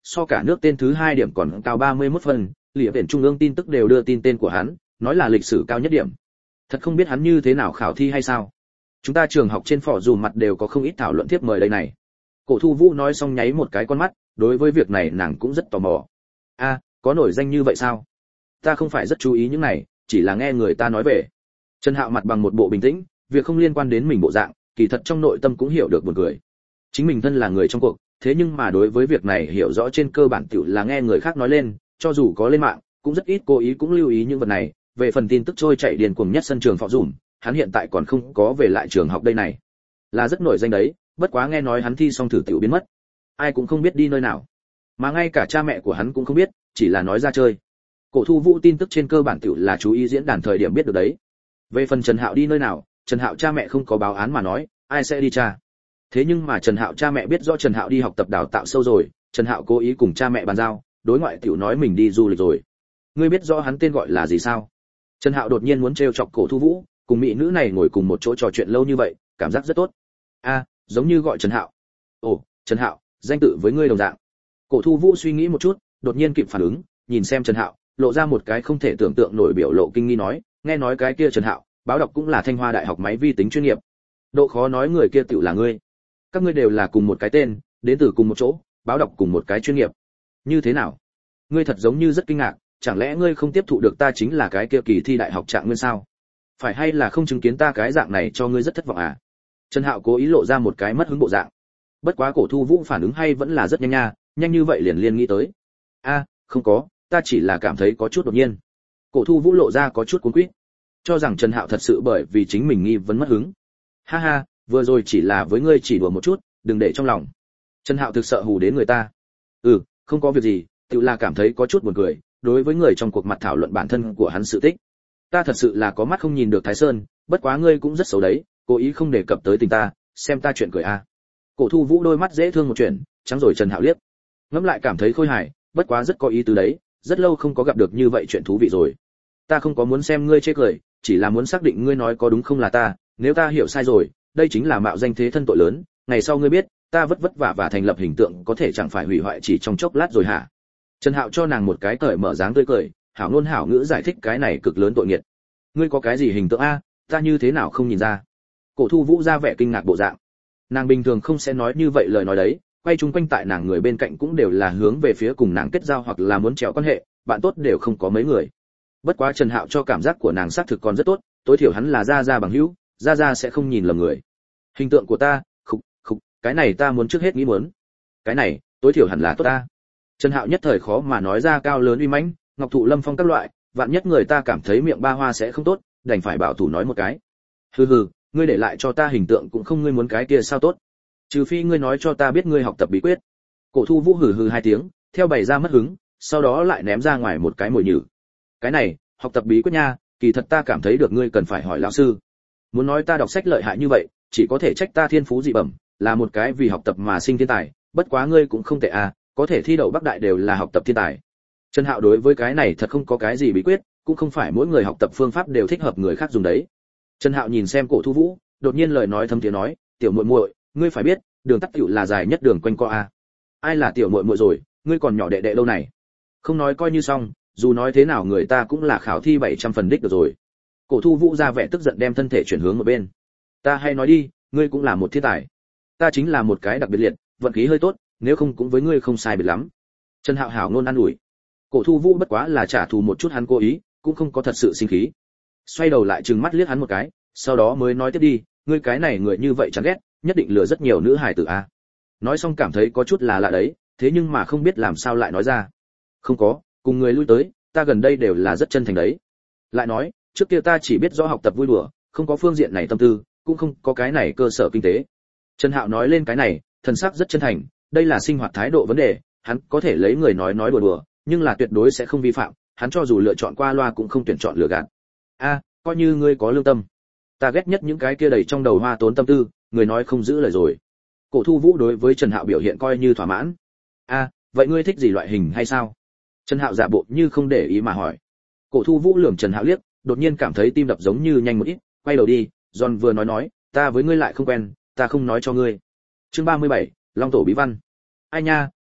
so cả nước tên thứ 2 điểm còn cao 31 phần, Lĩa viện trung ương tin tức đều đưa tin tên của hắn, nói là lịch sử cao nhất điểm. Thật không biết hắn như thế nào khảo thi hay sao. Chúng ta trường học trên phỏ dùm mặt đều có không ít thảo luận tiếp mời đây này. Cổ Thu Vũ nói xong nháy một cái con mắt, đối với việc này nàng cũng rất tò mò. A, có nổi danh như vậy sao? Ta không phải rất chú ý những này, chỉ là nghe người ta nói về. Trần Hạo mặt bằng một bộ bình tĩnh, việc không liên quan đến mình bộ dạng, kỳ thật trong nội tâm cũng hiểu được buồn cười. Chính mình thân là người trong cuộc, thế nhưng mà đối với việc này hiểu rõ trên cơ bản tiểu là nghe người khác nói lên, cho dù có lên mạng, cũng rất ít cố ý cũng lưu ý những vật này. Về phần tin tức trôi chạy điên cuồng nhất sân trường phỏ dùm, hắn hiện tại còn không có về lại trường học đây này. Là rất nổi danh đấy, bất quá nghe nói hắn thi xong thử tiểu biến mất. Ai cũng không biết đi nơi nào. Mà ngay cả cha mẹ của hắn cũng không biết, chỉ là nói ra chơi. Cổ Thu Vũ tin tức trên cơ bản tiểu là chú ý diễn đàn thời điểm biết được đấy. Về phần Trần Hạo đi nơi nào, Trần Hạo cha mẹ không có báo án mà nói, ai sẽ đi tra. Thế nhưng mà Trần Hạo cha mẹ biết rõ Trần Hạo đi học tập đào tạo sâu rồi, Trần Hạo cố ý cùng cha mẹ bàn giao, đối ngoại tiểu nói mình đi du lịch rồi. Ngươi biết rõ hắn tên gọi là gì sao? Trần Hạo đột nhiên muốn trêu chọc Cổ Thu Vũ, cùng mỹ nữ này ngồi cùng một chỗ trò chuyện lâu như vậy, cảm giác rất tốt. A, giống như gọi Trần Hạo. Ồ, Trần Hạo, danh tự với ngươi đồng dạng. Cổ Thu Vũ suy nghĩ một chút, đột nhiên kịp phản ứng, nhìn xem Trần Hạo, lộ ra một cái không thể tưởng tượng nổi biểu lộ kinh nghi nói, nghe nói cái kia Trần Hạo, báo đọc cũng là Thanh Hoa Đại học máy vi tính chuyên nghiệp. Độ khó nói người kia tiểu là ngươi. Các ngươi đều là cùng một cái tên, đến từ cùng một chỗ, báo đọc cùng một cái chuyên nghiệp. Như thế nào? Ngươi thật giống như rất kinh ngạc, chẳng lẽ ngươi không tiếp thụ được ta chính là cái kia kỳ thi đại học trạng nguyên sao? Phải hay là không chứng kiến ta cái dạng này cho ngươi rất thất vọng à? Trần Hạo cố ý lộ ra một cái mất hứng bộ dạng. Bất quá Cổ Thu Vũ phản ứng hay vẫn là rất nhanh nha, nhanh như vậy liền nghĩ tới. A, không có, ta chỉ là cảm thấy có chút đột nhiên. Cổ Thu Vũ lộ ra có chút cuống quýt, cho rằng Trần Hạo thật sự bởi vì chính mình nghi vấn mất hứng. Ha ha, vừa rồi chỉ là với ngươi chỉ đùa một chút, đừng để trong lòng. Trần Hạo thực sợ hù đến người ta. Không có việc gì, tự là cảm thấy có chút buồn cười, đối với người trong cuộc mặt thảo luận bản thân của hắn sự tích. Ta thật sự là có mắt không nhìn được Thái Sơn, bất quá ngươi cũng rất xấu đấy, cố ý không đề cập tới tình ta, xem ta chuyện cười a. Cổ Thu Vũ đôi mắt dễ thương một chuyện, trắng rồi Trần Hạo liếc. Ngẫm lại cảm thấy khôi hài, bất quá rất có ý tứ đấy, rất lâu không có gặp được như vậy chuyện thú vị rồi. Ta không có muốn xem ngươi chê cười, chỉ là muốn xác định ngươi nói có đúng không là ta, nếu ta hiểu sai rồi, đây chính là mạo danh thế thân tội lớn, ngày sau ngươi biết, ta vất vất vả và thành lập hình tượng có thể chẳng phải hủy hoại chỉ trong chốc lát rồi hả? Trần Hạo cho nàng một cái cởi mở dáng tươi cười, hảo ngôn hảo ngữ giải thích cái này cực lớn tội nghiệt. Ngươi có cái gì hình tượng a, ta như thế nào không nhìn ra? Cổ Thu Vũ ra vẻ kinh ngạc bộ dạng. Nàng bình thường không sẽ nói như vậy lời nói đấy, quay chung quanh tại nàng người bên cạnh cũng đều là hướng về phía cùng nàng kết giao hoặc là muốn trèo quan hệ, bạn tốt đều không có mấy người. Bất quá Trần Hạo cho cảm giác của nàng xác thực còn rất tốt, tối thiểu hắn là gia bằng hữu, gia sẽ không nhìn lầm người. Hình tượng của ta, khục, cái này ta muốn trước hết nghĩ muốn. Cái này, tối thiểu hẳn là tốt ta. Trần Hạo nhất thời khó mà nói ra cao lớn uy mãnh, ngọc thụ lâm phong các loại, vạn nhất người ta cảm thấy miệng ba hoa sẽ không tốt, đành phải bảo thủ nói một cái. Hừ, ngươi để lại cho ta hình tượng cũng không ngươi muốn cái kia sao tốt. Trừ phi ngươi nói cho ta biết ngươi học tập bí quyết. Cổ Thu Vũ hừ hai tiếng, theo bày ra mất hứng, sau đó lại ném ra ngoài một cái mồi nhử. Cái này, học tập bí quyết nha, kỳ thật ta cảm thấy được ngươi cần phải hỏi lão sư. Muốn nói ta đọc sách lợi hại như vậy, chỉ có thể trách ta thiên phú dị bẩm, là một cái vì học tập mà sinh thiên tài, bất quá ngươi cũng không tệ à, có thể thi đậu Bắc Đại đều là học tập thiên tài. Trần Hạo đối với cái này thật không có cái gì bí quyết, cũng không phải mỗi người học tập phương pháp đều thích hợp người khác dùng đấy. Trần Hạo nhìn xem Cổ Thu Vũ, đột nhiên lời nói thâm tiếng nói, "Tiểu muội muội, ngươi phải biết, đường tắt tiểu là dài nhất đường quanh co a." Ai là tiểu muội muội rồi, ngươi còn nhỏ đệ đệ đâu này. Không nói coi như xong, dù nói thế nào người ta cũng là khảo thi 700 phần đích được rồi. Cổ Thu Vũ ra vẻ tức giận đem thân thể chuyển hướng một bên. Ta hay nói đi, ngươi cũng là một thiên tài. Ta chính là một cái đặc biệt liệt, vận khí hơi tốt, nếu không cũng với ngươi không sai biệt lắm. Trần Hạo hảo ngôn an ủi. Cổ Thu Vũ bất quá là trả thù một chút hắn cố ý, cũng không có thật sự sinh khí. Xoay đầu lại trừng mắt liếc hắn một cái, sau đó mới nói tiếp đi, ngươi cái này người như vậy chán ghét, nhất định lừa rất nhiều nữ hài tử a. Nói xong cảm thấy có chút là lạ đấy, thế nhưng mà không biết làm sao lại nói ra. Không có, cùng người lui tới, ta gần đây đều là rất chân thành đấy. Lại nói, trước kia ta chỉ biết rõ học tập vui đùa, không có phương diện này tâm tư, cũng không có cái này cơ sở kinh tế. Trần Hạo nói lên cái này, thần sắc rất chân thành, đây là sinh hoạt thái độ vấn đề, hắn có thể lấy người nói đùa, nhưng là tuyệt đối sẽ không vi phạm, hắn cho dù lựa chọn qua loa cũng không tuyển chọn lừa gạt. A, coi như ngươi có lương tâm. Ta ghét nhất những cái kia đầy trong đầu hoa tốn tâm tư, người nói không giữ lời rồi. Cổ Thu Vũ đối với Trần Hạo biểu hiện coi như thỏa mãn. A, vậy ngươi thích gì loại hình hay sao? Trần Hạo giả bộ như không để ý mà hỏi. Cổ Thu Vũ lườm Trần Hạo liếc, đột nhiên cảm thấy tim đập giống như nhanh một ít, quay đầu đi, John vừa nói, ta với ngươi lại không quen, ta không nói cho ngươi. Chương 37, Long tổ bí văn. Ai nha,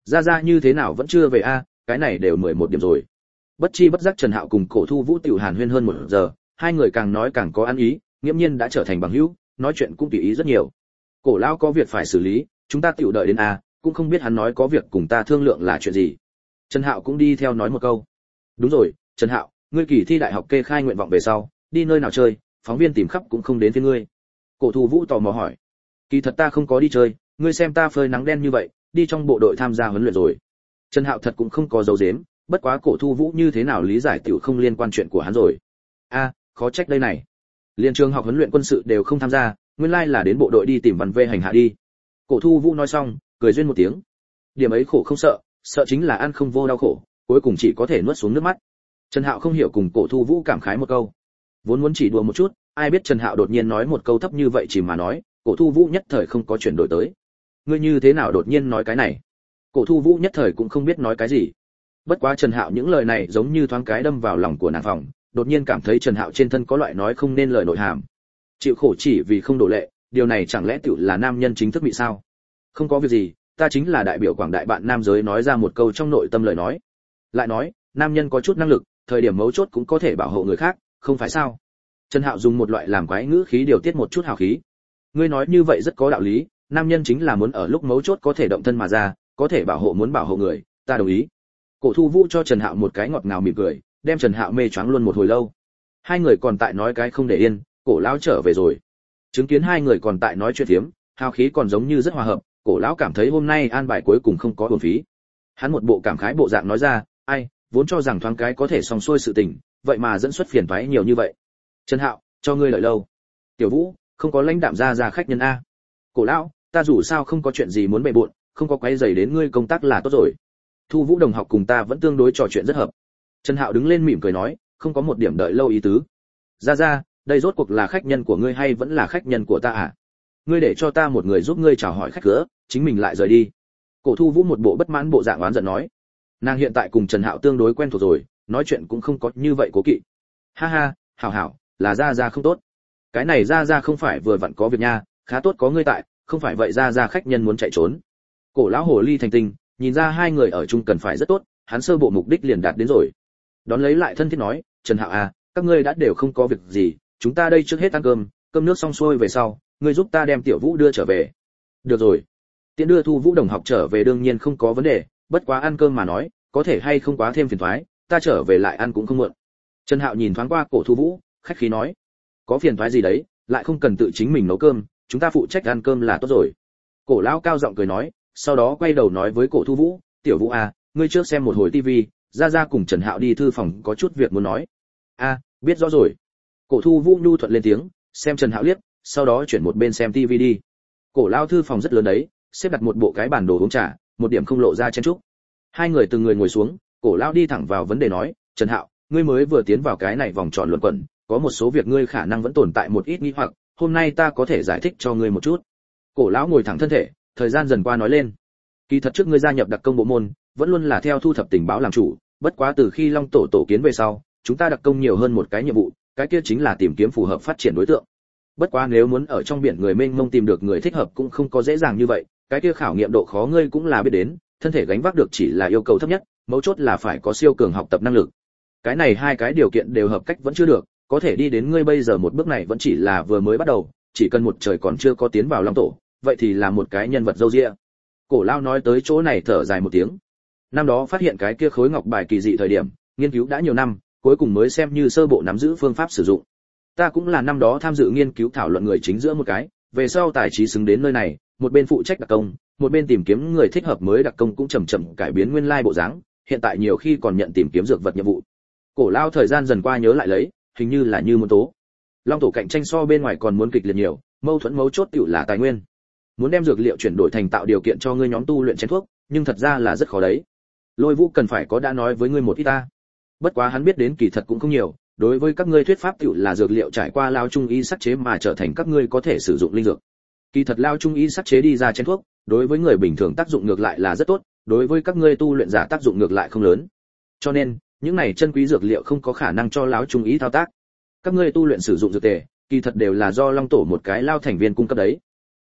Ra ra như thế nào vẫn chưa về a, cái này đều 11 điểm rồi. Bất chi bất giác Trần Hạo cùng Cổ Thu Vũ tiểu hàn huyên hơn 1 giờ, hai người càng nói càng có ăn ý, nghiễm nhiên đã trở thành bằng hữu, nói chuyện cũng tùy ý rất nhiều. Cổ lão có việc phải xử lý, chúng ta tiểu đợi đến a, cũng không biết hắn nói có việc cùng ta thương lượng là chuyện gì. Trần Hạo cũng đi theo nói một câu. Đúng rồi, Trần Hạo, ngươi kỳ thi đại học kê khai nguyện vọng về sau, đi nơi nào chơi, phóng viên tìm khắp cũng không đến với ngươi. Cổ Thu Vũ tò mò hỏi. Kỳ thật ta không có đi chơi, ngươi xem ta phơi nắng đen như vậy, đi trong bộ đội tham gia huấn luyện rồi. Trần Hạo thật cũng không có dấu giếm, bất quá Cổ Thu Vũ như thế nào lý giải tiểu không liên quan chuyện của hắn rồi. A, khó trách đây này. Liên trường học huấn luyện quân sự đều không tham gia, nguyên lai là đến bộ đội đi tìm Văn Vê hành hạ đi. Cổ Thu Vũ nói xong, cười duyên một tiếng. Điểm ấy khổ không sợ, sợ chính là ăn không vô đau khổ, cuối cùng chỉ có thể nuốt xuống nước mắt. Trần Hạo không hiểu cùng Cổ Thu Vũ cảm khái một câu. Vốn muốn chỉ đùa một chút, ai biết Trần Hạo đột nhiên nói một câu thấp như vậy chỉ mà nói, Cổ Thu Vũ nhất thời không có chuyển đổi tới. Ngươi như thế nào đột nhiên nói cái này? Cổ Thu Vũ nhất thời cũng không biết nói cái gì. Bất quá Trần Hạo những lời này giống như thoáng cái đâm vào lòng của nàng phòng, đột nhiên cảm thấy Trần Hạo trên thân có loại nói không nên lời nội hàm. Chịu khổ chỉ vì không đổ lệ, điều này chẳng lẽ tiểu là nam nhân chính thức bị sao? Không có việc gì, ta chính là đại biểu quảng đại bạn nam giới nói ra một câu trong nội tâm lời nói. Lại nói, nam nhân có chút năng lực, thời điểm mấu chốt cũng có thể bảo hộ người khác, không phải sao? Trần Hạo dùng một loại làm quái ngữ khí điều tiết một chút hào khí. Ngươi nói như vậy rất có đạo lý, nam nhân chính là muốn ở lúc mấu chốt có thể động thân mà ra, có thể bảo hộ muốn bảo hộ người, ta đồng ý. Cổ Thu Vũ cho Trần Hạo một cái ngọt ngào mỉm cười, đem Trần Hạo mê choáng luôn một hồi lâu. Hai người còn tại nói cái không để yên, Cổ lão trở về rồi. Chứng kiến hai người còn tại nói chuyện thiếm, hào khí còn giống như rất hòa hợp, Cổ lão cảm thấy hôm nay an bài cuối cùng không có uổng phí. Hắn một bộ cảm khái bộ dạng nói ra, ai, vốn cho rằng thoáng cái có thể xong xuôi sự tình, vậy mà dẫn xuất phiền toái nhiều như vậy. Trần Hạo, cho ngươi lợi lâu. Tiểu Vũ, không có lãnh đạm ra khách nhân a. Cổ lão, ta dù sao không có chuyện gì muốn bề bộn, không có quấy rầy đến ngươi công tác là tốt rồi. Thu Vũ đồng học cùng ta vẫn tương đối trò chuyện rất hợp. Trần Hạo đứng lên mỉm cười nói, không có một điểm đợi lâu ý tứ. Ra, đây rốt cuộc là khách nhân của ngươi hay vẫn là khách nhân của ta à? Ngươi để cho ta một người giúp ngươi chào hỏi khách cửa, chính mình lại rời đi. Cổ Thu Vũ một bộ bất mãn bộ dạng oán giận nói. Nàng hiện tại cùng Trần Hạo tương đối quen thuộc rồi, nói chuyện cũng không có như vậy cố kỵ. Ha ha, hảo, là ra không tốt. Cái này ra không phải vừa vặn có việc nha, khá tốt có ngươi tại, không phải vậy ra khách nhân muốn chạy trốn. Cổ lão hồ ly thành tinh, nhìn ra hai người ở chung cần phải rất tốt, hắn sơ bộ mục đích liền đạt đến rồi. Đón lấy lại thân thiết nói, Trần Hạo à, các ngươi đã đều không có việc gì, chúng ta đây trước hết ăn cơm, cơm nước xong xuôi về sau, ngươi giúp ta đem Tiểu Vũ đưa trở về. Được rồi. Tiện đưa Thu Vũ đồng học trở về đương nhiên không có vấn đề, bất quá ăn cơm mà nói, có thể hay không quá thêm phiền toái, ta trở về lại ăn cũng không muộn. Trần Hạo nhìn thoáng qua Cổ Thu Vũ, khách khí nói, có phiền toái gì đấy, lại không cần tự chính mình nấu cơm, chúng ta phụ trách ăn cơm là tốt rồi. Cổ lão cao giọng cười nói, sau đó quay đầu nói với Cổ Thu Vũ, Tiểu Vũ à, ngươi trước xem một hồi tivi, ra cùng Trần Hạo đi thư phòng có chút việc muốn nói. A, biết rõ rồi. Cổ Thu Vũ nhu thuận lên tiếng, xem Trần Hạo liếc, sau đó chuyển một bên xem tivi đi. Cổ lão thư phòng rất lớn đấy, xếp đặt một bộ cái bàn đồ uống trà, một điểm không lộ ra chen chúc. Hai người từng người ngồi xuống, Cổ lão đi thẳng vào vấn đề nói, Trần Hạo, ngươi mới vừa tiến vào cái này vòng tròn luẩn quẩn, có một số việc ngươi khả năng vẫn tồn tại một ít nghi hoặc, hôm nay ta có thể giải thích cho ngươi một chút. Cổ lão ngồi thẳng thân thể, thời gian dần qua nói lên. Kỳ thật trước ngươi gia nhập đặc công bộ môn, vẫn luôn là theo thu thập tình báo làm chủ, bất quá từ khi Long tổ kiến về sau, chúng ta đặc công nhiều hơn một cái nhiệm vụ, cái kia chính là tìm kiếm phù hợp phát triển đối tượng. Bất quá nếu muốn ở trong biển người mênh mông tìm được người thích hợp cũng không có dễ dàng như vậy, cái kia khảo nghiệm độ khó ngươi cũng là biết đến, thân thể gánh vác được chỉ là yêu cầu thấp nhất, mấu chốt là phải có siêu cường học tập năng lực. Cái này hai cái điều kiện đều hợp cách vẫn chưa được, có thể đi đến ngươi bây giờ một bước này vẫn chỉ là vừa mới bắt đầu, chỉ cần một trời còn chưa có tiến vào Long tổ, vậy thì là một cái nhân vật dâu dịa. Cổ lao nói tới chỗ này thở dài một tiếng. Năm đó phát hiện cái kia khối ngọc bài kỳ dị thời điểm, nghiên cứu đã nhiều năm, cuối cùng mới xem như sơ bộ nắm giữ phương pháp sử dụng. Ta cũng là năm đó tham dự nghiên cứu thảo luận người chính giữa một cái, về sau tài trí xứng đến nơi này, một bên phụ trách đặc công, một bên tìm kiếm người thích hợp mới đặc công cũng chậm chậm cải biến nguyên lai bộ dáng, hiện tại nhiều khi còn nhận tìm kiếm dược vật nhiệm vụ. Cổ lao thời gian dần qua nhớ lại lấy, hình như là như muốn tố. Long tổ cạnh tranh so bên ngoài còn muốn kịch liệt nhiều, mâu thuẫn mấu chốt tiểu là tài nguyên. Muốn đem dược liệu chuyển đổi thành tạo điều kiện cho ngươi nhóm tu luyện chén thuốc, nhưng thật ra là rất khó đấy. Lôi Vũ cần phải có đã nói với ngươi một ít ta. Bất quá hắn biết đến kỳ thật cũng không nhiều, đối với các ngươi thuyết pháp tiểu là dược liệu trải qua lao trung y sắc chế mà trở thành các ngươi có thể sử dụng linh dược. Kỳ thật lao trung y sắc chế đi ra chén thuốc, đối với người bình thường tác dụng ngược lại là rất tốt, đối với các ngươi tu luyện giả tác dụng ngược lại không lớn. Cho nên, những này chân quý dược liệu không có khả năng cho lão trung y thao tác. Các ngươi tu luyện sử dụng dược tề, kỳ thật đều là do Long tổ một cái lao thành viên cung cấp đấy.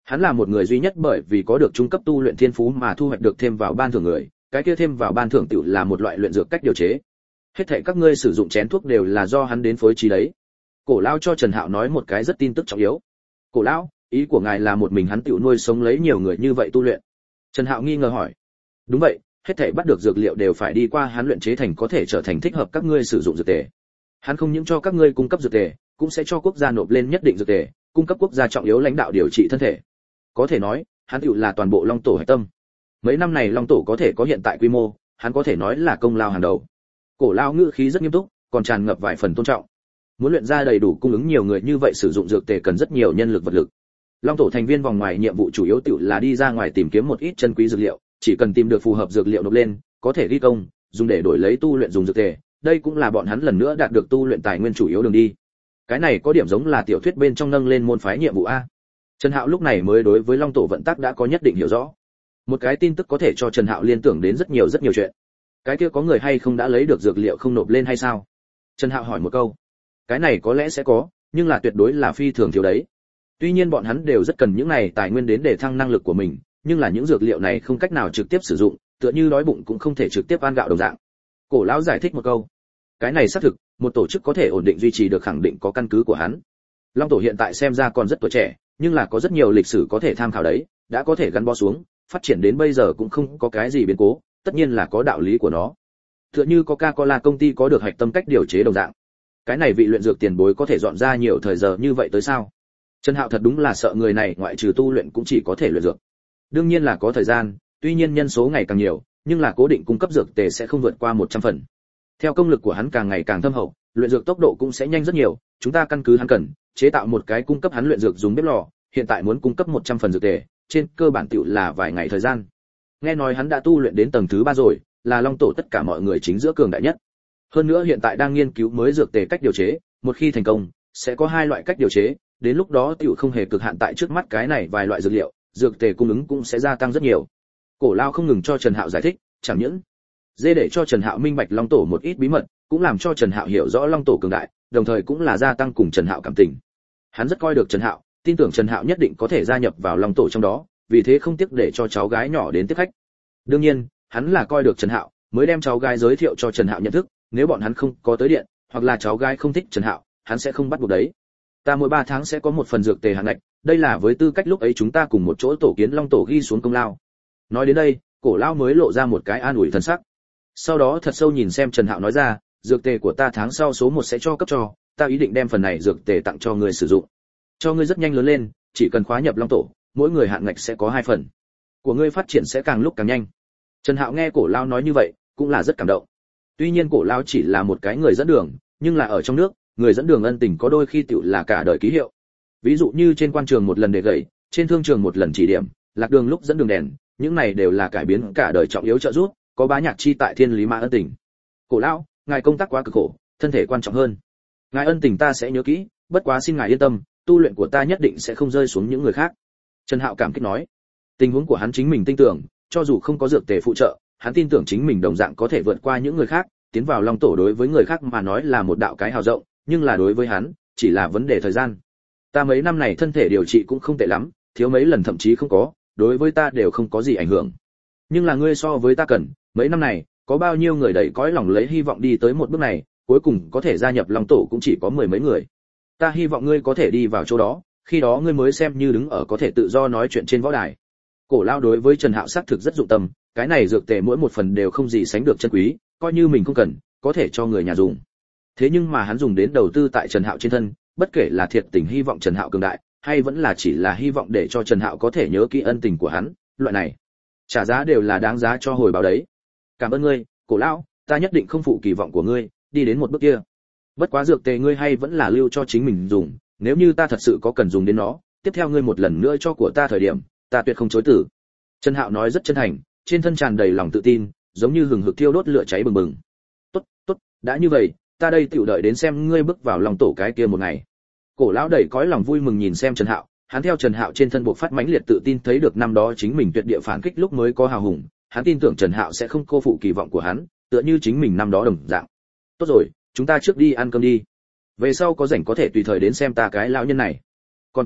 Hắn là một người duy nhất bởi vì có được trung cấp tu luyện thiên phú mà thu hoạch được thêm vào ban thưởng người, cái kia thêm vào ban thưởng tiểu là một loại luyện dược cách điều chế. Hết thảy các ngươi sử dụng chén thuốc đều là do hắn đến phối trí đấy. Cổ lão cho Trần Hạo nói một cái rất tin tức trọng yếu. Cổ lão, ý của ngài là một mình hắn tiểu nuôi sống lấy nhiều người như vậy tu luyện? Trần Hạo nghi ngờ hỏi. Đúng vậy, hết thảy bắt được dược liệu đều phải đi qua hắn luyện chế thành có thể trở thành thích hợp các ngươi sử dụng dược tề. Hắn không những cho các ngươi cung cấp dược tề, cũng sẽ cho quốc gia nộp lên nhất định dược tề, cung cấp quốc gia trọng yếu lãnh đạo điều trị thân thể. Có thể nói, hắn tiểu là toàn bộ Long Tổ hải tâm. Mấy năm này Long Tổ có thể có hiện tại quy mô, hắn có thể nói là công lao hàng đầu. Cổ lão ngữ khí rất nghiêm túc, còn tràn ngập vài phần tôn trọng. Muốn luyện ra đầy đủ cung ứng nhiều người như vậy sử dụng dược tề cần rất nhiều nhân lực vật lực. Long Tổ thành viên vòng ngoài nhiệm vụ chủ yếu tiểu là đi ra ngoài tìm kiếm một ít chân quý dược liệu, chỉ cần tìm được phù hợp dược liệu nộp lên, có thể ghi công, dùng để đổi lấy tu luyện dùng dược tề, đây cũng là bọn hắn lần nữa đạt được tu luyện tài nguyên chủ yếu đường đi. Cái này có điểm giống là tiểu thuyết bên trong nâng lên môn phái nhiệm vụ a. Trần Hạo lúc này mới đối với Long Tổ vận tắc đã có nhất định hiểu rõ. Một cái tin tức có thể cho Trần Hạo liên tưởng đến rất nhiều chuyện. Cái kia có người hay không đã lấy được dược liệu không nộp lên hay sao? Trần Hạo hỏi một câu. Cái này có lẽ sẽ có, nhưng là tuyệt đối là phi thường thiếu đấy. Tuy nhiên bọn hắn đều rất cần những này tài nguyên đến để thăng năng lực của mình, nhưng là những dược liệu này không cách nào trực tiếp sử dụng, tựa như đói bụng cũng không thể trực tiếp ăn gạo đồng dạng. Cổ lão giải thích một câu. Cái này xác thực, một tổ chức có thể ổn định duy trì được khẳng định có căn cứ của hắn. Long Tổ hiện tại xem ra còn rất tuổi trẻ, nhưng là có rất nhiều lịch sử có thể tham khảo đấy, đã có thể gắn bó xuống, phát triển đến bây giờ cũng không có cái gì biến cố, tất nhiên là có đạo lý của nó. Tựa như Coca-Cola công ty có được hạch tâm cách điều chế đồng dạng. Cái này vị luyện dược tiền bối có thể dọn ra nhiều thời giờ như vậy tới sao? Trần Hạo thật đúng là sợ người này ngoại trừ tu luyện cũng chỉ có thể luyện dược. Đương nhiên là có thời gian, tuy nhiên nhân số ngày càng nhiều, nhưng là cố định cung cấp dược tề sẽ không vượt qua 100 phần. Theo công lực của hắn càng ngày càng thâm hậu, luyện dược tốc độ cũng sẽ nhanh rất nhiều, chúng ta căn cứ hắn cần, chế tạo một cái cung cấp hắn luyện dược dùng bếp lò, hiện tại muốn cung cấp 100 phần dược tề, trên cơ bản tiểu là vài ngày thời gian. Nghe nói hắn đã tu luyện đến tầng thứ 3 rồi, là Long Tổ tất cả mọi người chính giữa cường đại nhất. Hơn nữa hiện tại đang nghiên cứu mới dược tề cách điều chế, một khi thành công, sẽ có 2 loại cách điều chế, đến lúc đó tiểu không hề cực hạn tại trước mắt cái này vài loại dược liệu, dược tề cung ứng cũng sẽ gia tăng rất nhiều. Cổ Lao không ngừng cho Trần Hạo giải thích, chẳng những để cho Trần Hạo minh bạch Long Tổ một ít bí mật, cũng làm cho Trần Hạo hiểu rõ Long Tổ cường đại, đồng thời cũng là gia tăng cùng Trần Hạo cảm tình. Hắn rất coi được Trần Hạo, tin tưởng Trần Hạo nhất định có thể gia nhập vào Long Tổ trong đó, vì thế không tiếc để cho cháu gái nhỏ đến tiếp khách. Đương nhiên, hắn là coi được Trần Hạo, mới đem cháu gái giới thiệu cho Trần Hạo nhận thức, nếu bọn hắn không có tới điện, hoặc là cháu gái không thích Trần Hạo, hắn sẽ không bắt buộc đấy. Ta mỗi 3 tháng sẽ có một phần dược tề hàng ngạch, đây là với tư cách lúc ấy chúng ta cùng một chỗ tổ kiến Long Tổ ghi xuống công lao. Nói đến đây, Cổ Lão mới lộ ra một cái an ủi thần sắc. Sau đó thật sâu nhìn xem Trần Hạo nói ra, dược tề của ta tháng sau số 1 sẽ cho cấp cho, ta ý định đem phần này dược tề tặng cho ngươi sử dụng. Cho ngươi rất nhanh lớn lên, chỉ cần khóa nhập Long Tổ, mỗi người hạn ngạch sẽ có 2 phần. Của ngươi phát triển sẽ càng lúc càng nhanh. Trần Hạo nghe Cổ Lão nói như vậy, cũng là rất cảm động. Tuy nhiên Cổ Lão chỉ là một cái người dẫn đường, nhưng là ở trong nước, người dẫn đường ân tình có đôi khi tựu là cả đời ký hiệu. Ví dụ như trên quan trường một lần để gậy, trên thương trường một lần chỉ điểm, lạc đường lúc dẫn đường đèn, những này đều là cải biến cả đời trọng yếu trợ giúp, có bá nhạc chi tại thiên lý mã ân tình. Cổ Lão, ngài công tác quá cực khổ, thân thể quan trọng hơn. Ngài ân tình ta sẽ nhớ kỹ, bất quá xin ngài yên tâm, tu luyện của ta nhất định sẽ không rơi xuống những người khác. Trần Hạo cảm kích nói. Tình huống của hắn chính mình tin tưởng, cho dù không có dược tề phụ trợ, hắn tin tưởng chính mình đồng dạng có thể vượt qua những người khác, tiến vào Long Tổ đối với người khác mà nói là một đạo cái hào rộng, nhưng là đối với hắn, chỉ là vấn đề thời gian. Ta mấy năm này thân thể điều trị cũng không tệ lắm, thiếu mấy lần thậm chí không có, đối với ta đều không có gì ảnh hưởng. Nhưng là ngươi so với ta cần, mấy năm này, có bao nhiêu người đầy cõi lòng lấy hy vọng đi tới một bước này, cuối cùng có thể gia nhập Long Tổ cũng chỉ có 10 mấy người. Ta hy vọng ngươi có thể đi vào chỗ đó, khi đó ngươi mới xem như đứng ở có thể tự do nói chuyện trên võ đài. Cổ Lão đối với Trần Hạo xác thực rất dụng tâm, cái này dược tề mỗi một phần đều không gì sánh được chân quý, coi như mình không cần, có thể cho người nhà dùng. Thế nhưng mà hắn dùng đến đầu tư tại Trần Hạo trên thân, bất kể là thiệt tình hy vọng Trần Hạo cường đại, hay vẫn là chỉ là hy vọng để cho Trần Hạo có thể nhớ kỹ ân tình của hắn, loại này, trả giá đều là đáng giá cho hồi báo đấy. Cảm ơn ngươi, Cổ Lão, ta nhất định không phụ kỳ vọng của ngươi, đi đến một bước kia. Bất quá dược tề ngươi hay vẫn là lưu cho chính mình dùng, nếu như ta thật sự có cần dùng đến nó, tiếp theo ngươi một lần nữa cho của ta thời điểm, ta tuyệt không chối từ. Trần Hạo nói rất chân thành, trên thân tràn đầy lòng tự tin, giống như hừng hực thiêu đốt lửa cháy bừng bừng. Tốt, tốt, đã như vậy, ta đây tiểu đợi đến xem ngươi bước vào Long Tổ cái kia một ngày. Cổ Lão đầy cõi lòng vui mừng nhìn xem Trần Hạo, hắn theo Trần Hạo trên thân buộc phát mãnh liệt tự tin thấy được năm đó chính mình tuyệt địa phản kích lúc mới có hào hùng, hắn tin tưởng Trần Hạo sẽ không cô phụ kỳ vọng của hắn, tựa như chính mình năm đó đồng dạng. Tốt rồi, chúng ta trước đi ăn cơm đi. Về sau có rảnh có thể tùy thời đến xem ta cái lão nhân này. Còn có,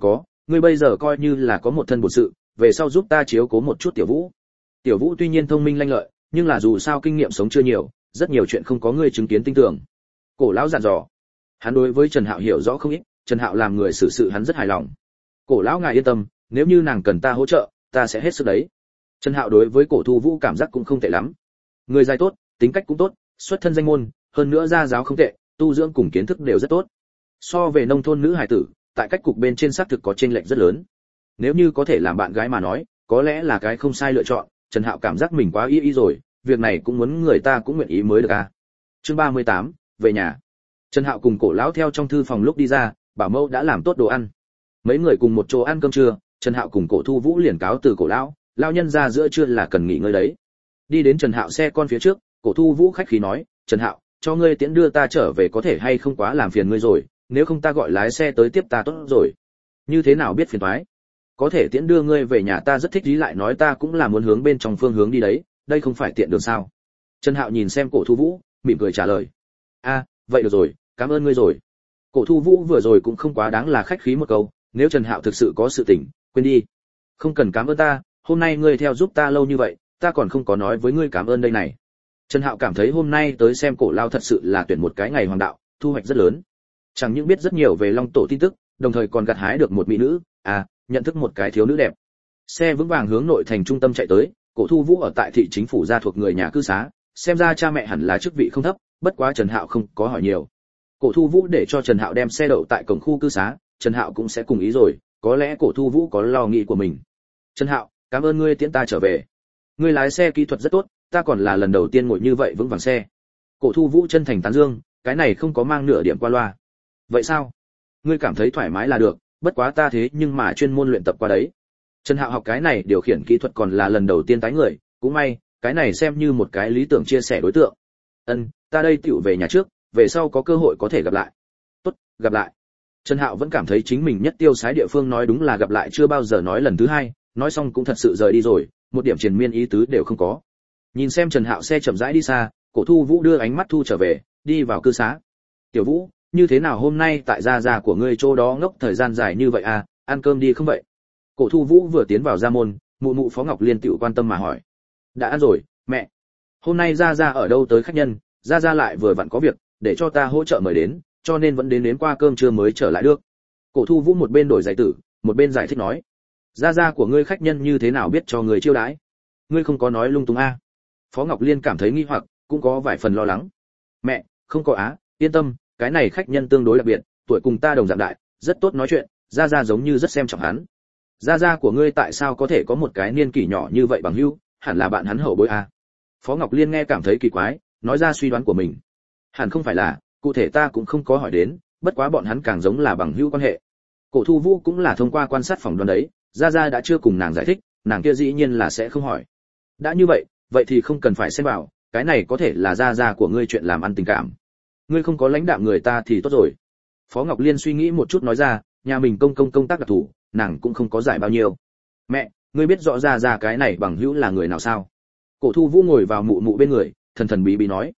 ngươi bây giờ coi như là có một thân bổn sự, về sau giúp ta chiếu cố một chút Tiểu Vũ. Tiểu Vũ tuy nhiên thông minh lanh lợi, nhưng là dù sao kinh nghiệm sống chưa nhiều, rất nhiều chuyện không có ngươi chứng kiến tinh tưởng. Cổ lão dặn dò. Hắn đối với Trần Hạo hiểu rõ không ít, Trần Hạo làm người xử sự hắn rất hài lòng. Cổ lão ngài yên tâm, nếu như nàng cần ta hỗ trợ, ta sẽ hết sức đấy. Trần Hạo đối với Cổ Thu Vũ cảm giác cũng không tệ lắm. Người dài tốt, tính cách cũng tốt, xuất thân danh môn, hơn nữa gia giáo không tệ, tu dưỡng cùng kiến thức đều rất tốt. So về nông thôn nữ hài tử, tại cách cục bên trên xác thực có chênh lệch rất lớn. Nếu như có thể làm bạn gái mà nói, có lẽ là cái không sai lựa chọn. Trần Hạo cảm giác mình quá y rồi, việc này cũng muốn người ta cũng nguyện ý mới được à. Chương 38, về nhà. Trần Hạo cùng Cổ lão theo trong thư phòng lúc đi ra, bảo mẫu đã làm tốt đồ ăn. Mấy người cùng một chỗ ăn cơm trưa, Trần Hạo cùng Cổ Thu Vũ liền cáo từ Cổ lão, lão nhân ra giữa trưa là cần nghỉ ngơi đấy. Đi đến Trần Hạo xe con phía trước, Cổ Thu Vũ khách khí nói, "Trần Hạo, cho ngươi tiễn đưa ta trở về có thể hay không quá làm phiền ngươi rồi, nếu không ta gọi lái xe tới tiếp ta tốt rồi." "Như thế nào biết phiền toái? Có thể tiễn đưa ngươi về nhà ta rất thích, lý lại nói ta cũng là muốn hướng bên trong phương hướng đi đấy, đây không phải tiện đường sao?" Trần Hạo nhìn xem Cổ Thu Vũ, mỉm cười trả lời. "A, vậy được rồi, cảm ơn ngươi rồi." Cổ Thu Vũ vừa rồi cũng không quá đáng là khách khí một câu, nếu Trần Hạo thực sự có sự tình, quên đi. "Không cần cảm ơn ta, hôm nay ngươi theo giúp ta lâu như vậy, ta còn không có nói với ngươi cảm ơn đây này." Trần Hạo cảm thấy hôm nay tới xem Cổ lao thật sự là tuyển một cái ngày hoàng đạo, thu hoạch rất lớn. Chẳng những biết rất nhiều về Long Tổ tin tức, đồng thời còn gặt hái được một mỹ nữ, nhận thức một cái thiếu nữ đẹp. Xe vững vàng hướng nội thành trung tâm chạy tới, Cổ Thu Vũ ở tại thị chính phủ gia thuộc người nhà cư xá, xem ra cha mẹ hẳn là chức vị không thấp, bất quá Trần Hạo không có hỏi nhiều. Cổ Thu Vũ để cho Trần Hạo đem xe đậu tại cổng khu cư xá, Trần Hạo cũng sẽ cùng ý rồi, có lẽ Cổ Thu Vũ có lo nghĩ của mình. "Trần Hạo, cảm ơn ngươi tiễn ta trở về. Ngươi lái xe kỹ thuật rất tốt, ta còn là lần đầu tiên ngồi như vậy vững vàng xe." Cổ Thu Vũ chân thành tán dương, cái này không có mang nửa điểm qua loa. "Vậy sao? Ngươi cảm thấy thoải mái là được, bất quá ta thế nhưng mà chuyên môn luyện tập qua đấy." Trần Hạo học cái này điều khiển kỹ thuật còn là lần đầu tiên tái người, cũng may, cái này xem như một cái lý tưởng chia sẻ đối tượng. Ta đây tựu về nhà trước, về sau có cơ hội có thể gặp lại." "Tốt, gặp lại." Trần Hạo vẫn cảm thấy chính mình nhất tiêu sái địa phương nói đúng là gặp lại chưa bao giờ nói lần thứ hai, nói xong cũng thật sự rời đi rồi, một điểm triền miên ý tứ đều không có. Nhìn xem Trần Hạo xe chậm rãi đi xa, Cổ Thu Vũ đưa ánh mắt thu trở về, đi vào cư xá. "Tiểu Vũ, như thế nào hôm nay tại gia của ngươi chỗ đó ngốc thời gian dài như vậy à, ăn cơm đi không vậy?" Cổ Thu Vũ vừa tiến vào gia môn, mụ mụ Phó Ngọc Liên tựu quan tâm mà hỏi. "Đã ăn rồi, mẹ. Hôm nay gia ở đâu tới khách nhân, gia lại vừa vặn có việc, để cho ta hỗ trợ mời đến, cho nên vẫn đến qua cơm trưa mới trở lại được." Cổ Thu Vũ một bên đổi giày tử, một bên giải thích nói. "Gia của ngươi khách nhân như thế nào biết cho người chiêu đãi? Ngươi không có nói lung tung a?" Phó Ngọc Liên cảm thấy nghi hoặc, cũng có vài phần lo lắng. "Mẹ, không có á, yên tâm, cái này khách nhân tương đối đặc biệt, tuổi cùng ta đồng dạng đại, rất tốt nói chuyện, gia giống như rất xem trọng hắn." "Gia của ngươi tại sao có thể có một cái niên kỷ nhỏ như vậy bằng hữu, hẳn là bạn hắn hậu bối a?" Phó Ngọc Liên nghe cảm thấy kỳ quái, nói ra suy đoán của mình. "Hẳn không phải là, cụ thể ta cũng không có hỏi đến, bất quá bọn hắn càng giống là bằng hữu quan hệ." Cổ Thu Vũ cũng là thông qua quan sát phỏng đoán đấy, Gia đã chưa cùng nàng giải thích, nàng kia dĩ nhiên là sẽ không hỏi. "Đã như vậy, vậy thì không cần phải xen vào, cái này có thể là Gia của ngươi chuyện làm ăn tình cảm. Ngươi không có lãnh đạm người ta thì tốt rồi." Phó Ngọc Liên suy nghĩ một chút nói ra, nhà mình công tác đặc thù, nàng cũng không có giải bao nhiêu. "Mẹ, ngươi biết rõ Gia cái này bằng hữu là người nào sao?" Cổ Thu Vũ ngồi vào mụ bên người, thần bí nói.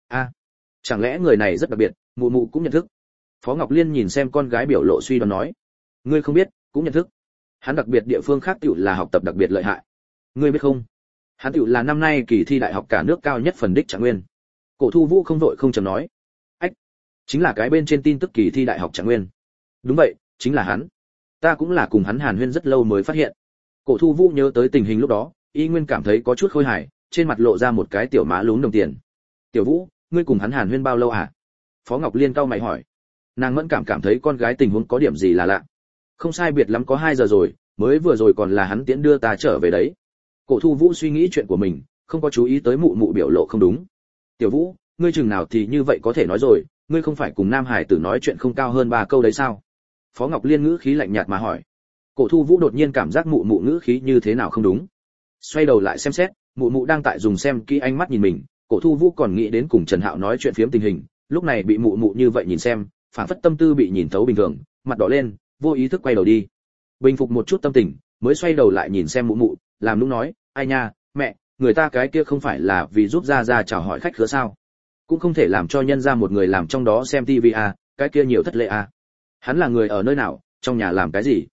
Chẳng lẽ người này rất đặc biệt, mụ cũng nhận thức?" Phó Ngọc Liên nhìn xem con gái biểu lộ suy đoán nói. "Ngươi không biết, cũng nhận thức. Hắn đặc biệt địa phương khác tiểu là học tập đặc biệt lợi hại. Ngươi biết không? Hắn tiểu là năm nay kỳ thi đại học cả nước cao nhất phần đích Trạng Nguyên." Cổ Thu Vũ không vội không chậm nói. "Ách, chính là cái bên trên tin tức kỳ thi đại học Trạng Nguyên." "Đúng vậy, chính là hắn. Ta cũng là cùng hắn hàn huyên rất lâu mới phát hiện." Cổ Thu Vũ nhớ tới tình hình lúc đó, y nguyên cảm thấy có chút khôi hài, trên mặt lộ ra một cái tiểu má lúm đồng tiền. "Tiểu Vũ, ngươi cùng hắn hàn huyên bao lâu à?" Phó Ngọc Liên cau mày hỏi. Nàng mẫn cảm thấy con gái tình huống có điểm gì là lạ. "Không sai biệt lắm có 2 giờ rồi, mới vừa rồi còn là hắn tiễn đưa ta trở về đấy." Cổ Thu Vũ suy nghĩ chuyện của mình, không có chú ý tới mụ biểu lộ không đúng. "Tiểu Vũ, ngươi chừng nào thì như vậy có thể nói rồi, ngươi không phải cùng Nam Hải tử nói chuyện không cao hơn 3 câu đấy sao?" Phó Ngọc Liên ngữ khí lạnh nhạt mà hỏi. Cổ Thu Vũ đột nhiên cảm giác mụ ngữ khí như thế nào không đúng. Xoay đầu lại xem xét, mụ đang tại dùng xem kỹ ánh mắt nhìn mình, Cổ Thu Vũ còn nghĩ đến cùng Trần Hạo nói chuyện phiếm tình hình, lúc này bị mụ như vậy nhìn xem, phản phất tâm tư bị nhìn thấu bình thường, mặt đỏ lên, vô ý thức quay đầu đi. Bình phục một chút tâm tình, mới xoay đầu lại nhìn xem mụ, làm nũng nói, "Ai nha, mẹ, người ta cái kia không phải là vì giúp Gia chào hỏi khách khứa sao? Cũng không thể làm cho nhân ra một người làm trong đó xem TV à, cái kia nhiều thất lễ à. Hắn là người ở nơi nào, trong nhà làm cái gì?"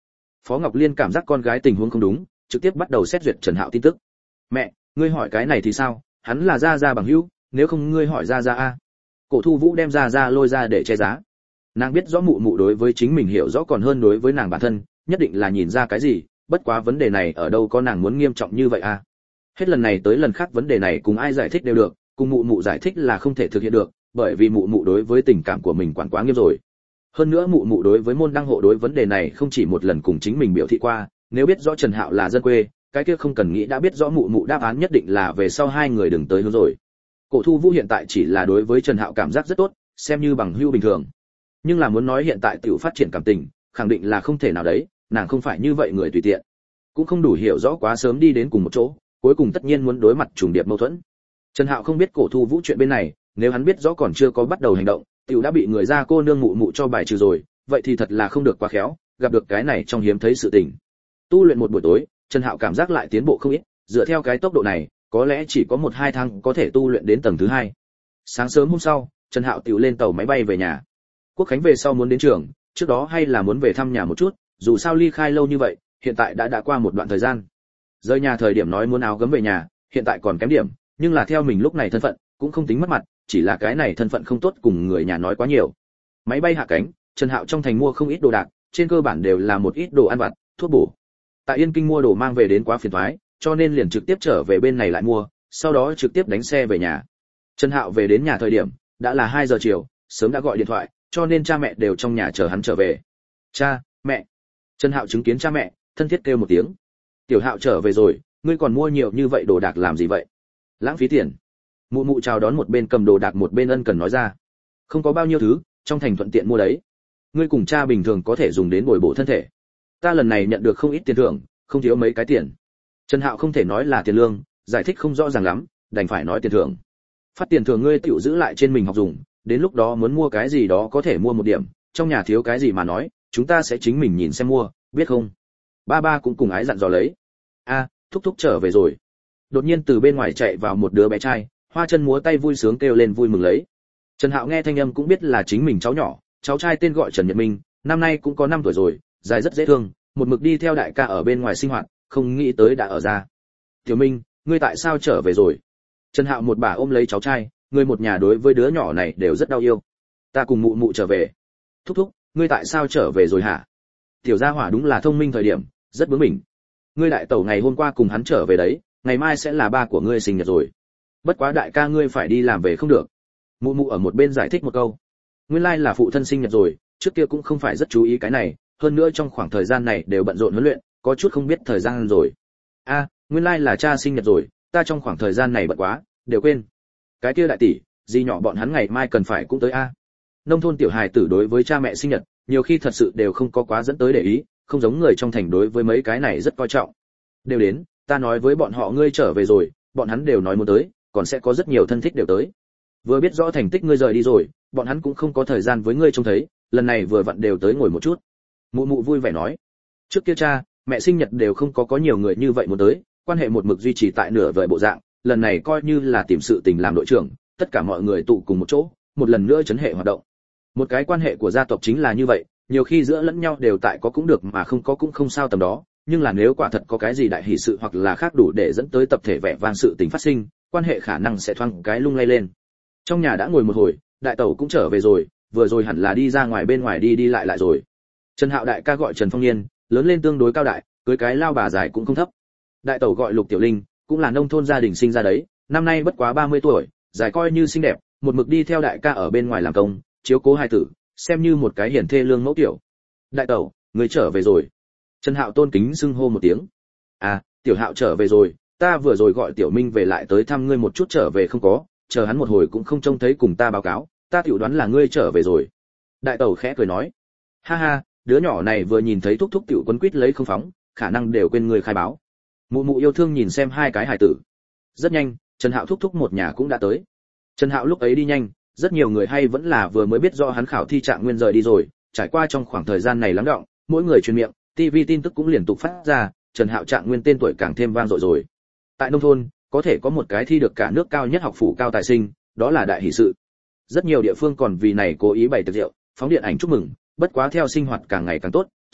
Phó Ngọc Liên cảm giác con gái tình huống không đúng, trực tiếp bắt đầu xét duyệt Trần Hạo tin tức. Mẹ, ngươi hỏi cái này thì sao, hắn là gia gia bằng hữu, nếu không ngươi hỏi gia gia a. Cổ Thu Vũ đem gia gia lôi ra để che giá. Nàng biết rõ mụ mụ đối với chính mình hiểu rõ còn hơn đối với nàng bản thân, nhất định là nhìn ra cái gì, bất quá vấn đề này ở đâu có nàng muốn nghiêm trọng như vậy a. Hết lần này tới lần khác vấn đề này cùng ai giải thích đều được, cùng mụ mụ giải thích là không thể thực hiện được, bởi vì mụ mụ đối với tình cảm của mình quản quá nghiêm rồi. Hơn nữa mụ mụ đối với môn đăng hộ đối vấn đề này không chỉ một lần cùng chính mình biểu thị qua, nếu biết rõ Trần Hạo là dân quê, cái kia không cần nghĩ đã biết rõ mụ mụ đáp án nhất định là về sau hai người đừng tới hướng rồi. Cổ Thu Vũ hiện tại chỉ là đối với Trần Hạo cảm giác rất tốt, xem như bằng hữu bình thường. Nhưng là muốn nói hiện tại tiểu phát triển cảm tình, khẳng định là không thể nào đấy, nàng không phải như vậy người tùy tiện, cũng không đủ hiểu rõ quá sớm đi đến cùng một chỗ, cuối cùng tất nhiên muốn đối mặt trùng điệp mâu thuẫn. Trần Hạo không biết Cổ Thu Vũ chuyện bên này, nếu hắn biết rõ còn chưa có bắt đầu hành động, tiểu đã bị người ra cô nương mụ mụ cho bài trừ rồi, vậy thì thật là không được quá khéo, gặp được cái này trong hiếm thấy sự tình. Tu luyện một buổi tối, Trần Hạo cảm giác lại tiến bộ không ít, dựa theo cái tốc độ này, có lẽ chỉ có 1-2 tháng có thể tu luyện đến tầng thứ 2. Sáng sớm hôm sau, Trần Hạo tiểu lên tàu máy bay về nhà. Quốc khánh về sau muốn đến trường, trước đó hay là muốn về thăm nhà một chút, dù sao ly khai lâu như vậy, hiện tại đã qua một đoạn thời gian. Rời nhà thời điểm nói muốn áo gấm về nhà, hiện tại còn kém điểm, nhưng là theo mình lúc này thân phận, cũng không tính mất mặt, chỉ là cái này thân phận không tốt cùng người nhà nói quá nhiều. Máy bay hạ cánh, Trần Hạo trong thành mua không ít đồ đạc, trên cơ bản đều là một ít đồ ăn vặt, thuốc bổ. Tại Yên Kinh mua đồ mang về đến quá phiền toái, cho nên liền trực tiếp trở về bên này lại mua, sau đó trực tiếp đánh xe về nhà. Trần Hạo về đến nhà thời điểm đã là 2 giờ chiều, sớm đã gọi điện thoại, cho nên cha mẹ đều trong nhà chờ hắn trở về. Cha, mẹ. Trần Hạo chứng kiến cha mẹ, thân thiết kêu một tiếng. Tiểu Hạo trở về rồi, ngươi còn mua nhiều như vậy đồ đạc làm gì vậy? Lãng phí tiền. Mụ mụ chào đón một bên cầm đồ đạc một bên ân cần nói ra. Không có bao nhiêu thứ, trong thành thuận tiện mua đấy. Ngươi cùng cha bình thường có thể dùng đến bồi bổ thân thể. Ta lần này nhận được không ít tiền thưởng, không thiếu mấy cái tiền. Trần Hạo không thể nói là tiền lương, giải thích không rõ ràng lắm, đành phải nói tiền thưởng. Phát tiền thưởng ngươi tiểu giữ lại trên mình học dùng, đến lúc đó muốn mua cái gì đó có thể mua một điểm, trong nhà thiếu cái gì mà nói, chúng ta sẽ chính mình nhìn xem mua, biết không? Ba ba cũng cùng ái dặn dò lấy. A, thúc thúc trở về rồi. Đột nhiên từ bên ngoài chạy vào một đứa bé trai, hoa chân múa tay vui sướng kêu lên vui mừng lấy. Trần Hạo nghe thanh âm cũng biết là chính mình cháu nhỏ, cháu trai tên gọi Trần Nhật Minh, năm nay cũng có 5 tuổi rồi, dài rất dễ thương, một mực đi theo đại ca ở bên ngoài sinh hoạt, không nghĩ tới đã ở ra. Tiểu Minh, ngươi tại sao trở về rồi? Trần Hạo một bà ôm lấy cháu trai, người một nhà đối với đứa nhỏ này đều rất đau yêu. Ta cùng mụ mụ trở về. Thúc thúc, ngươi tại sao trở về rồi hả? Tiểu gia hỏa đúng là thông minh thời điểm, rất bướng bỉnh. Ngươi đại tẩu ngày hôm qua cùng hắn trở về đấy, ngày mai sẽ là ba của ngươi sinh nhật rồi. Bất quá đại ca ngươi phải đi làm về không được. Mụ mụ ở một bên giải thích một câu. Nguyên lai là phụ thân sinh nhật rồi, trước kia cũng không phải rất chú ý cái này, hơn nữa trong khoảng thời gian này đều bận rộn huấn luyện, có chút không biết thời gian rồi. A, nguyên lai là cha sinh nhật rồi, ta trong khoảng thời gian này bận quá, đều quên. Cái kia đại tỷ, gì nhỏ bọn hắn ngày mai cần phải cũng tới a. Nông thôn tiểu hài tử đối với cha mẹ sinh nhật, nhiều khi thật sự đều không có quá dẫn tới để ý, không giống người trong thành đối với mấy cái này rất coi trọng. Đều đến, ta nói với bọn họ ngươi trở về rồi, bọn hắn đều nói muốn tới, còn sẽ có rất nhiều thân thích đều tới. Vừa biết rõ thành tích ngươi rời đi rồi, bọn hắn cũng không có thời gian với ngươi trông thấy, lần này vừa vặn đều tới ngồi một chút. Mụ mụ vui vẻ nói, trước kia cha, mẹ sinh nhật đều không có nhiều người như vậy muốn tới, quan hệ một mực duy trì tại nửa vời bộ dạng, lần này coi như là tìm sự tình làm đội trưởng, tất cả mọi người tụ cùng một chỗ, một lần nữa chấn hệ hoạt động. Một cái quan hệ của gia tộc chính là như vậy, nhiều khi giữa lẫn nhau đều tại có cũng được mà không có cũng không sao tầm đó, nhưng là nếu quả thật có cái gì đại hỷ sự hoặc là khác đủ để dẫn tới tập thể vẻ vang sự tình phát sinh, quan hệ khả năng sẽ thoáng cái lung lay lên. Trong nhà đã ngồi một hồi, đại tẩu cũng trở về rồi, vừa rồi hẳn là đi ra ngoài bên ngoài đi lại rồi. Trần Hạo đại ca gọi Trần Phong Niên, lớn lên tương đối cao đại, cưới cái lao bà dài cũng không thấp. Đại tẩu gọi Lục Tiểu Linh, cũng là nông thôn gia đình sinh ra đấy, năm nay bất quá 30 tuổi, dài coi như xinh đẹp, một mực đi theo đại ca ở bên ngoài làm công, chiếu cố hai tử, xem như một cái hiển thê lương mẫu tiểu. Đại tẩu, người trở về rồi. Trần Hạo tôn kính xưng hô một tiếng. À, Tiểu Hạo trở về rồi, ta vừa rồi gọi Tiểu Minh về lại tới thăm ngươi một chút trở về không có, chờ hắn một hồi cũng không trông thấy cùng ta báo cáo, ta tiểu đoán là ngươi trở về rồi. Đại tẩu khẽ cười nói, ha ha, đứa nhỏ này vừa nhìn thấy thúc thúc tiểu quấn quýt lấy không phóng, khả năng đều quên người khai báo. Mụ mụ yêu thương nhìn xem hai cái hài tử. Rất nhanh, Trần Hạo thúc thúc một nhà cũng đã tới. Trần Hạo lúc ấy đi nhanh, rất nhiều người hay vẫn là vừa mới biết do hắn khảo thi trạng nguyên rời đi rồi, trải qua trong khoảng thời gian này lắng đọng, mỗi người truyền miệng, TV tin tức cũng liên tục phát ra, Trần Hạo trạng nguyên tên tuổi càng thêm vang dội rồi. Tại nông thôn, có thể có một cái thi được cả nước cao nhất học phủ cao tài sinh, đó là đại hỷ sự. Rất nhiều địa phương còn vì này cố ý bày tiệc rượu, phóng điện ảnh chúc mừng, bất quá theo sinh hoạt càng ngày càng tốt,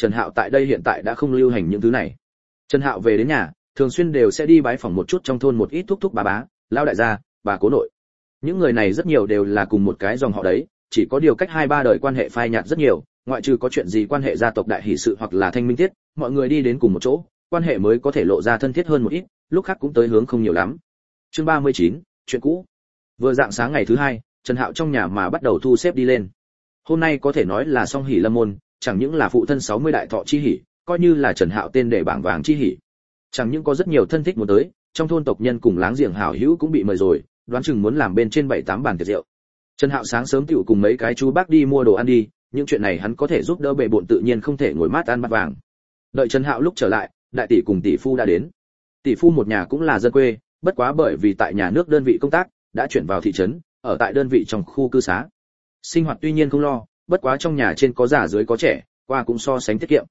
Trần Hạo tại đây hiện tại đã không lưu hành những thứ này. Trần Hạo về đến nhà, thường xuyên đều sẽ đi bái phỏng một chút trong thôn một ít thúc thúc bà bá, lão đại gia, bà cố nội. Những người này rất nhiều đều là cùng một cái dòng họ đấy, chỉ có điều cách 2-3 đời quan hệ phai nhạt rất nhiều, ngoại trừ có chuyện gì quan hệ gia tộc đại hỷ sự hoặc là thanh minh tiết, mọi người đi đến cùng một chỗ, quan hệ mới có thể lộ ra thân thiết hơn một ít, lúc khác cũng tới hướng không nhiều lắm. Chương 39, chuyện cũ. Vừa dạng sáng ngày thứ hai, Trần Hạo trong nhà mà bắt đầu thu xếp đi lên. Hôm nay có thể nói là song hỷ lâm môn, chẳng những là phụ thân 60 đại thọ chi hỷ, coi như là Trần Hạo tên để bảng vàng chi hỷ. Chẳng những có rất nhiều thân thích muốn tới, trong thôn tộc nhân cùng láng giềng hảo hữu cũng bị mời rồi, đoán chừng muốn làm bên trên 7-8 bàn tiệc rượu. Trần Hạo sáng sớm tiểu cùng mấy cái chú bác đi mua đồ ăn đi, những chuyện này hắn có thể giúp đỡ bệ bộn tự nhiên không thể ngồi mát ăn bát vàng. Đợi Trần Hạo lúc trở lại, đại tỷ cùng tỷ phu đã đến. Tỷ phu một nhà cũng là dân quê, bất quá bởi vì tại nhà nước đơn vị công tác, đã chuyển vào thị trấn, ở tại đơn vị trong khu cư xá. Sinh hoạt tuy nhiên không lo, bất quá trong nhà trên có già dưới có trẻ, qua cũng so sánh tiết kiệm.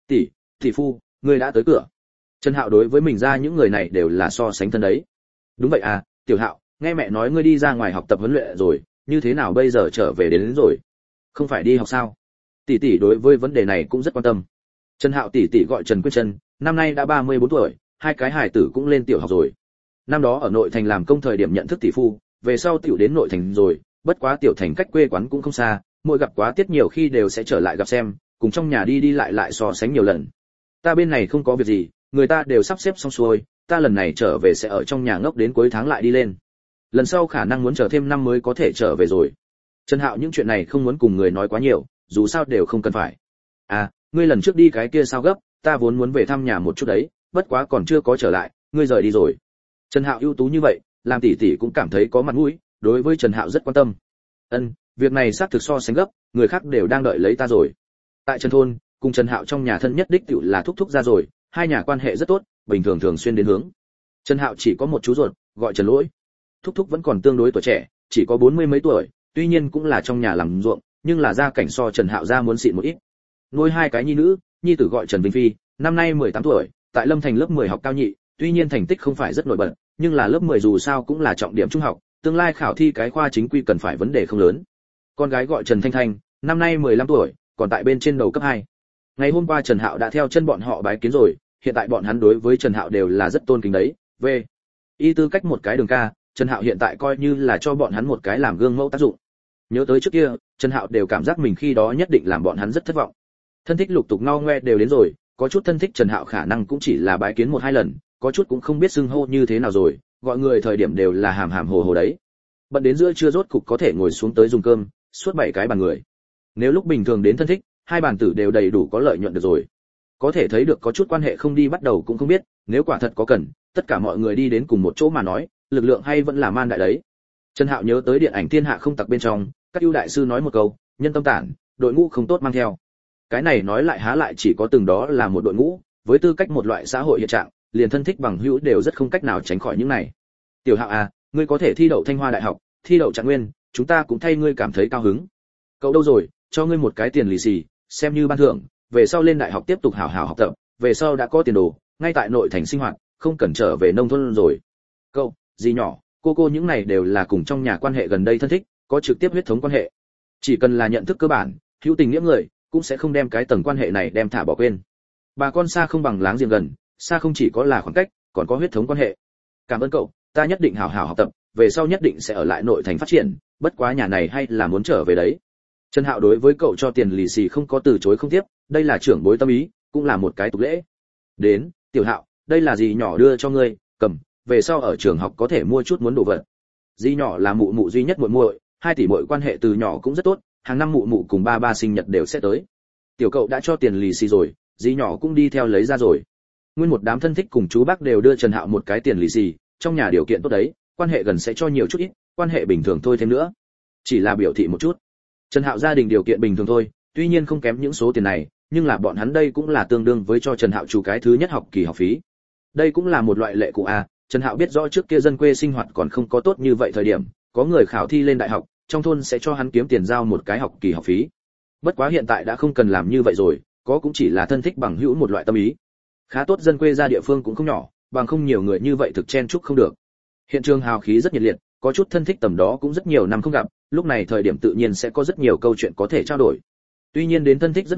Tỷ phu, ngươi đã tới cửa. Trần Hạo đối với mình ra những người này đều là so sánh thân đấy. Đúng vậy à, Tiểu Hạo, nghe mẹ nói ngươi đi ra ngoài học tập huấn luyện rồi, như thế nào bây giờ trở về đến rồi? Không phải đi học sao? Tỷ tỷ đối với vấn đề này cũng rất quan tâm. Trần Hạo tỷ tỷ gọi Trần Quyết Trân, năm nay đã 34 tuổi, hai cái hài tử cũng lên tiểu học rồi. Năm đó ở nội thành làm công thời điểm nhận thức tỷ phu, về sau tiểu đến nội thành rồi, bất quá tiểu thành cách quê quán cũng không xa, mỗi gặp quá tiết nhiều khi đều sẽ trở lại gặp xem, cùng trong nhà đi đi lại so sánh nhiều lần. Ta bên này không có việc gì, người ta đều sắp xếp xong xuôi, ta lần này trở về sẽ ở trong nhà ngốc đến cuối tháng lại đi lên. Lần sau khả năng muốn chờ thêm năm mới có thể trở về rồi. Trần Hạo những chuyện này không muốn cùng người nói quá nhiều, dù sao đều không cần phải. À, ngươi lần trước đi cái kia sao gấp, ta vốn muốn về thăm nhà một chút đấy, bất quá còn chưa có trở lại, ngươi rời đi rồi. Trần Hạo ưu tú như vậy, làm tỷ tỷ cũng cảm thấy có mặt mũi, đối với Trần Hạo rất quan tâm. Việc này xác thực so sánh gấp, người khác đều đang đợi lấy ta rồi. Tại Trần thôn, cùng Trần Hạo trong nhà thân nhất đích tựu là thúc thúc ra rồi, hai nhà quan hệ rất tốt, bình thường thường xuyên đến hướng. Trần Hạo chỉ có một chú ruột, gọi Trần Lỗi. Thúc thúc vẫn còn tương đối tuổi trẻ, chỉ có 40 mấy tuổi, tuy nhiên cũng là trong nhà làm ruộng, nhưng là gia cảnh so Trần Hạo ra muốn xịn một ít. Nuôi hai cái nhi nữ, nhi tử gọi Trần Vinh Phi, năm nay 18 tuổi, tại Lâm Thành lớp 10 học cao nhị, tuy nhiên thành tích không phải rất nổi bật, nhưng là lớp 10 dù sao cũng là trọng điểm trung học, tương lai khảo thi cái khoa chính quy cần phải vấn đề không lớn. Con gái gọi Trần Thanh Thanh, năm nay 15 tuổi, còn tại bên trên đầu cấp 2. Ngày hôm qua Trần Hạo đã theo chân bọn họ bái kiến rồi, hiện tại bọn hắn đối với Trần Hạo đều là rất tôn kính đấy. Về y tư cách một cái đường ca, Trần Hạo hiện tại coi như là cho bọn hắn một cái làm gương mẫu tác dụng. Nhớ tới trước kia, Trần Hạo đều cảm giác mình khi đó nhất định làm bọn hắn rất thất vọng. Thân thích lục tục ngao ngoe đều đến rồi, có chút thân thích Trần Hạo khả năng cũng chỉ là bái kiến 1-2 lần, có chút cũng không biết xưng hô như thế nào rồi, gọi người thời điểm đều là hàm hàm hồ hồ đấy. Bận đến giữa trưa rốt cục có thể ngồi xuống tới dùng cơm, suốt 7 cái bàn người. Nếu lúc bình thường đến thân thích, 2 bàn tử đều đầy đủ có lợi nhuận được rồi. Có thể thấy được có chút quan hệ không đi bắt đầu cũng không biết, nếu quả thật có cần, tất cả mọi người đi đến cùng một chỗ mà nói, lực lượng hay vẫn là man đại đấy. Trần Hạo nhớ tới điện ảnh Thiên Hạ không tặc bên trong, các ưu đại sư nói một câu, nhân tâm tản, đội ngũ không tốt mang theo. Cái này nói lại há lại chỉ có từng đó là một đội ngũ, với tư cách một loại xã hội hiện trạng, liền thân thích bằng hữu đều rất không cách nào tránh khỏi những này. Tiểu Hạo à, ngươi có thể thi đậu Thanh Hoa đại học, thi đậu Trạng Nguyên, chúng ta cũng thay ngươi cảm thấy cao hứng. Cậu đâu rồi, cho ngươi một cái tiền lì xì, xem như ban thưởng, về sau lên đại học tiếp tục hảo hảo học tập, về sau đã có tiền đồ, ngay tại nội thành sinh hoạt, không cần trở về nông thôn rồi. Cậu, dì nhỏ, cô những này đều là cùng trong nhà quan hệ gần đây thân thích, có trực tiếp huyết thống quan hệ. Chỉ cần là nhận thức cơ bản, hữu tình nghĩa người, cũng sẽ không đem cái tầng quan hệ này đem thả bỏ quên. Bà con xa không bằng láng giềng gần, xa không chỉ có là khoảng cách, còn có huyết thống quan hệ. Cảm ơn cậu, ta nhất định hảo hảo học tập, về sau nhất định sẽ ở lại nội thành phát triển, bất quá nhà này hay là muốn trở về đấy. Trần Hạo đối với cậu cho tiền lì xì không có từ chối không tiếp, đây là trưởng bối tâm ý, cũng là một cái tục lễ. Đến, Tiểu Hạo, đây là dì nhỏ đưa cho ngươi, cầm, về sau ở trường học có thể mua chút muốn đồ vật. Dì nhỏ là mụ mụ duy nhất muội muội, 2 tỷ muội quan hệ từ nhỏ cũng rất tốt, hàng năm mụ mụ cùng ba sinh nhật đều sẽ tới. Tiểu cậu đã cho tiền lì xì rồi, dì nhỏ cũng đi theo lấy ra rồi. Nguyên một đám thân thích cùng chú bác đều đưa Trần Hạo một cái tiền lì xì, trong nhà điều kiện tốt đấy, quan hệ gần sẽ cho nhiều chút ít, quan hệ bình thường thôi thêm nữa. Chỉ là biểu thị một chút. Trần Hạo gia đình điều kiện bình thường thôi, tuy nhiên không kém những số tiền này, nhưng là bọn hắn đây cũng là tương đương với cho Trần Hạo chủ cái thứ nhất học kỳ học phí. Đây cũng là một loại lệ cũ a, Trần Hạo biết rõ trước kia dân quê sinh hoạt còn không có tốt như vậy thời điểm, có người khảo thi lên đại học, trong thôn sẽ cho hắn kiếm tiền giao một cái học kỳ học phí. Bất quá hiện tại đã không cần làm như vậy rồi, có cũng chỉ là thân thích bằng hữu một loại tâm ý. Khá tốt dân quê ra địa phương cũng không nhỏ, bằng không nhiều người như vậy thực chen chúc không được. Hiện trường hào khí rất nhiệt liệt, có chút thân thích tầm đó cũng rất nhiều năm không gặp, lúc này thời điểm tự nhiên sẽ có rất nhiều câu chuyện có thể trao đổi. Tuy nhiên đến thân thích rất nhiều,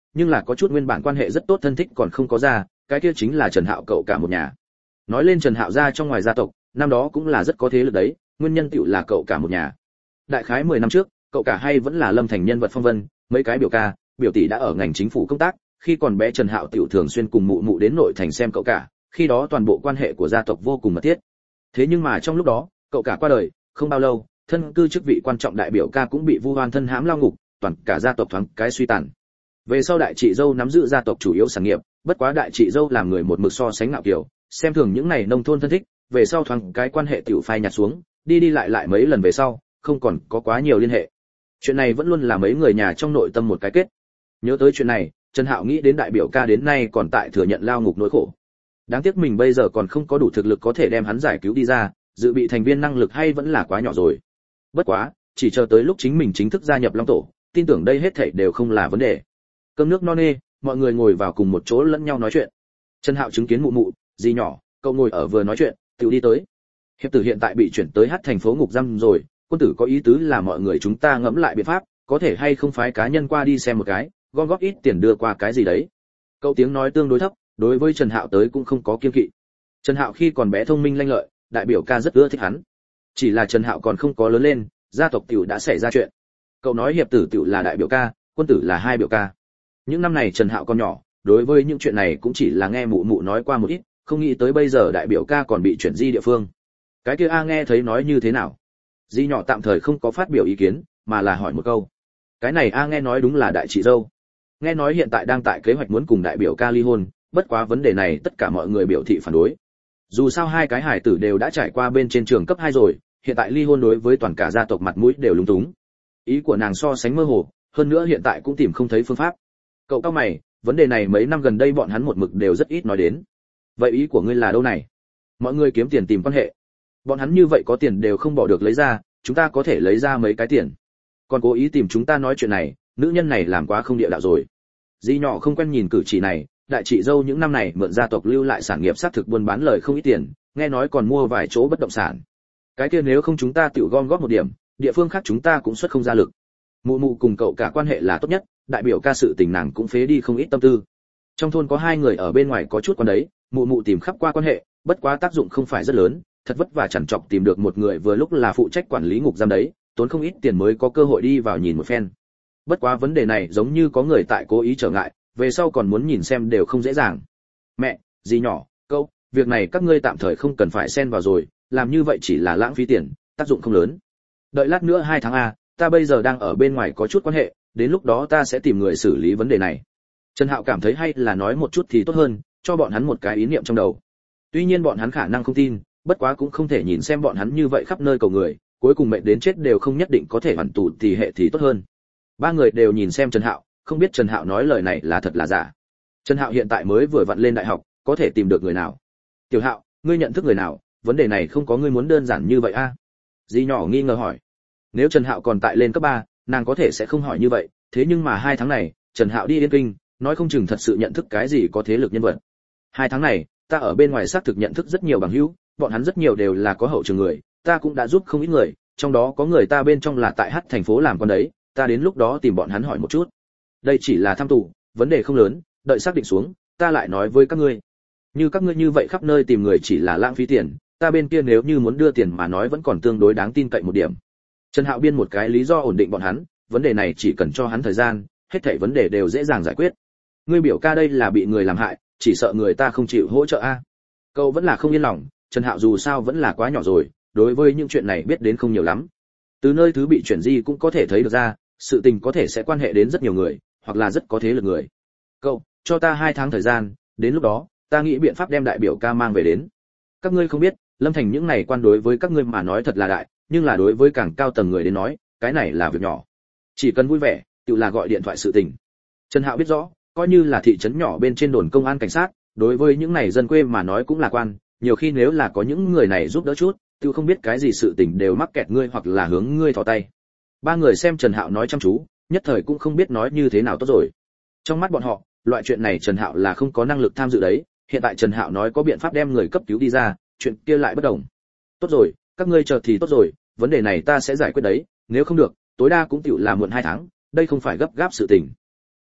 nhưng là có chút nguyên bản quan hệ rất tốt thân thích còn không có ra, cái kia chính là Trần Hạo cậu cả một nhà. Nói lên Trần Hạo gia trong ngoài gia tộc, năm đó cũng là rất có thế lực đấy, nguyên nhân tựu là cậu cả một nhà. Đại khái 10 năm trước, cậu cả hay vẫn là Lâm Thành nhân vật phong vân, mấy cái biểu ca, biểu tỷ đã ở ngành chính phủ công tác, khi còn bé Trần Hạo tiểu thường xuyên cùng mụ mụ đến nội thành xem cậu cả, khi đó toàn bộ quan hệ của gia tộc vô cùng mật thiết. Thế nhưng mà trong lúc đó, cậu cả qua đời, không bao lâu, thân cư chức vị quan trọng đại biểu ca cũng bị vu oan thân hãm lao ngục, toàn cả gia tộc thoáng cái suy tàn. Về sau đại chị dâu nắm giữ gia tộc chủ yếu sản nghiệp, bất quá đại chị dâu làm người một mực so sánh ngạo kiều, xem thường những này nông thôn thân thích, về sau thoáng cái quan hệ tiểu phai nhạt xuống, đi đi lại lại mấy lần về sau, không còn có quá nhiều liên hệ. Chuyện này vẫn luôn là mấy người nhà trong nội tâm một cái kết. Nhớ tới chuyện này, Trần Hạo nghĩ đến đại biểu ca đến nay còn tại thừa nhận lao ngục nỗi khổ. Đáng tiếc mình bây giờ còn không có đủ thực lực có thể đem hắn giải cứu đi ra, dự bị thành viên năng lực hay vẫn là quá nhỏ rồi. Bất quá, chỉ chờ tới lúc chính mình chính thức gia nhập Long Tổ, tin tưởng đây hết thảy đều không là vấn đề. Cơm nước no nê, mọi người ngồi vào cùng một chỗ lẫn nhau nói chuyện. Trần Hạo chứng kiến mụ mụ, dì nhỏ, cậu ngồi ở vừa nói chuyện, tiểu đi tới. Hiệp tử hiện tại bị chuyển tới thành phố ngục giam rồi, quân tử có ý tứ là mọi người chúng ta ngẫm lại biện pháp, có thể hay không phái cá nhân qua đi xem một cái, gom góp ít tiền đưa qua cái gì đấy. Cậu tiếng nói tương đối thấp, đối với Trần Hạo tới cũng không có kiêng kỵ. Trần Hạo khi còn bé thông minh lanh lợi, đại biểu ca rất ưa thích hắn. Chỉ là Trần Hạo còn không có lớn lên, gia tộc tiểu đã xảy ra chuyện. Cậu nói hiệp tử tiểu là đại biểu ca, quân tử là hai biểu ca. Những năm này Trần Hạo còn nhỏ, đối với những chuyện này cũng chỉ là nghe mụ mụ nói qua một ít, không nghĩ tới bây giờ đại biểu ca còn bị chuyển di địa phương. Cái kia A nghe thấy nói như thế nào? Di nhỏ tạm thời không có phát biểu ý kiến, mà là hỏi một câu. Cái này A nghe nói đúng là đại chị dâu. Nghe nói hiện tại đang tại kế hoạch muốn cùng đại biểu ca ly hôn, bất quá vấn đề này tất cả mọi người biểu thị phản đối. Dù sao hai cái hải tử đều đã trải qua bên trên trường cấp 2 rồi, hiện tại ly hôn đối với toàn cả gia tộc mặt mũi đều lúng túng. Ý của nàng so sánh mơ hồ, hơn nữa hiện tại cũng tìm không thấy phương pháp. Cậu cao mày, vấn đề này mấy năm gần đây bọn hắn một mực đều rất ít nói đến. Vậy ý của ngươi là đâu này? Mọi người kiếm tiền tìm quan hệ. Bọn hắn như vậy có tiền đều không bỏ được lấy ra, chúng ta có thể lấy ra mấy cái tiền. Còn cố ý tìm chúng ta nói chuyện này, nữ nhân này làm quá không địa đạo rồi. Di nhỏ không quen nhìn cử chỉ này, đại chị dâu những năm này mượn gia tộc lưu lại sản nghiệp xác thực buôn bán lời không ít tiền, nghe nói còn mua vài chỗ bất động sản. Cái kia nếu không chúng ta tự gom góp một điểm, địa phương khác chúng ta cũng xuất không ra lực. Mụ mụ cùng cậu cả quan hệ là tốt nhất, đại biểu ca sự tình nàng cũng phế đi không ít tâm tư. Trong thôn có hai người ở bên ngoài có chút quan đấy, mụ mụ tìm khắp qua quan hệ, bất quá tác dụng không phải rất lớn, thật vất vả chằn chọc tìm được một người vừa lúc là phụ trách quản lý ngục giam đấy, tốn không ít tiền mới có cơ hội đi vào nhìn một phen. Bất quá vấn đề này giống như có người tại cố ý trở ngại, về sau còn muốn nhìn xem đều không dễ dàng. Mẹ, dì nhỏ, câu, việc này các ngươi tạm thời không cần phải xen vào rồi, làm như vậy chỉ là lãng phí tiền, tác dụng không lớn. Đợi lát nữa 2 tháng a, ta bây giờ đang ở bên ngoài có chút quan hệ, đến lúc đó ta sẽ tìm người xử lý vấn đề này. Trần Hạo cảm thấy hay là nói một chút thì tốt hơn, cho bọn hắn một cái ý niệm trong đầu. Tuy nhiên bọn hắn khả năng không tin, bất quá cũng không thể nhìn xem bọn hắn như vậy khắp nơi cầu người, cuối cùng mệnh đến chết đều không nhất định có thể hoàn tù thì hệ thì tốt hơn. Ba người đều nhìn xem Trần Hạo, không biết Trần Hạo nói lời này là thật là giả. Trần Hạo hiện tại mới vừa vặn lên đại học, có thể tìm được người nào? Tiểu Hạo, ngươi nhận thức người nào? Vấn đề này không có ngươi muốn đơn giản như vậy a? Di nhỏ nghi ngờ hỏi. Nếu Trần Hạo còn tại lên cấp 3, nàng có thể sẽ không hỏi như vậy, thế nhưng mà 2 tháng này, Trần Hạo đi Yên Kinh, nói không chừng thật sự nhận thức cái gì có thế lực nhân vật. 2 tháng này, ta ở bên ngoài xác thực nhận thức rất nhiều bằng hữu, bọn hắn rất nhiều đều là có hậu trường người, ta cũng đã giúp không ít người, trong đó có người ta bên trong là tại H thành phố làm con đấy, ta đến lúc đó tìm bọn hắn hỏi một chút. Đây chỉ là thăm tù, vấn đề không lớn, đợi xác định xuống, ta lại nói với các ngươi. Như các ngươi như vậy khắp nơi tìm người chỉ là lãng phí tiền, ta bên kia nếu như muốn đưa tiền mà nói vẫn còn tương đối đáng tin cậy một điểm. Trần Hạo biên một cái lý do ổn định bọn hắn, vấn đề này chỉ cần cho hắn thời gian, hết thảy vấn đề đều dễ dàng giải quyết. Ngươi biểu ca đây là bị người làm hại, chỉ sợ người ta không chịu hỗ trợ a. Cậu vẫn là không yên lòng, Trần Hạo dù sao vẫn là quá nhỏ rồi, đối với những chuyện này biết đến không nhiều lắm. Từ nơi thứ bị chuyển di cũng có thể thấy được ra, sự tình có thể sẽ quan hệ đến rất nhiều người, hoặc là rất có thế lực người. Cậu, cho ta 2 tháng thời gian, đến lúc đó, ta nghĩ biện pháp đem đại biểu ca mang về đến. Các ngươi không biết, Lâm Thành những này quan đối với các ngươi mà nói thật là đại, nhưng là đối với càng cao tầng người đến nói, cái này là việc nhỏ. Chỉ cần vui vẻ, tự là gọi điện thoại sự tình. Trần Hạo biết rõ, coi như là thị trấn nhỏ bên trên đồn công an cảnh sát, đối với những này dân quê mà nói cũng là quan, nhiều khi nếu là có những người này giúp đỡ chút, tự không biết cái gì sự tình đều mắc kẹt ngươi hoặc là hướng ngươi thò tay. Ba người xem Trần Hạo nói chăm chú, nhất thời cũng không biết nói như thế nào tốt rồi. Trong mắt bọn họ, loại chuyện này Trần Hạo là không có năng lực tham dự đấy, hiện tại Trần Hạo nói có biện pháp đem người cấp cứu đi ra, chuyện kia lại bất đồng. Tốt rồi, các ngươi chờ thì tốt rồi, vấn đề này ta sẽ giải quyết đấy, nếu không được, tối đa cũng tiểu là muộn 2 tháng, đây không phải gấp gáp sự tình.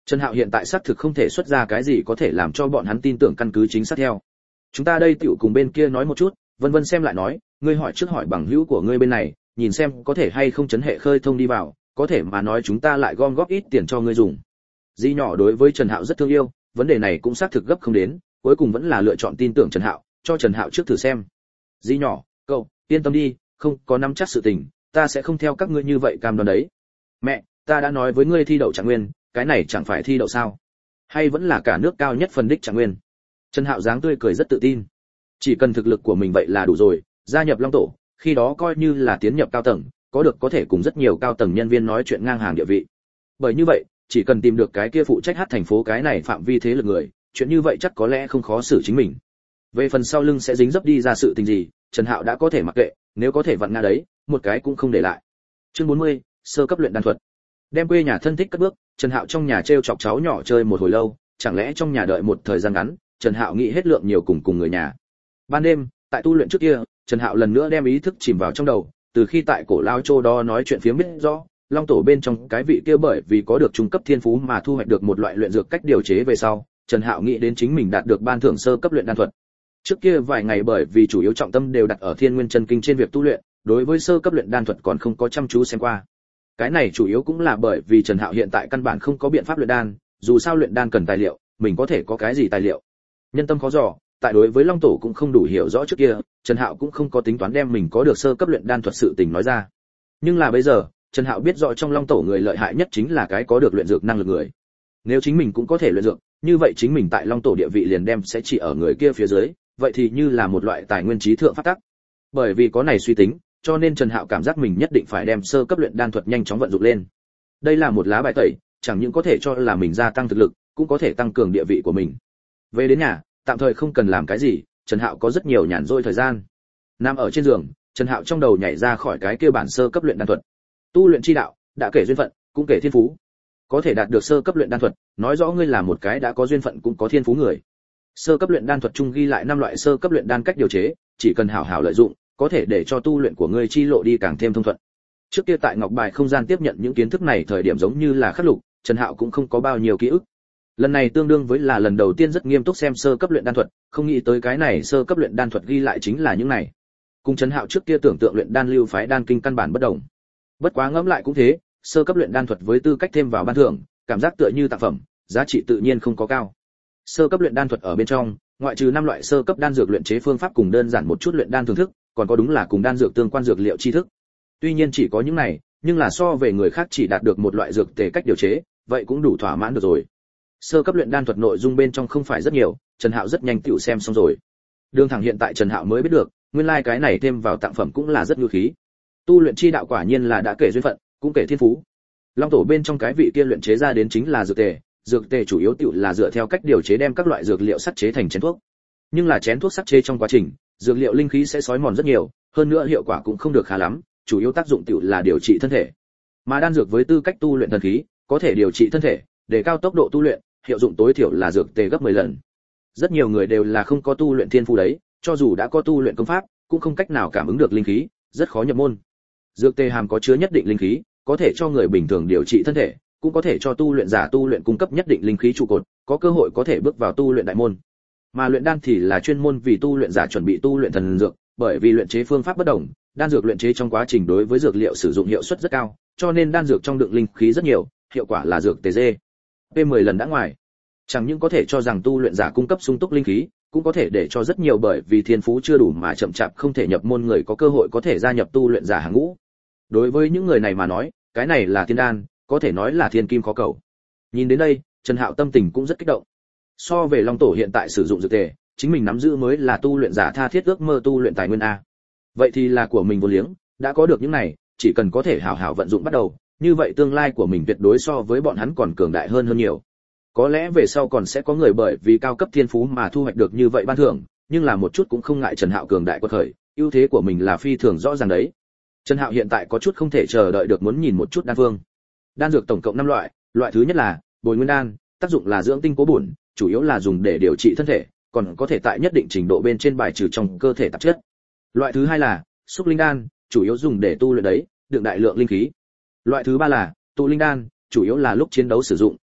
Trần Hạo hiện tại xác thực không thể xuất ra cái gì có thể làm cho bọn hắn tin tưởng căn cứ chính xác theo. Chúng ta đây tiểu cùng bên kia nói một chút, Vân Vân xem lại nói, ngươi hỏi trước hỏi bằng hữu của ngươi bên này, nhìn xem có thể hay không chấn hệ khơi thông đi vào, có thể mà nói chúng ta lại gom góp ít tiền cho ngươi dùng. Di nhỏ đối với Trần Hạo rất thương yêu, vấn đề này cũng xác thực gấp không đến, cuối cùng vẫn là lựa chọn tin tưởng Trần Hạo, cho Trần Hạo trước thử xem. Di nhỏ, cậu yên tâm đi, không có nắm chắc sự tình, ta sẽ không theo các ngươi như vậy cam đoan đấy. Mẹ, ta đã nói với ngươi thi đậu trạng nguyên, cái này chẳng phải thi đậu sao? Hay vẫn là cả nước cao nhất phần đích trạng nguyên? Trần Hạo dáng tươi cười rất tự tin. Chỉ cần thực lực của mình vậy là đủ rồi, gia nhập Long Tổ, khi đó coi như là tiến nhập cao tầng, có thể cùng rất nhiều cao tầng nhân viên nói chuyện ngang hàng địa vị. Bởi như vậy, chỉ cần tìm được cái kia phụ trách hát thành phố cái này phạm vi thế lực người, chuyện như vậy chắc có lẽ không khó xử chính mình. Về phần sau lưng sẽ dính dấp đi ra sự tình gì, Trần Hạo đã có thể mặc kệ, nếu có thể vặn ngã đấy, một cái cũng không để lại. Chương 40, sơ cấp luyện đan thuật. Đem quê nhà thân thích cất bước, Trần Hạo trong nhà trêu chọc cháu nhỏ chơi một hồi lâu, chẳng lẽ trong nhà đợi một thời gian ngắn, Trần Hạo nghĩ hết lượng nhiều cùng người nhà. Ban đêm, tại tu luyện trước kia, Trần Hạo lần nữa đem ý thức chìm vào trong đầu, từ khi tại cổ lao châu đó nói chuyện phía biết rõ, Long Tổ bên trong cái vị kia bởi vì có được trung cấp thiên phú mà thu hoạch được một loại luyện dược cách điều chế về sau, Trần Hạo nghĩ đến chính mình đạt được ban thưởng sơ cấp luyện đan thuật. Trước kia vài ngày bởi vì chủ yếu trọng tâm đều đặt ở Thiên Nguyên Chân Kinh trên việc tu luyện, đối với sơ cấp luyện đan thuật còn không có chăm chú xem qua. Cái này chủ yếu cũng là bởi vì Trần Hạo hiện tại căn bản không có biện pháp luyện đan, dù sao luyện đan cần tài liệu, mình có thể có cái gì tài liệu. Nhân tâm khó dò, tại đối với Long Tổ cũng không đủ hiểu rõ trước kia, Trần Hạo cũng không có tính toán đem mình có được sơ cấp luyện đan thuật sự tình nói ra. Nhưng là bây giờ, Trần Hạo biết rõ trong Long Tổ người lợi hại nhất chính là cái có được luyện dược năng lực người. Nếu chính mình cũng có thể luyện dược, như vậy chính mình tại Long Tổ địa vị liền đem sẽ chỉ ở người kia phía dưới, vậy thì như là một loại tài nguyên trí thượng pháp tắc. Bởi vì có này suy tính, cho nên Trần Hạo cảm giác mình nhất định phải đem sơ cấp luyện đan thuật nhanh chóng vận dụng lên. Đây là một lá bài tẩy, chẳng những có thể cho là mình gia tăng thực lực, cũng có thể tăng cường địa vị của mình. Về đến nhà, tạm thời không cần làm cái gì, Trần Hạo có rất nhiều nhàn rỗi thời gian. Nằm ở trên giường, Trần Hạo trong đầu nhảy ra khỏi cái kia bản sơ cấp luyện đan thuật. Tu luyện chi đạo, đã kể duyên phận, cũng kể thiên phú. Có thể đạt được sơ cấp luyện đan thuật, nói rõ ngươi là một cái đã có duyên phận cũng có thiên phú người. Sơ cấp luyện đan thuật chung ghi lại 5 loại sơ cấp luyện đan cách điều chế, chỉ cần hảo hảo lợi dụng, có thể để cho tu luyện của ngươi chi lộ đi càng thêm thông thuận. Trước kia tại Ngọc Bài không gian tiếp nhận những kiến thức này thời điểm giống như là khắc lục, Trần Hạo cũng không có bao nhiêu ký ức. Lần này tương đương với là lần đầu tiên rất nghiêm túc xem sơ cấp luyện đan thuật, không nghĩ tới cái này sơ cấp luyện đan thuật ghi lại chính là những này. Cùng Trần Hạo trước kia tưởng tượng luyện đan lưu phái đan kinh căn bản bất đồng. Bất quá ngẫm lại cũng thế, sơ cấp luyện đan thuật với tư cách thêm vào ban thưởng, cảm giác tựa như tác phẩm, giá trị tự nhiên không có cao. Sơ cấp luyện đan thuật ở bên trong, ngoại trừ 5 loại sơ cấp đan dược luyện chế phương pháp cùng đơn giản một chút luyện đan thưởng thức, còn có đúng là cùng đan dược tương quan dược liệu tri thức. Tuy nhiên chỉ có những này, nhưng là so về người khác chỉ đạt được một loại dược tề cách điều chế, vậy cũng đủ thỏa mãn được rồi. Sơ cấp luyện đan thuật nội dung bên trong không phải rất nhiều, Trần Hạo rất nhanh tựu xem xong rồi. Đường thẳng hiện tại Trần Hạo mới biết được, nguyên lai cái này thêm vào tặng phẩm cũng là rất ngư khí. Tu luyện chi đạo quả nhiên là đã kể duyên phận, cũng kể thiên phú. Long Tổ bên trong cái vị kia luyện chế ra đến chính là dược tề chủ yếu tựu là dựa theo cách điều chế đem các loại dược liệu sắc chế thành chén thuốc. Nhưng là chén thuốc sắc chế trong quá trình, dược liệu linh khí sẽ xói mòn rất nhiều, hơn nữa hiệu quả cũng không được khá lắm, chủ yếu tác dụng tựu là điều trị thân thể. Mà đan dược với tư cách tu luyện thần khí, có thể điều trị thân thể, để cao tốc độ tu luyện, hiệu dụng tối thiểu là dược tề gấp 10 lần. Rất nhiều người đều là không có tu luyện thiên phú đấy, cho dù đã có tu luyện công pháp, cũng không cách nào cảm ứng được linh khí, rất khó nhập môn. Dược tề hàm có chứa nhất định linh khí, có thể cho người bình thường điều trị thân thể, cũng có thể cho tu luyện giả tu luyện cung cấp nhất định linh khí trụ cột, có cơ hội có thể bước vào tu luyện đại môn. Mà luyện đan thì là chuyên môn vì tu luyện giả chuẩn bị tu luyện thần dược, bởi vì luyện chế phương pháp bất đồng, đan dược luyện chế trong quá trình đối với dược liệu sử dụng hiệu suất rất cao, cho nên đan dược trong đựng linh khí rất nhiều, hiệu quả là dược tề dê P10 lần đã ngoài. Chẳng những có thể cho rằng tu luyện giả cung cấp sung túc linh khí, cũng có thể để cho rất nhiều bởi vì thiên phú chưa đủ mà chậm chạp không thể nhập môn người có cơ hội có thể gia nhập tu luyện giả hàng ngũ. Đối với những người này mà nói, cái này là thiên đan, có thể nói là thiên kim khó cầu. Nhìn đến đây, Trần Hạo tâm tình cũng rất kích động. So về Long Tổ hiện tại sử dụng dược tề, chính mình nắm giữ mới là tu luyện giả tha thiết ước mơ tu luyện tài nguyên a. Vậy thì là của mình vô liếng, đã có được những này, chỉ cần có thể hảo hảo vận dụng bắt đầu, như vậy tương lai của mình tuyệt đối so với bọn hắn còn cường đại hơn nhiều. Có lẽ về sau còn sẽ có người bởi vì cao cấp thiên phú mà thu hoạch được như vậy ban thưởng, nhưng là một chút cũng không ngại Trần Hạo cường đại quật khởi, ưu thế của mình là phi thường rõ ràng đấy. Trần Hạo hiện tại có chút không thể chờ đợi được muốn nhìn một chút đan phương. Đan dược tổng cộng 5 loại, loại thứ nhất là Bồi Nguyên đan, tác dụng là dưỡng tinh cố bổn, chủ yếu là dùng để điều trị thân thể, còn có thể tại nhất định trình độ bên trên bài trừ trong cơ thể tạp chất. Loại thứ hai là Xúc Linh đan, chủ yếu dùng để tu luyện đấy, đựng đại lượng linh khí. Loại thứ ba là Tụ Linh đan, chủ yếu là lúc chiến đấu sử dụng,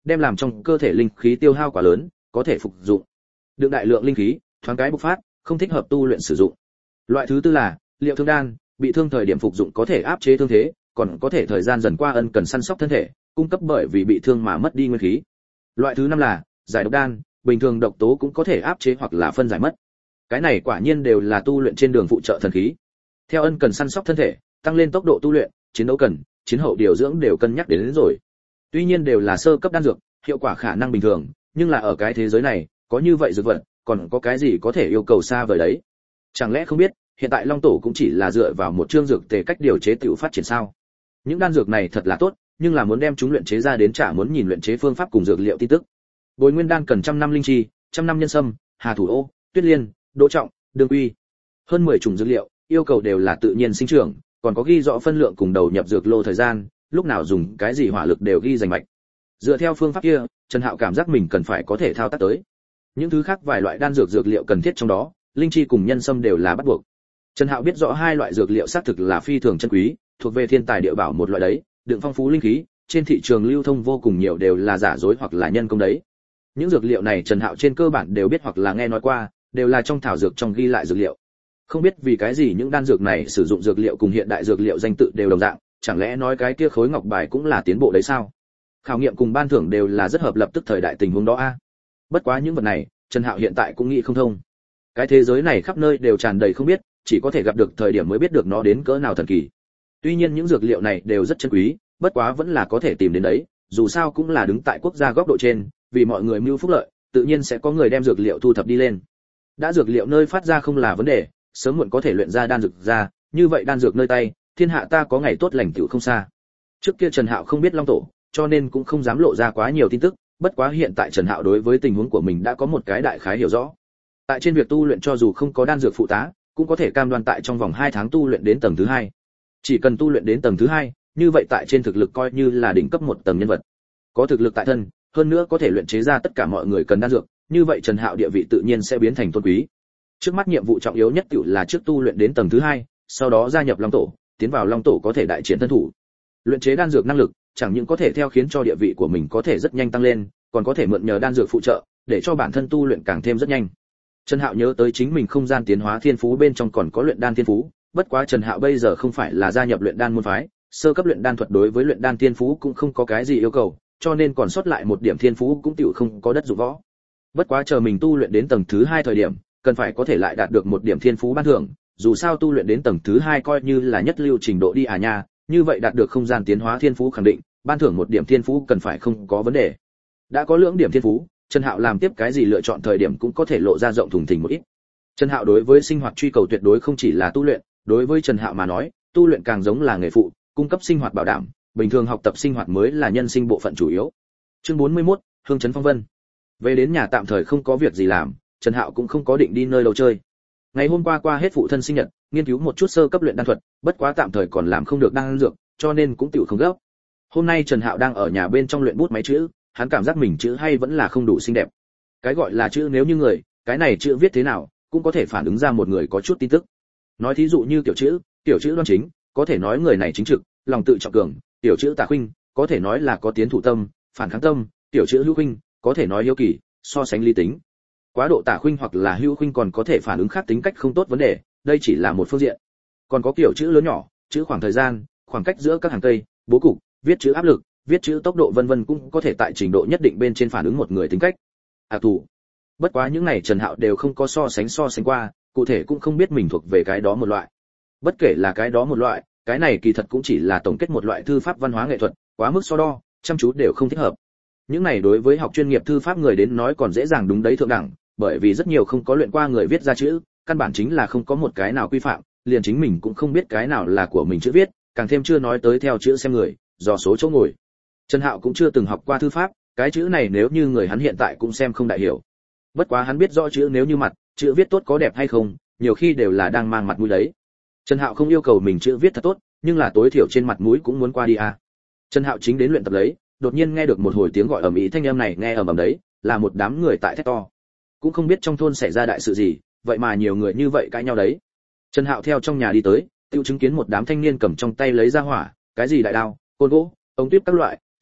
đem làm trong cơ thể linh khí tiêu hao quá lớn, có thể phục dụng. Đựng đại lượng linh khí, thoáng cái bộc phát, không thích hợp tu luyện sử dụng. Loại thứ tư là liệu thương đan, bị thương thời điểm phục dụng có thể áp chế thương thế, còn có thể thời gian dần qua ân cần săn sóc thân thể, cung cấp bởi vì bị thương mà mất đi nguyên khí. Loại thứ năm là giải độc đan, bình thường độc tố cũng có thể áp chế hoặc là phân giải mất. Cái này quả nhiên đều là tu luyện trên đường phụ trợ thần khí. Theo ân cần săn sóc thân thể, tăng lên tốc độ tu luyện, chiến đấu cần, chiến hậu điều dưỡng đều cân nhắc đến rồi. Tuy nhiên đều là sơ cấp đan dược, hiệu quả khả năng bình thường, nhưng là ở cái thế giới này, có như vậy dược vật, còn có cái gì có thể yêu cầu xa vời đấy? Chẳng lẽ không biết, hiện tại Long Tổ cũng chỉ là dựa vào một chương dược tề cách điều chế tiểu phát triển sao? Những đan dược này thật là tốt, nhưng là muốn đem chúng luyện chế ra đến chả muốn nhìn luyện chế phương pháp cùng dược liệu tin tức. Bồi nguyên đan cần 100 năm linh chi, 100 năm nhân sâm, hà thủ ô, tuyết liên, đỗ trọng, đường quy. Hơn 10 chủng dược liệu, yêu cầu đều là tự nhiên sinh trưởng, còn có ghi rõ phân lượng cùng đầu nhập dược lô thời gian, lúc nào dùng cái gì hỏa lực đều ghi rành mạch. Dựa theo phương pháp kia, Trần Hạo cảm giác mình cần phải có thể thao tác tới. Những thứ khác vài loại đan dược dược liệu cần thiết trong đó, linh chi cùng nhân sâm đều là bắt buộc. Trần Hạo biết rõ hai loại dược liệu xác thực là phi thường chân quý, thuộc về thiên tài địa bảo một loại đấy, đựng phong phú linh khí, trên thị trường lưu thông vô cùng nhiều đều là giả dối hoặc là nhân công đấy. Những dược liệu này Trần Hạo trên cơ bản đều biết hoặc là nghe nói qua, đều là trong thảo dược trong ghi lại dược liệu. Không biết vì cái gì những đan dược này sử dụng dược liệu cùng hiện đại dược liệu danh tự đều đồng dạng, chẳng lẽ nói cái kia khối ngọc bài cũng là tiến bộ đấy sao? Khảo nghiệm cùng ban thưởng đều là rất hợp lập tức thời đại tình huống đó a. Bất quá những vật này, Trần Hạo hiện tại cũng nghĩ không thông. Cái thế giới này khắp nơi đều tràn đầy không biết, chỉ có thể gặp được thời điểm mới biết được nó đến cỡ nào thần kỳ. Tuy nhiên những dược liệu này đều rất chân quý, bất quá vẫn là có thể tìm đến đấy, dù sao cũng là đứng tại quốc gia góc độ trên, vì mọi người mưu phúc lợi, tự nhiên sẽ có người đem dược liệu thu thập đi lên. Đã dược liệu nơi phát ra không là vấn đề, sớm muộn có thể luyện ra đan dược ra, như vậy đan dược nơi tay, thiên hạ ta có ngày tốt lành tựu không xa. Trước kia Trần Hạo không biết Long Tổ, cho nên cũng không dám lộ ra quá nhiều tin tức, bất quá hiện tại Trần Hạo đối với tình huống của mình đã có một cái đại khái hiểu rõ. Tại trên việc tu luyện cho dù không có đan dược phụ tá, cũng có thể cam đoan tại trong vòng 2 tháng tu luyện đến tầng thứ 2. Chỉ cần tu luyện đến tầng thứ 2, như vậy tại trên thực lực coi như là đỉnh cấp một tầng nhân vật. Có thực lực tại thân, hơn nữa có thể luyện chế ra tất cả mọi người cần đan dược, như vậy Trần Hạo địa vị tự nhiên sẽ biến thành tôn quý. Trước mắt nhiệm vụ trọng yếu nhất tiểu là trước tu luyện đến tầng thứ 2, sau đó gia nhập Long Tổ, tiến vào Long Tổ có thể đại triển thân thủ. Luyện chế đan dược năng lực, chẳng những có thể theo khiến cho địa vị của mình có thể rất nhanh tăng lên, còn có thể mượn nhờ đan dược phụ trợ, để cho bản thân tu luyện càng thêm rất nhanh. Trần Hạo nhớ tới chính mình không gian tiến hóa thiên phú bên trong còn có luyện đan thiên phú, bất quá Trần Hạo bây giờ không phải là gia nhập luyện đan môn phái, sơ cấp luyện đan thuật đối với luyện đan thiên phú cũng không có cái gì yêu cầu, cho nên còn sót lại một điểm thiên phú cũng tiểu không có đất dụng võ. Bất quá chờ mình tu luyện đến tầng thứ 2 thời điểm, cần phải có thể lại đạt được một điểm thiên phú ban thưởng, dù sao tu luyện đến tầng thứ 2 coi như là nhất lưu trình độ đi à nha, như vậy đạt được không gian tiến hóa thiên phú khẳng định, ban thưởng một điểm thiên phú cần phải không có vấn đề. Đã có lưỡng điểm thiên phú, Trần Hạo làm tiếp cái gì lựa chọn thời điểm cũng có thể lộ ra rộng thùng thình một ít. Trần Hạo đối với sinh hoạt truy cầu tuyệt đối không chỉ là tu luyện, đối với Trần Hạo mà nói, tu luyện càng giống là nghề phụ, cung cấp sinh hoạt bảo đảm, bình thường học tập sinh hoạt mới là nhân sinh bộ phận chủ yếu. Chương 41, Hương trấn phong vân. Về đến nhà tạm thời không có việc gì làm, Trần Hạo cũng không có định đi nơi đâu chơi. Ngày hôm qua qua hết phụ thân sinh nhật, nghiên cứu một chút sơ cấp luyện đan thuật, bất quá tạm thời còn làm không được đan dược, cho nên cũng tiểu không gấp. Hôm nay Trần Hạo đang ở nhà bên trong luyện bút máy chữ, hắn cảm giác mình chữ hay vẫn là không đủ xinh đẹp. Cái gọi là chữ nếu như người, cái này chữ viết thế nào, cũng có thể phản ứng ra một người có chút tin tức. Nói thí dụ như tiểu chữ đoan chính, có thể nói người này chính trực, lòng tự trọng cường, tiểu chữ tà khuynh, có thể nói là có tiến thủ tâm, phản kháng tâm, tiểu chữ hữu khuynh, có thể nói hiếu kỳ, so sánh lý tính. Quá độ tà khuynh hoặc là hữu khuynh còn có thể phản ứng khác tính cách không tốt vấn đề, đây chỉ là một phương diện. Còn có kiểu chữ lớn nhỏ, chữ khoảng thời gian, khoảng cách giữa các hàng cây, bố cục, viết chữ áp lực, viết chữ tốc độ vân vân cũng có thể tại trình độ nhất định bên trên phản ứng một người tính cách. Thủ. Bất quá những này Trần Hạo đều không có so sánh qua, cụ thể cũng không biết mình thuộc về cái đó một loại. Bất kể là cái đó một loại, cái này kỳ thật cũng chỉ là tổng kết một loại thư pháp văn hóa nghệ thuật, quá mức so đo, chăm chú đều không thích hợp. Những này đối với học chuyên nghiệp thư pháp người đến nói còn dễ dàng đúng đấy thượng đẳng, bởi vì rất nhiều không có luyện qua người viết ra chữ, căn bản chính là không có một cái nào quy phạm, liền chính mình cũng không biết cái nào là của mình chữ viết, càng thêm chưa nói tới theo chữ xem người, do số chỗ ngồi. Trần Hạo cũng chưa từng học qua thư pháp, cái chữ này nếu như người hắn hiện tại cũng xem không đại hiểu. Bất quá hắn biết rõ chữ nếu như mặt, chữ viết tốt có đẹp hay không, nhiều khi đều là đang mang mặt mũi đấy. Trần Hạo không yêu cầu mình chữ viết thật tốt, nhưng là tối thiểu trên mặt mũi cũng muốn qua đi à. Trần Hạo chính đến luyện tập lấy, đột nhiên nghe được một hồi tiếng gọi ầm ĩ, thanh âm này nghe ầm ầm đấy, là một đám người tại thét to. Cũng không biết trong thôn xảy ra đại sự gì, vậy mà nhiều người như vậy cãi nhau đấy. Trần Hạo theo trong nhà đi tới, tiêu chứng kiến một đám thanh niên cầm trong tay lấy ra hỏa, cái gì đại đao, côn gỗ, ống tuyếp các loại,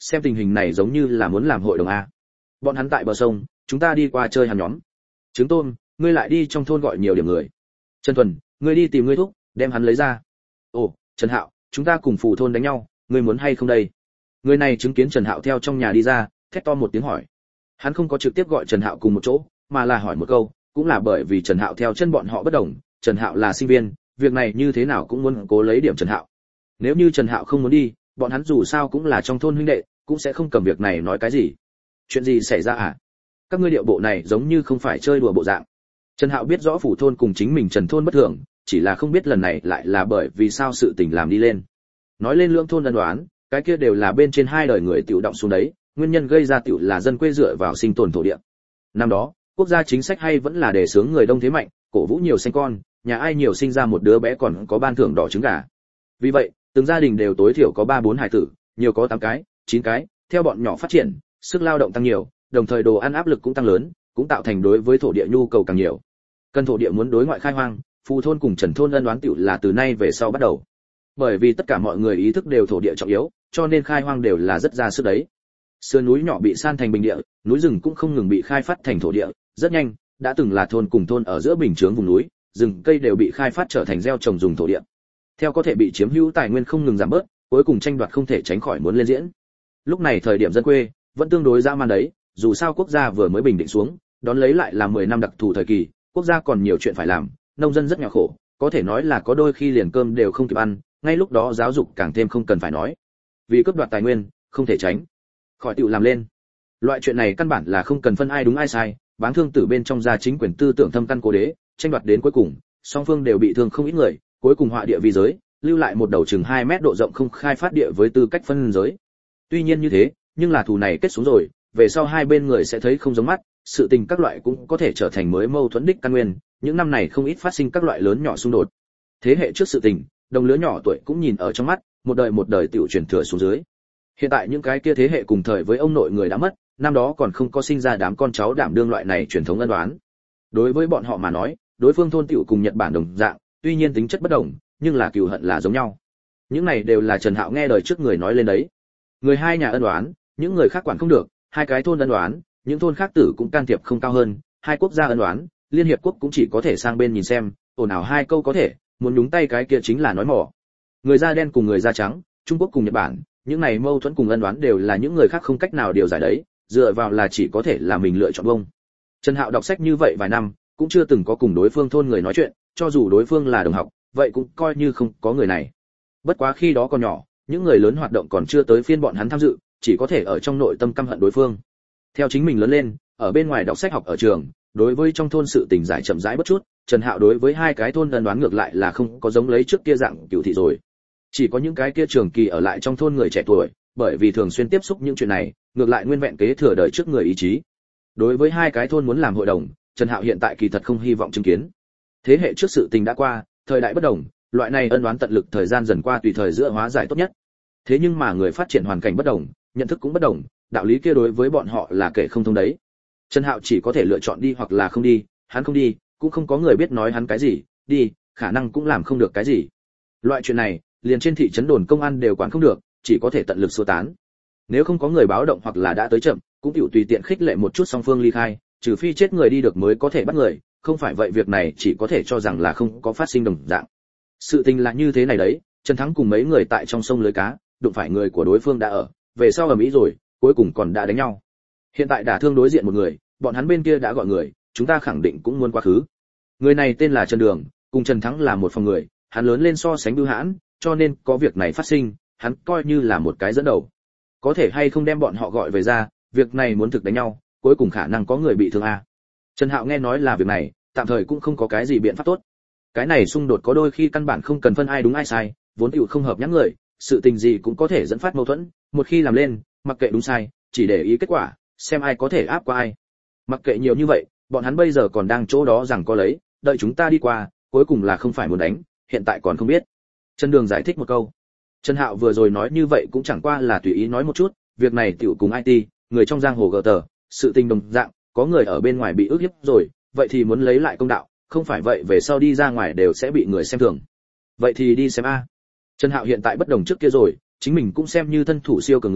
xem tình hình này giống như là muốn làm hội đồng a. Bọn hắn tại bờ sông, chúng ta đi qua chơi hàn nhóm. Trứng tôm, ngươi lại đi trong thôn gọi nhiều điểm người. Trần Thuần, ngươi đi tìm ngươi thúc, đem hắn lấy ra. Ồ, Trần Hạo, chúng ta cùng phù thôn đánh nhau, ngươi muốn hay không đây? Người này chứng kiến Trần Hạo theo trong nhà đi ra, thét to một tiếng hỏi. Hắn không có trực tiếp gọi Trần Hạo cùng một chỗ, mà là hỏi một câu, cũng là bởi vì Trần Hạo theo chân bọn họ bất đồng, Trần Hạo là sinh viên, việc này như thế nào cũng muốn cố lấy điểm Trần Hạo. Nếu như Trần Hạo không muốn đi, bọn hắn dù sao cũng là trong thôn huynh đệ, cũng sẽ không cầm việc này nói cái gì. Chuyện gì xảy ra à? Các ngươi điệu bộ này giống như không phải chơi đùa bộ dạng. Trần Hạo biết rõ phủ thôn cùng chính mình Trần thôn bất thường, chỉ là không biết lần này lại là bởi vì sao sự tình làm đi lên. Nói lên lưỡng thôn ân đoán, cái kia đều là bên trên hai đời người tiểu động xuống đấy, nguyên nhân gây ra tiểu là dân quê dựa vào sinh tồn thổ địa. Năm đó, quốc gia chính sách hay vẫn là đề xướng người đông thế mạnh, cổ vũ nhiều sinh con, nhà ai nhiều sinh ra một đứa bé còn có ban thưởng đỏ trứng gà. Vì vậy, từng gia đình đều tối thiểu có 3-4 hài tử, nhiều có 8 cái, 9 cái, theo bọn nhỏ phát triển, sức lao động tăng nhiều, đồng thời đồ ăn áp lực cũng tăng lớn, cũng tạo thành đối với thổ địa nhu cầu càng nhiều. Cần thổ địa muốn đối ngoại khai hoang, phù thôn cùng Trần thôn ân đoán tiểu là từ nay về sau bắt đầu. Bởi vì tất cả mọi người ý thức đều thổ địa trọng yếu, cho nên khai hoang đều là rất ra sức đấy. Sườn núi nhỏ bị san thành bình địa, núi rừng cũng không ngừng bị khai phát thành thổ địa, rất nhanh, đã từng là thôn cùng thôn ở giữa bình chướng vùng núi, rừng cây đều bị khai phát trở thành gieo trồng dùng thổ địa. Theo có thể bị chiếm hữu tài nguyên không ngừng giảm bớt, cuối cùng tranh đoạt không thể tránh khỏi muốn lên diễn. Lúc này thời điểm dân quê vẫn tương đối dã man đấy, dù sao quốc gia vừa mới bình định xuống, đón lấy lại là 10 năm đặc thù thời kỳ, quốc gia còn nhiều chuyện phải làm, nông dân rất nghèo khổ, có thể nói là có đôi khi liền cơm đều không kịp ăn, ngay lúc đó giáo dục càng thêm không cần phải nói. Vì cướp đoạt tài nguyên, không thể tránh khỏi tiểu làm lên. Loại chuyện này căn bản là không cần phân ai đúng ai sai, báng thương tử bên trong gia chính quyền tư tưởng thâm căn cố đế, tranh đoạt đến cuối cùng, song phương đều bị thương không ít người, cuối cùng họa địa vi giới, lưu lại một đầu chừng 2 mét độ rộng không khai phát địa với tư cách phân giới. Tuy nhiên như thế, nhưng là thù này kết xuống rồi, về sau hai bên người sẽ thấy không giống mắt, sự tình các loại cũng có thể trở thành mới mâu thuẫn đích căn nguyên, những năm này không ít phát sinh các loại lớn nhỏ xung đột. Thế hệ trước sự tình, đồng lứa nhỏ tuổi cũng nhìn ở trong mắt, một đời tiểu truyền thừa xuống dưới. Hiện tại những cái kia thế hệ cùng thời với ông nội người đã mất, năm đó còn không có sinh ra đám con cháu đảm đương loại này truyền thống ân oán. Đối với bọn họ mà nói, đối phương thôn tiểu cùng Nhật Bản đồng dạng, tuy nhiên tính chất bất đồng, nhưng là cừu hận là giống nhau. Những này đều là Trần Hạo nghe đời trước người nói lên đấy. Người hai nhà ân oán, những người khác quản không được, hai cái thôn ân oán, những thôn khác tử cũng can thiệp không cao hơn, hai quốc gia ân oán, liên hiệp quốc cũng chỉ có thể sang bên nhìn xem, ồn ào hai câu có thể, muốn nhúng tay cái kia chính là nói mỏ. Người da đen cùng người da trắng, Trung Quốc cùng Nhật Bản, những này mâu thuẫn cùng ân oán đều là những người khác không cách nào điều giải đấy, dựa vào là chỉ có thể là mình lựa chọn bông. Trần Hạo đọc sách như vậy vài năm, cũng chưa từng có cùng đối phương thôn người nói chuyện, cho dù đối phương là đồng học, vậy cũng coi như không có người này. Bất quá khi đó còn nhỏ, những người lớn hoạt động còn chưa tới phiên bọn hắn tham dự, chỉ có thể ở trong nội tâm căm hận đối phương. Theo chính mình lớn lên, ở bên ngoài đọc sách học ở trường, đối với trong thôn sự tình giải chậm rãi bất chút, Trần Hạo đối với hai cái thôn ân đoán ngược lại là không có giống lấy trước kia dạng cựu thị rồi. Chỉ có những cái kia trường kỳ ở lại trong thôn người trẻ tuổi, bởi vì thường xuyên tiếp xúc những chuyện này, ngược lại nguyên vẹn kế thừa đời trước người ý chí. Đối với hai cái thôn muốn làm hội đồng, Trần Hạo hiện tại kỳ thật không hy vọng chứng kiến. Thế hệ trước sự tình đã qua, thời đại bất đồng, loại này ân oán tận lực thời gian dần qua tùy thời giữa hóa giải tốt nhất. Thế nhưng mà người phát triển hoàn cảnh bất đồng, nhận thức cũng bất đồng, đạo lý kia đối với bọn họ là kể không thông đấy. Trần Hạo chỉ có thể lựa chọn đi hoặc là không đi, hắn không đi, cũng không có người biết nói hắn cái gì, đi, khả năng cũng làm không được cái gì. Loại chuyện này, liền trên thị trấn đồn công an đều quản không được, chỉ có thể tận lực sơ tán. Nếu không có người báo động hoặc là đã tới chậm, cũng tiểu tùy tiện khích lệ một chút song phương ly khai, trừ phi chết người đi được mới có thể bắt người, không phải vậy việc này chỉ có thể cho rằng là không có phát sinh đồng dạng. Sự tình là như thế này đấy, Trần Thắng cùng mấy người tại trong sông lưới cá, đụng phải người của đối phương đã ở, về sau ở Mỹ rồi, cuối cùng còn đã đánh nhau. Hiện tại đả thương đối diện một người, bọn hắn bên kia đã gọi người, chúng ta khẳng định cũng muốn quá khứ. Người này tên là Trần Đường, cùng Trần Thắng là một phòng người, hắn lớn lên so sánh bưu hãn, cho nên có việc này phát sinh, hắn coi như là một cái dẫn đầu. Có thể hay không đem bọn họ gọi về ra, việc này muốn thực đánh nhau, cuối cùng khả năng có người bị thương a. Trần Hạo nghe nói là việc này, tạm thời cũng không có cái gì biện pháp tốt. Cái này xung đột có đôi khi căn bản không cần phân ai đúng ai sai, vốn tiểu không hợp nhãn người, sự tình gì cũng có thể dẫn phát mâu thuẫn, một khi làm lên, mặc kệ đúng sai, chỉ để ý kết quả, xem ai có thể áp qua ai. Mặc kệ nhiều như vậy, bọn hắn bây giờ còn đang chỗ đó rằng có lấy, đợi chúng ta đi qua, cuối cùng là không phải muốn đánh, hiện tại còn không biết. Trần Đường giải thích một câu. Trần Hạo vừa rồi nói như vậy cũng chẳng qua là tùy ý nói một chút, việc này tiểu cùng IT, người trong giang hồ gờ tờ, sự tình đồng dạng, có người ở bên ngoài bị ức hiếp rồi, vậy thì muốn lấy lại công đạo, không phải vậy về sau đi ra ngoài đều sẽ bị người xem thường. Vậy thì đi xem a. Trần Hạo hiện tại bất đồng trước kia rồi, chính mình cũng xem như thân thủ siêu cường người,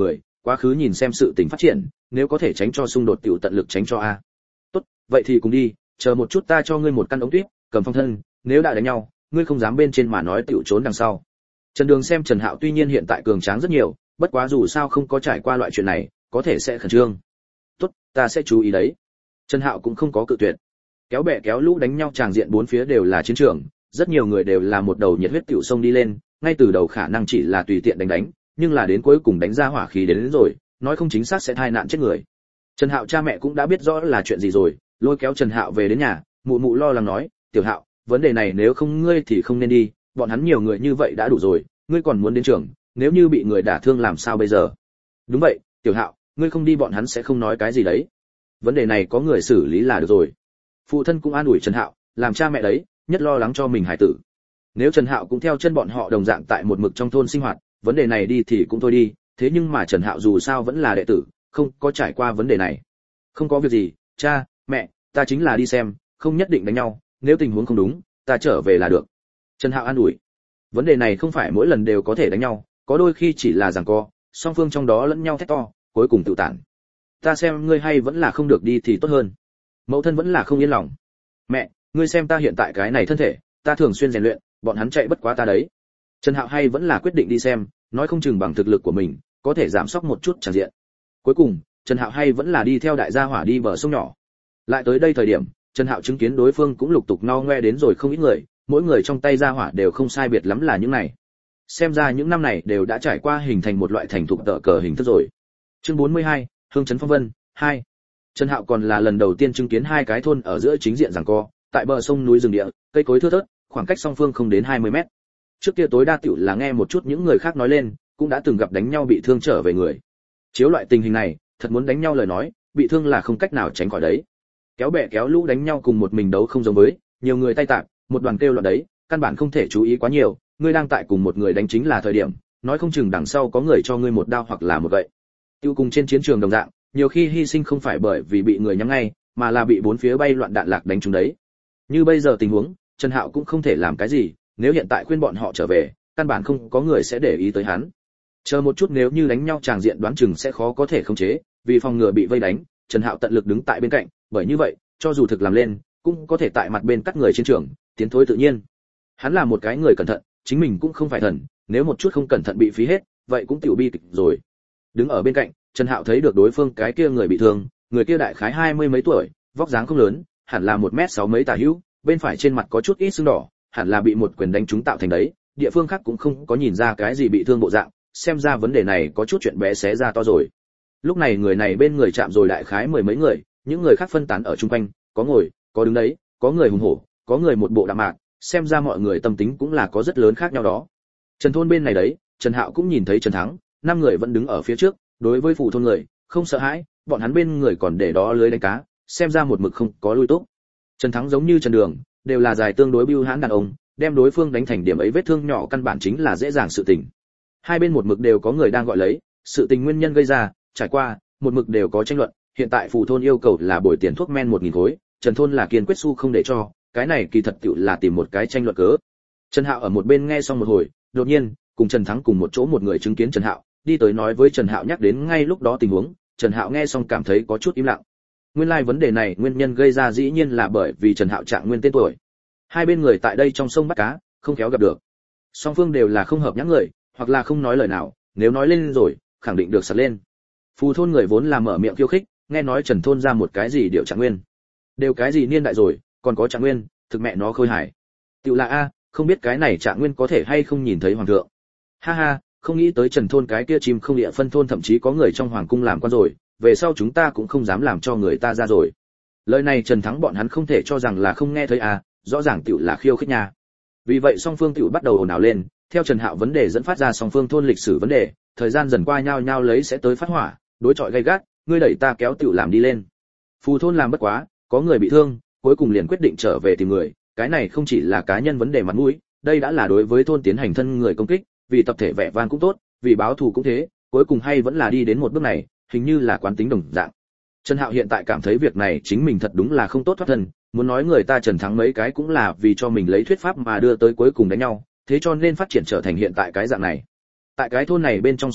quá khứ nhìn xem sự tình phát triển, nếu có thể tránh cho xung đột tiểu tận lực tránh cho a. Tốt, vậy thì cùng đi, chờ một chút ta cho ngươi một căn ống tuyết, cầm phong thân, nếu đã đánh nhau, ngươi không dám bên trên mà nói tiểu trốn đằng sau. Trần Đường xem Trần Hạo tuy nhiên hiện tại cường tráng rất nhiều, bất quá dù sao không có trải qua loại chuyện này, có thể sẽ khẩn trương. Tốt, ta sẽ chú ý đấy. Trần Hạo cũng không có cự tuyệt. Kéo bè kéo lũ đánh nhau tràng diện bốn phía đều là chiến trường, rất nhiều người đều là một đầu nhiệt huyết tiểu sông đi lên, ngay từ đầu khả năng chỉ là tùy tiện đánh, nhưng là đến cuối cùng đánh ra hỏa khí đến rồi, nói không chính xác sẽ tai nạn chết người. Trần Hạo cha mẹ cũng đã biết rõ là chuyện gì rồi, lôi kéo Trần Hạo về đến nhà, mụ mụ lo lắng nói, "Tiểu Hạo, vấn đề này nếu không ngươi thì không nên đi, bọn hắn nhiều người như vậy đã đủ rồi, ngươi còn muốn đến trường, nếu như bị người đả thương làm sao bây giờ?" "Đúng vậy, Tiểu Hạo, ngươi không đi bọn hắn sẽ không nói cái gì đấy. Vấn đề này có người xử lý là được rồi." Phụ thân cũng an ủi Trần Hạo, làm cha mẹ đấy, nhất lo lắng cho mình hải tử. Nếu Trần Hạo cũng theo chân bọn họ đồng dạng tại một mực trong thôn sinh hoạt, vấn đề này đi thì cũng thôi đi, thế nhưng mà Trần Hạo dù sao vẫn là đệ tử, không có trải qua vấn đề này. "Không có việc gì, cha, mẹ, ta chính là đi xem, không nhất định đánh nhau, nếu tình huống không đúng, ta trở về là được." Trần Hạo an ủi. Vấn đề này không phải mỗi lần đều có thể đánh nhau, có đôi khi chỉ là giằng co, song phương trong đó lẫn nhau thét to, cuối cùng tự tản. "Ta xem ngươi hay vẫn là không được đi thì tốt hơn." Mẫu thân vẫn là không yên lòng. "Mẹ, ngươi xem ta hiện tại cái này thân thể, ta thường xuyên rèn luyện, bọn hắn chạy bất quá ta đấy." Trần Hạo hay vẫn là quyết định đi xem, nói không chừng bằng thực lực của mình, có thể giảm sóc một chút chẳng diện. Cuối cùng, Trần Hạo hay vẫn là đi theo đại gia hỏa đi bờ sông nhỏ. Lại tới đây thời điểm, Trần Hạo chứng kiến đối phương cũng lục tục no ngoe đến rồi không ít người, mỗi người trong tay gia hỏa đều không sai biệt lắm là những này. Xem ra những năm này đều đã trải qua hình thành một loại thành thục tợ cờ hình thức rồi. Chương 42, Hương trấn phong vân 2. Trần Hạo còn là lần đầu tiên chứng kiến hai cái thôn ở giữa chính diện giằng co, tại bờ sông núi rừng địa, cây cối thưa thớt, khoảng cách song phương không đến 20 mét. Trước kia tối đa tiểu là nghe một chút những người khác nói lên, cũng đã từng gặp đánh nhau bị thương trở về người. Chiếu loại tình hình này, thật muốn đánh nhau lời nói, bị thương là không cách nào tránh khỏi đấy. Kéo bè kéo lũ đánh nhau cùng một mình đấu không giống với, nhiều người tay tạm, một đoàn kêu loạn đấy, căn bản không thể chú ý quá nhiều, ngươi đang tại cùng một người đánh chính là thời điểm, nói không chừng đằng sau có người cho ngươi một đao hoặc là một gậy. Tiêu cùng trên chiến trường đồng dạng, nhiều khi hy sinh không phải bởi vì bị người nhắm ngay, mà là bị bốn phía bay loạn đạn lạc đánh trúng đấy. Như bây giờ tình huống, Trần Hạo cũng không thể làm cái gì, nếu hiện tại khuyên bọn họ trở về, căn bản không có người sẽ để ý tới hắn. Chờ một chút nếu như đánh nhau tràng diện đoán chừng sẽ khó có thể khống chế, vì phòng ngừa bị vây đánh, Trần Hạo tận lực đứng tại bên cạnh, bởi như vậy, cho dù thực làm lên, cũng có thể tại mặt bên cắt người chiến trường, tiến thối tự nhiên. Hắn là một cái người cẩn thận, chính mình cũng không phải thần, nếu một chút không cẩn thận bị phí hết, vậy cũng tiểu bi kịch rồi. Đứng ở bên cạnh, Trần Hạo thấy được đối phương cái kia người bị thương, người kia đại khái 20 mấy tuổi, vóc dáng không lớn, hẳn là 1m6 mấy tả hữu, bên phải trên mặt có chút ít sưng đỏ, hẳn là bị một quyền đánh trúng tạo thành đấy, địa phương khác cũng không có nhìn ra cái gì bị thương bộ dạng, xem ra vấn đề này có chút chuyện bé xé ra to rồi. Lúc này người này bên người chạm rồi đại khái mười mấy người, những người khác phân tán ở chung quanh, có ngồi, có đứng đấy, có người hùng hổ, có người một bộ đạm mạc, xem ra mọi người tâm tính cũng là có rất lớn khác nhau đó. Trần thôn bên này đấy, Trần Hạo cũng nhìn thấy Trần Thắng, 5 người vẫn đứng ở phía trước, đối với phụ thôn người, không sợ hãi, bọn hắn bên người còn để đó lưới đánh cá, xem ra một mực không có lui túc. Trần Thắng giống như Trần Đường, đều là dài tương đối bưu hãn đàn ông, đem đối phương đánh thành điểm ấy vết thương nhỏ căn bản chính là dễ dàng sự tình. Hai bên một mực đều có người đang gọi lấy, sự tình nguyên nhân gây ra, trải qua, một mực đều có tranh luận, hiện tại phụ thôn yêu cầu là bồi tiền thuốc men 1000 khối, Trần thôn là kiên quyết xu không để cho, cái này kỳ thật tựu là tìm một cái tranh luận cớ. Trần Hạo ở một bên nghe xong một hồi, đột nhiên, cùng Trần Thắng cùng một chỗ một người chứng kiến Trần Hạo, đi tới nói với Trần Hạo nhắc đến ngay lúc đó tình huống, Trần Hạo nghe xong cảm thấy có chút im lặng. Nguyên lai vấn đề này nguyên nhân gây ra dĩ nhiên là bởi vì Trần Hạo trạng nguyên tên tuổi. Hai bên người tại đây trong sông bắt cá, không khéo gặp được. Song phương đều là không hợp nhãn người, hoặc là không nói lời nào, nếu nói lên rồi, khẳng định được sật lên. Phù thôn người vốn là mở miệng khiêu khích, nghe nói Trần thôn ra một cái gì điệu trạng nguyên. Đều cái gì niên đại rồi, còn có trạng nguyên, thực mẹ nó khôi hài. Tiểu là a, không biết cái này trạng nguyên có thể hay không nhìn thấy hoàng thượng. Ha ha, không nghĩ tới Trần thôn cái kia chim không địa phân thôn thậm chí có người trong hoàng cung làm quan rồi, về sau chúng ta cũng không dám làm cho người ta ra rồi. Lời này Trần Thắng bọn hắn không thể cho rằng là không nghe thấy à, rõ ràng tiểu là khiêu khích nha. Vì vậy song phương tiểu bắt đầu ồn ào lên, theo Trần Hạo vấn đề dẫn phát ra song phương thôn lịch sử vấn đề, thời gian dần qua nhau nhau lấy sẽ tới phát hỏa, đối chọi gay gắt, ngươi đẩy ta kéo tiểu làm đi lên. Phù thôn làm bất quá, có người bị thương, cuối cùng liền quyết định trở về tìm người, cái này không chỉ là cá nhân vấn đề mặt mũi, đây đã là đối với thôn tiến hành thân người công kích, vì tập thể vẻ vang cũng tốt, vì báo thù cũng thế, cuối cùng hay vẫn là đi đến một bước này, hình như là quán tính đồng dạng. Trần Hạo hiện tại cảm thấy việc này chính mình thật đúng là không tốt thoát thân, muốn nói người ta Trần Thắng mấy cái cũng là vì cho mình lấy thuyết pháp mà đưa tới cuối cùng đánh nhau, thế cho nên phát triển trở thành hiện tại cái dạng này. Tại cái thôn này bên trong sinh hoạt,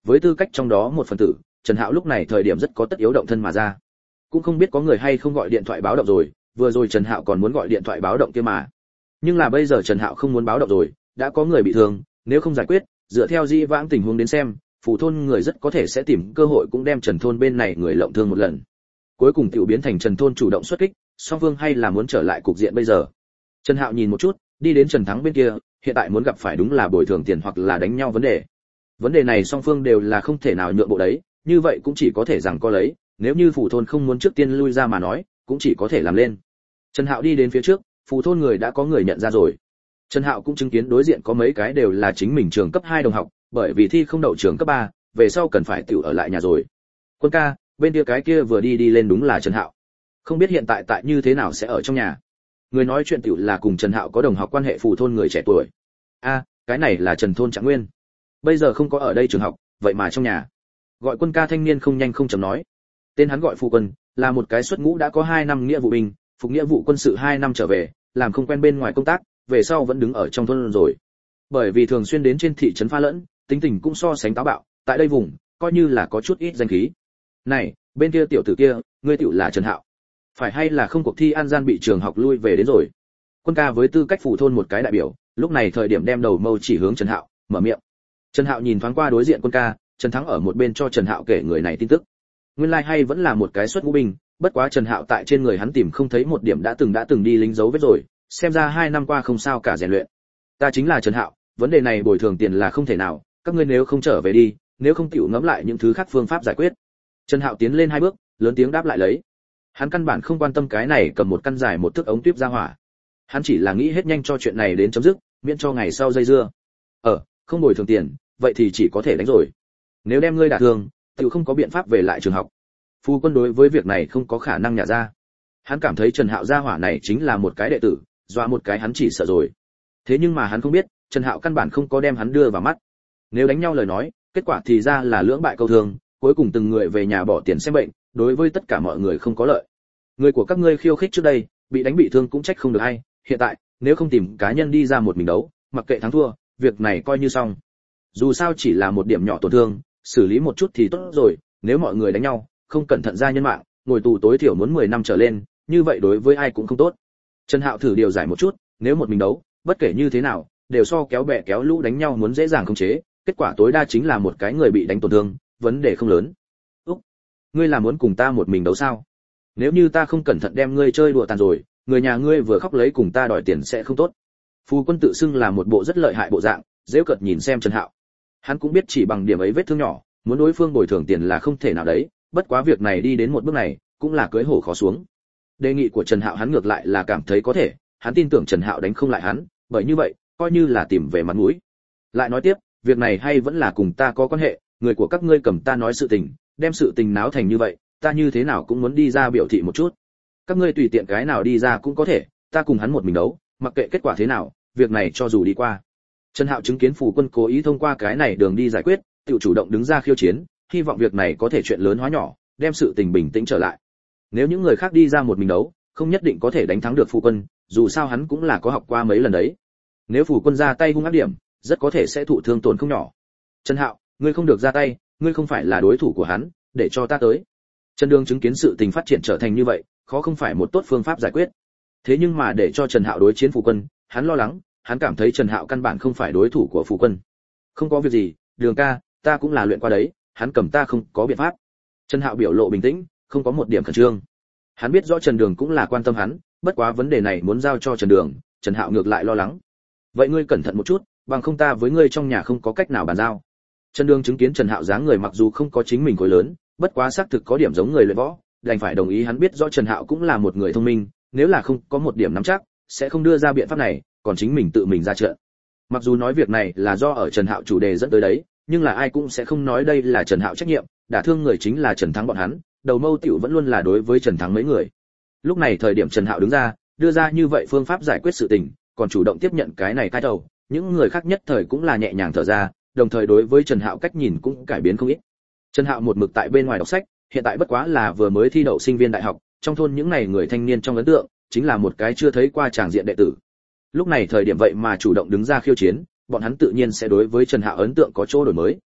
với tư cách trong đó một phần tử, Trần Hạo lúc này thời điểm rất có tất yếu động thân mà ra. Cũng không biết có người hay không gọi điện thoại báo động rồi, vừa rồi Trần Hạo còn muốn gọi điện thoại báo động kia mà. Nhưng là bây giờ Trần Hạo không muốn báo động rồi, đã có người bị thương, nếu không giải quyết, dựa theo di vãng tình huống đến xem, phủ thôn người rất có thể sẽ tìm cơ hội cũng đem Trần thôn bên này người lộng thương một lần. Cuối cùng tiểu biến thành Trần thôn chủ động xuất kích, song phương hay là muốn trở lại cục diện bây giờ. Trần Hạo nhìn một chút, đi đến Trần Thắng bên kia, hiện tại muốn gặp phải đúng là bồi thường tiền hoặc là đánh nhau vấn đề. Vấn đề này song phương đều là không thể nào nhượng bộ đấy, như vậy cũng chỉ có thể rằng co lấy, nếu như phủ thôn không muốn trước tiên lui ra mà nói, cũng chỉ có thể làm lên. Trần Hạo đi đến phía trước, phủ thôn người đã có người nhận ra rồi. Trần Hạo cũng chứng kiến đối diện có mấy cái đều là chính mình trường cấp 2 đồng học, bởi vì thi không đậu trường cấp 3, về sau cần phải tiểu ở lại nhà rồi. Quân ca, bên kia cái kia vừa đi lên đúng là Trần Hạo. Không biết hiện tại tại như thế nào sẽ ở trong nhà. Người nói chuyện tiểu là cùng Trần Hạo có đồng học quan hệ phủ thôn người trẻ tuổi. A, cái này là Trần thôn Trạng Nguyên. Bây giờ không có ở đây trường học, vậy mà trong nhà. Gọi Quân ca thanh niên không nhanh không chậm nói. Tên hắn gọi Phu Quân, là một cái xuất ngũ đã có 2 năm nghĩa vụ binh, phục nghĩa vụ quân sự 2 năm trở về, làm không quen bên ngoài công tác, về sau vẫn đứng ở trong thôn rồi. Bởi vì thường xuyên đến trên thị trấn pha lẫn, tính tình cũng so sánh táo bạo, tại đây vùng coi như là có chút ít danh khí. Này, bên kia tiểu tử kia, ngươi tiểu là Trần Hạo. Phải hay là không cuộc thi an gian bị trường học lui về đến rồi. Quân ca với tư cách phủ thôn một cái đại biểu, lúc này thời điểm đem đầu mâu chỉ hướng Trần Hạo, mở miệng. Trần Hạo nhìn thoáng qua đối diện Quân ca, Trần Thắng ở một bên cho Trần Hạo kể người này tin tức. Nguyên lai hay vẫn là một cái xuất ngũ binh, bất quá Trần Hạo tại trên người hắn tìm không thấy một điểm đã từng đi lính dấu vết rồi, xem ra 2 năm qua không sao cả rèn luyện. Ta chính là Trần Hạo, vấn đề này bồi thường tiền là không thể nào, các ngươi nếu không trở về đi, nếu không tiểu ngẫm lại những thứ khác phương pháp giải quyết. Trần Hạo tiến lên 2 bước, lớn tiếng đáp lại lấy. Hắn căn bản không quan tâm cái này cầm một căn dài một thước ống tuyếp ra hỏa. Hắn chỉ là nghĩ hết nhanh cho chuyện này đến chấm dứt, miễn cho ngày sau dây dưa. Không bồi thường tiền, vậy thì chỉ có thể đánh rồi. Nếu đem ngươi đả thương, tiểu không có biện pháp về lại trường học. Phu Quân đối với việc này không có khả năng nhả ra. Hắn cảm thấy Trần Hạo gia hỏa này chính là một cái đệ tử, dọa một cái hắn chỉ sợ rồi. Thế nhưng mà hắn không biết, Trần Hạo căn bản không có đem hắn đưa vào mắt. Nếu đánh nhau lời nói, kết quả thì ra là lưỡng bại câu thương, cuối cùng từng người về nhà bỏ tiền xem bệnh, đối với tất cả mọi người không có lợi. Người của các ngươi khiêu khích trước đây, bị đánh bị thương cũng trách không được ai, hiện tại, nếu không tìm cá nhân đi ra một mình đấu, mặc kệ thắng thua, việc này coi như xong. Dù sao chỉ là một điểm nhỏ tổn thương, xử lý một chút thì tốt rồi, nếu mọi người đánh nhau, không cẩn thận ra nhân mạng, ngồi tù tối thiểu muốn 10 năm trở lên, như vậy đối với ai cũng không tốt. Trần Hạo thử điều giải một chút, nếu một mình đấu, bất kể như thế nào, đều so kéo bè kéo lũ đánh nhau muốn dễ dàng khống chế, kết quả tối đa chính là một cái người bị đánh tổn thương, vấn đề không lớn. Ngươi là muốn cùng ta một mình đấu sao? Nếu như ta không cẩn thận đem ngươi chơi đùa tàn rồi, người nhà ngươi vừa khóc lấy cùng ta đòi tiền sẽ không tốt. Phu Quân tự xưng là một bộ rất lợi hại bộ dạng, giễu cợt nhìn xem Trần Hạo. Hắn cũng biết chỉ bằng điểm ấy vết thương nhỏ, muốn đối phương bồi thường tiền là không thể nào đấy, bất quá việc này đi đến một bước này, cũng là cưỡi hổ khó xuống. Đề nghị của Trần Hạo hắn ngược lại là cảm thấy có thể, hắn tin tưởng Trần Hạo đánh không lại hắn, bởi như vậy, coi như là tìm về mặt mũi. Lại nói tiếp, việc này hay vẫn là cùng ta có quan hệ, người của các ngươi cầm ta nói sự tình, đem sự tình náo thành như vậy, ta như thế nào cũng muốn đi ra biểu thị một chút. Các ngươi tùy tiện cái nào đi ra cũng có thể, ta cùng hắn một mình đấu, mặc kệ kết quả thế nào, việc này cho dù đi qua. Trần Hạo chứng kiến Phủ Quân cố ý thông qua cái này đường đi giải quyết, tự chủ động đứng ra khiêu chiến, hy vọng việc này có thể chuyện lớn hóa nhỏ, đem sự tình bình tĩnh trở lại. Nếu những người khác đi ra một mình đấu, không nhất định có thể đánh thắng được Phủ Quân, dù sao hắn cũng là có học qua mấy lần đấy. Nếu Phủ Quân ra tay hung ác điểm, rất có thể sẽ thụ thương tổn không nhỏ. Trần Hạo, ngươi không được ra tay, ngươi không phải là đối thủ của hắn, để cho ta tới. Trần Đường chứng kiến sự tình phát triển trở thành như vậy, khó không phải một tốt phương pháp giải quyết. Thế nhưng mà để cho Trần Hạo đối chiến Phủ Quân, hắn lo lắng, hắn cảm thấy Trần Hạo căn bản không phải đối thủ của Phủ Quân. Không có việc gì, Đường ca, ta cũng là luyện qua đấy, hắn cầm ta không có biện pháp. Trần Hạo biểu lộ bình tĩnh, không có một điểm khẩn trương. Hắn biết rõ Trần Đường cũng là quan tâm hắn, bất quá vấn đề này muốn giao cho Trần Đường, Trần Hạo ngược lại lo lắng. Vậy ngươi cẩn thận một chút, bằng không ta với ngươi trong nhà không có cách nào bàn giao. Trần Đường chứng kiến Trần Hạo dáng người mặc dù không có chính mình khối lớn, bất quá xác thực có điểm giống người luyện võ, đành phải đồng ý. Hắn biết rõ Trần Hạo cũng là một người thông minh, nếu là không có một điểm nắm chắc, sẽ không đưa ra biện pháp này, còn chính mình tự mình ra trận. Mặc dù nói việc này là do ở Trần Hạo chủ đề dẫn tới đấy, nhưng là ai cũng sẽ không nói đây là Trần Hạo trách nhiệm, đả thương người chính là Trần Thắng bọn hắn, đầu mâu tiểu vẫn luôn là đối với Trần Thắng mấy người. Lúc này thời điểm Trần Hạo đứng ra, đưa ra như vậy phương pháp giải quyết sự tình, còn chủ động tiếp nhận cái này cai đầu, những người khác nhất thời cũng là nhẹ nhàng thở ra, đồng thời đối với Trần Hạo cách nhìn cũng cải biến không ít. Trần Hạo một mực tại bên ngoài đọc sách, hiện tại bất quá là vừa mới thi đậu sinh viên đại học, trong thôn những này người thanh niên trong ấn tượng, chính là một cái chưa thấy qua tràng diện đệ tử. Lúc này thời điểm vậy mà chủ động đứng ra khiêu chiến, bọn hắn tự nhiên sẽ đối với Trần Hạo ấn tượng có chỗ đổi mới.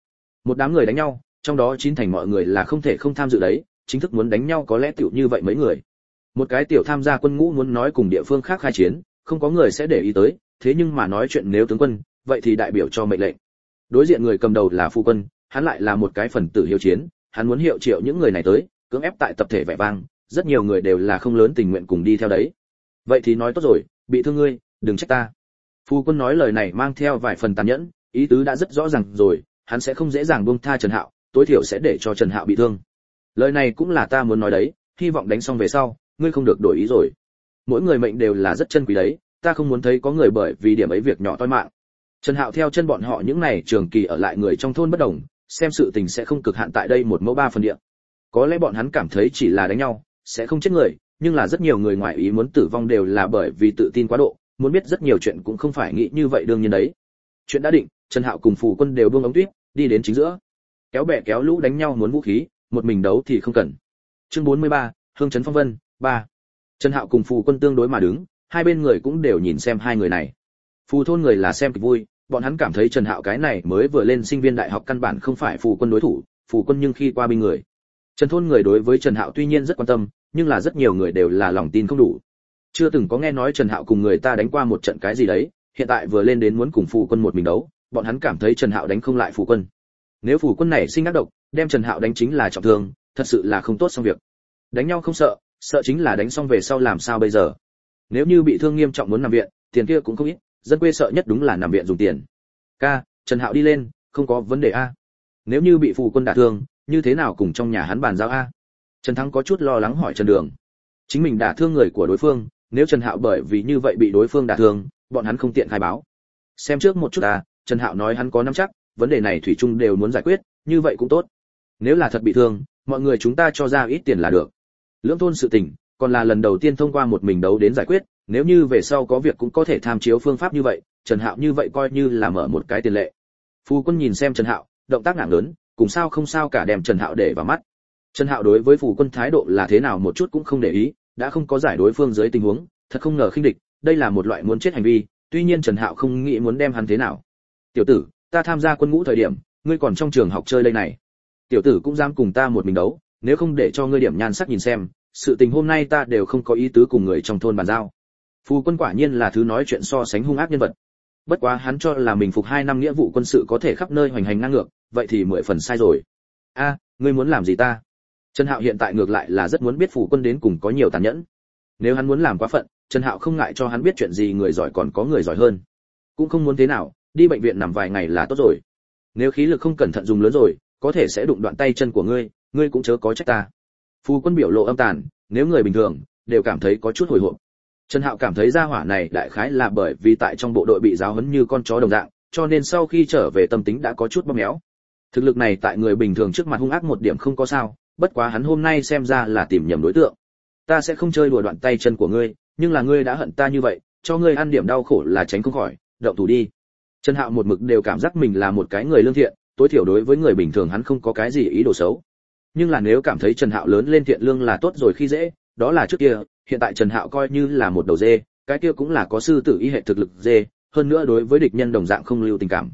Một đám người đánh nhau, trong đó 9 thành mọi người là không thể không tham dự đấy, chính thức muốn đánh nhau có lẽ tiểu như vậy mấy người. Một cái tiểu tham gia quân ngũ muốn nói cùng địa phương khác khai chiến, không có người sẽ để ý tới, thế nhưng mà nói chuyện nếu tướng quân, vậy thì đại biểu cho mệnh lệnh. Đối diện người cầm đầu là phu quân, hắn lại là một cái phần tử hiếu chiến, hắn muốn hiệu triệu những người này tới, cưỡng ép tại tập thể vẻ vang, rất nhiều người đều là không lớn tình nguyện cùng đi theo đấy. Vậy thì nói tốt rồi, bị thương ngươi, đừng trách ta. Phu quân nói lời này mang theo vài phần tàn nhẫn, ý tứ đã rất rõ ràng rồi, hắn sẽ không dễ dàng buông tha Trần Hạo, tối thiểu sẽ để cho Trần Hạo bị thương. Lời này cũng là ta muốn nói đấy, hy vọng đánh xong về sau, ngươi không được đổi ý rồi. Mỗi người mệnh đều là rất chân quý đấy, ta không muốn thấy có người bởi vì điểm ấy việc nhỏ toi mạng. Trần Hạo theo chân bọn họ những này trường kỳ ở lại người trong thôn bất đồng, xem sự tình sẽ không cực hạn tại đây 1 mẫu 3 phần địa. Có lẽ bọn hắn cảm thấy chỉ là đánh nhau, sẽ không chết người, nhưng là rất nhiều người ngoài ý muốn tử vong đều là bởi vì tự tin quá độ, muốn biết rất nhiều chuyện cũng không phải nghĩ như vậy đương nhiên đấy. Chuyện đã định, Trần Hạo cùng Phù Quân đều buông ống tuyết, đi đến chính giữa. Kéo bè kéo lũ đánh nhau muốn vũ khí, một mình đấu thì không cần. Chương 43, Hương trấn phong vân 3. Trần Hạo cùng Phù Quân tương đối mà đứng, hai bên người cũng đều nhìn xem hai người này. Phù thôn người là xem kịch vui, bọn hắn cảm thấy Trần Hạo cái này mới vừa lên sinh viên đại học căn bản không phải Phù Quân đối thủ, Phù Quân nhưng khi qua binh người. Trần thôn người đối với Trần Hạo tuy nhiên rất quan tâm, nhưng là rất nhiều người đều là lòng tin không đủ. Chưa từng có nghe nói Trần Hạo cùng người ta đánh qua một trận cái gì đấy, hiện tại vừa lên đến muốn cùng Phù Quân một mình đấu, bọn hắn cảm thấy Trần Hạo đánh không lại Phù Quân. Nếu Phù Quân này sinh ác độc, đem Trần Hạo đánh chính là trọng thương, thật sự là không tốt xong việc. Đánh nhau không sợ, sợ chính là đánh xong về sau làm sao bây giờ. Nếu như bị thương nghiêm trọng muốn nằm viện, tiền kia cũng không ít, dân quê sợ nhất đúng là nằm viện dùng tiền. Ca, Trần Hạo đi lên, không có vấn đề a. Nếu như bị Phù Quân đả thương, như thế nào cùng trong nhà hắn bàn giao a? Trần Thắng có chút lo lắng hỏi Trần Đường. Chính mình đả thương người của đối phương, nếu Trần Hạo bởi vì như vậy bị đối phương đả thương, bọn hắn không tiện khai báo. Xem trước một chút Trần Hạo nói hắn có nắm chắc, vấn đề này thủy chung đều muốn giải quyết, như vậy cũng tốt. Nếu là thật bị thương, mọi người chúng ta cho ra ít tiền là được. Lưỡng thôn sự tình, còn là lần đầu tiên thông qua một mình đấu đến giải quyết, nếu như về sau có việc cũng có thể tham chiếu phương pháp như vậy, Trần Hạo như vậy coi như là mở một cái tiền lệ. Phu Quân nhìn xem Trần Hạo, động tác nặng lớn, cùng sao không sao cả đem Trần Hạo để vào mắt. Trần Hạo đối với Phù Quân thái độ là thế nào một chút cũng không để ý, đã không có giải đối phương dưới tình huống, thật không ngờ khinh địch, đây là một loại muốn chết hành vi, tuy nhiên Trần Hạo không nghĩ muốn đem hắn thế nào. "Tiểu tử, ta tham gia quân ngũ thời điểm, ngươi còn trong trường học chơi đây này. Tiểu tử cũng dám cùng ta một mình đấu, nếu không để cho ngươi điểm nhan sắc nhìn xem, sự tình hôm nay ta đều không có ý tứ cùng người trong thôn bàn giao." Phù Quân quả nhiên là thứ nói chuyện so sánh hung ác nhân vật. Bất quá hắn cho là mình phục 2 năm nghĩa vụ quân sự có thể khắp nơi hoành hành ngang ngược, vậy thì 10 phần sai rồi. Ngươi muốn làm gì ta? Trần Hạo hiện tại ngược lại là rất muốn biết Phù Quân đến cùng có nhiều tàn nhẫn. Nếu hắn muốn làm quá phận, Trần Hạo không ngại cho hắn biết chuyện gì người giỏi còn có người giỏi hơn. Cũng không muốn thế nào, đi bệnh viện nằm vài ngày là tốt rồi. Nếu khí lực không cẩn thận dùng lớn rồi, có thể sẽ đụng đoạn tay chân của ngươi, ngươi cũng chớ có trách ta. Phù Quân biểu lộ âm tàn, nếu người bình thường đều cảm thấy có chút hồi hộp. Trần Hạo cảm thấy gia hỏa này đại khái là bởi vì tại trong bộ đội bị giáo huấn như con chó đồng dạng, cho nên sau khi trở về tâm tính đã có chút bóp méo. Thực lực này tại người bình thường trước mặt hung ác một điểm không có sao, bất quá hắn hôm nay xem ra là tìm nhầm đối tượng. Ta sẽ không chơi đùa đoạn tay chân của ngươi, nhưng là ngươi đã hận ta như vậy, cho ngươi ăn điểm đau khổ là tránh không khỏi, động thủ đi. Trần Hạo một mực đều cảm giác mình là một cái người lương thiện, tối thiểu đối với người bình thường hắn không có cái gì ý đồ xấu. Nhưng là nếu cảm thấy Trần Hạo lớn lên thiện lương là tốt rồi khi dễ, đó là trước kia, hiện tại Trần Hạo coi như là một đầu dê, cái kia cũng là có sư tử y hệ thực lực dê, hơn nữa đối với địch nhân đồng dạng không lưu tình cảm.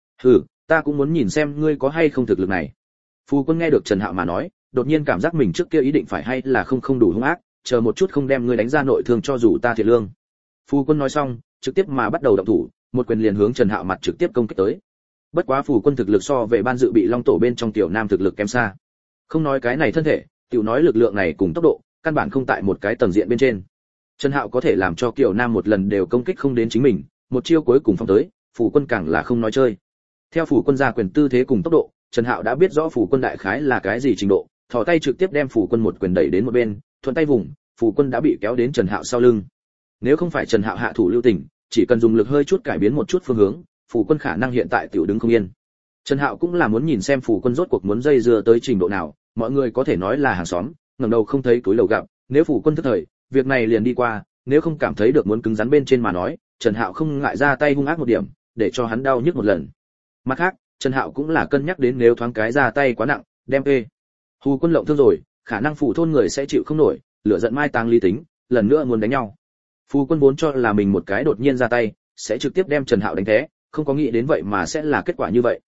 Ta cũng muốn nhìn xem ngươi có hay không thực lực này. Phù Quân nghe được Trần Hạo mà nói, đột nhiên cảm giác mình trước kia ý định phải hay là không đủ hung ác, chờ một chút không đem ngươi đánh ra nội thương cho dù ta thiệt lương. Phù Quân nói xong, trực tiếp mà bắt đầu động thủ, một quyền liền hướng Trần Hạo mặt trực tiếp công kích tới. Bất quá Phù Quân thực lực so về ban dự bị Long tổ bên trong tiểu nam thực lực kém xa. Không nói cái này thân thể, tiểu nói lực lượng này cùng tốc độ, căn bản không tại một cái tầng diện bên trên. Trần Hạo có thể làm cho Kiều Nam một lần đều công kích không đến chính mình, một chiêu cuối cùng phong tới, Phù Quân càng là không nói chơi. Theo Phù Quân ra quyền tư thế cùng tốc độ, Trần Hạo đã biết rõ Phù Quân đại khái là cái gì trình độ, thò tay trực tiếp đem Phù Quân một quyền đẩy đến một bên, thuận tay vùng, Phù Quân đã bị kéo đến Trần Hạo sau lưng. Nếu không phải Trần Hạo hạ thủ lưu tình, chỉ cần dùng lực hơi chút cải biến một chút phương hướng, Phù Quân khả năng hiện tại tiểu đứng không yên. Trần Hạo cũng là muốn nhìn xem Phù Quân rốt cuộc muốn dây dưa tới trình độ nào, mọi người có thể nói là hàng xóm, ngẩng đầu không thấy túi lầu gặp, nếu Phù Quân thức thời, việc này liền đi qua, nếu không cảm thấy được muốn cứng rắn bên trên mà nói, Trần Hạo không ngại ra tay hung ác một điểm, để cho hắn đau nhức một lần. Mặt khác, Trần Hạo cũng là cân nhắc đến nếu thoáng cái ra tay quá nặng, đem Phù Quân lộng thương rồi, khả năng phủ thôn người sẽ chịu không nổi, lửa giận mai táng lý tính, lần nữa muốn đánh nhau. Phù Quân vốn cho là mình một cái đột nhiên ra tay, sẽ trực tiếp đem Trần Hạo đánh té, không có nghĩ đến vậy mà sẽ là kết quả như vậy.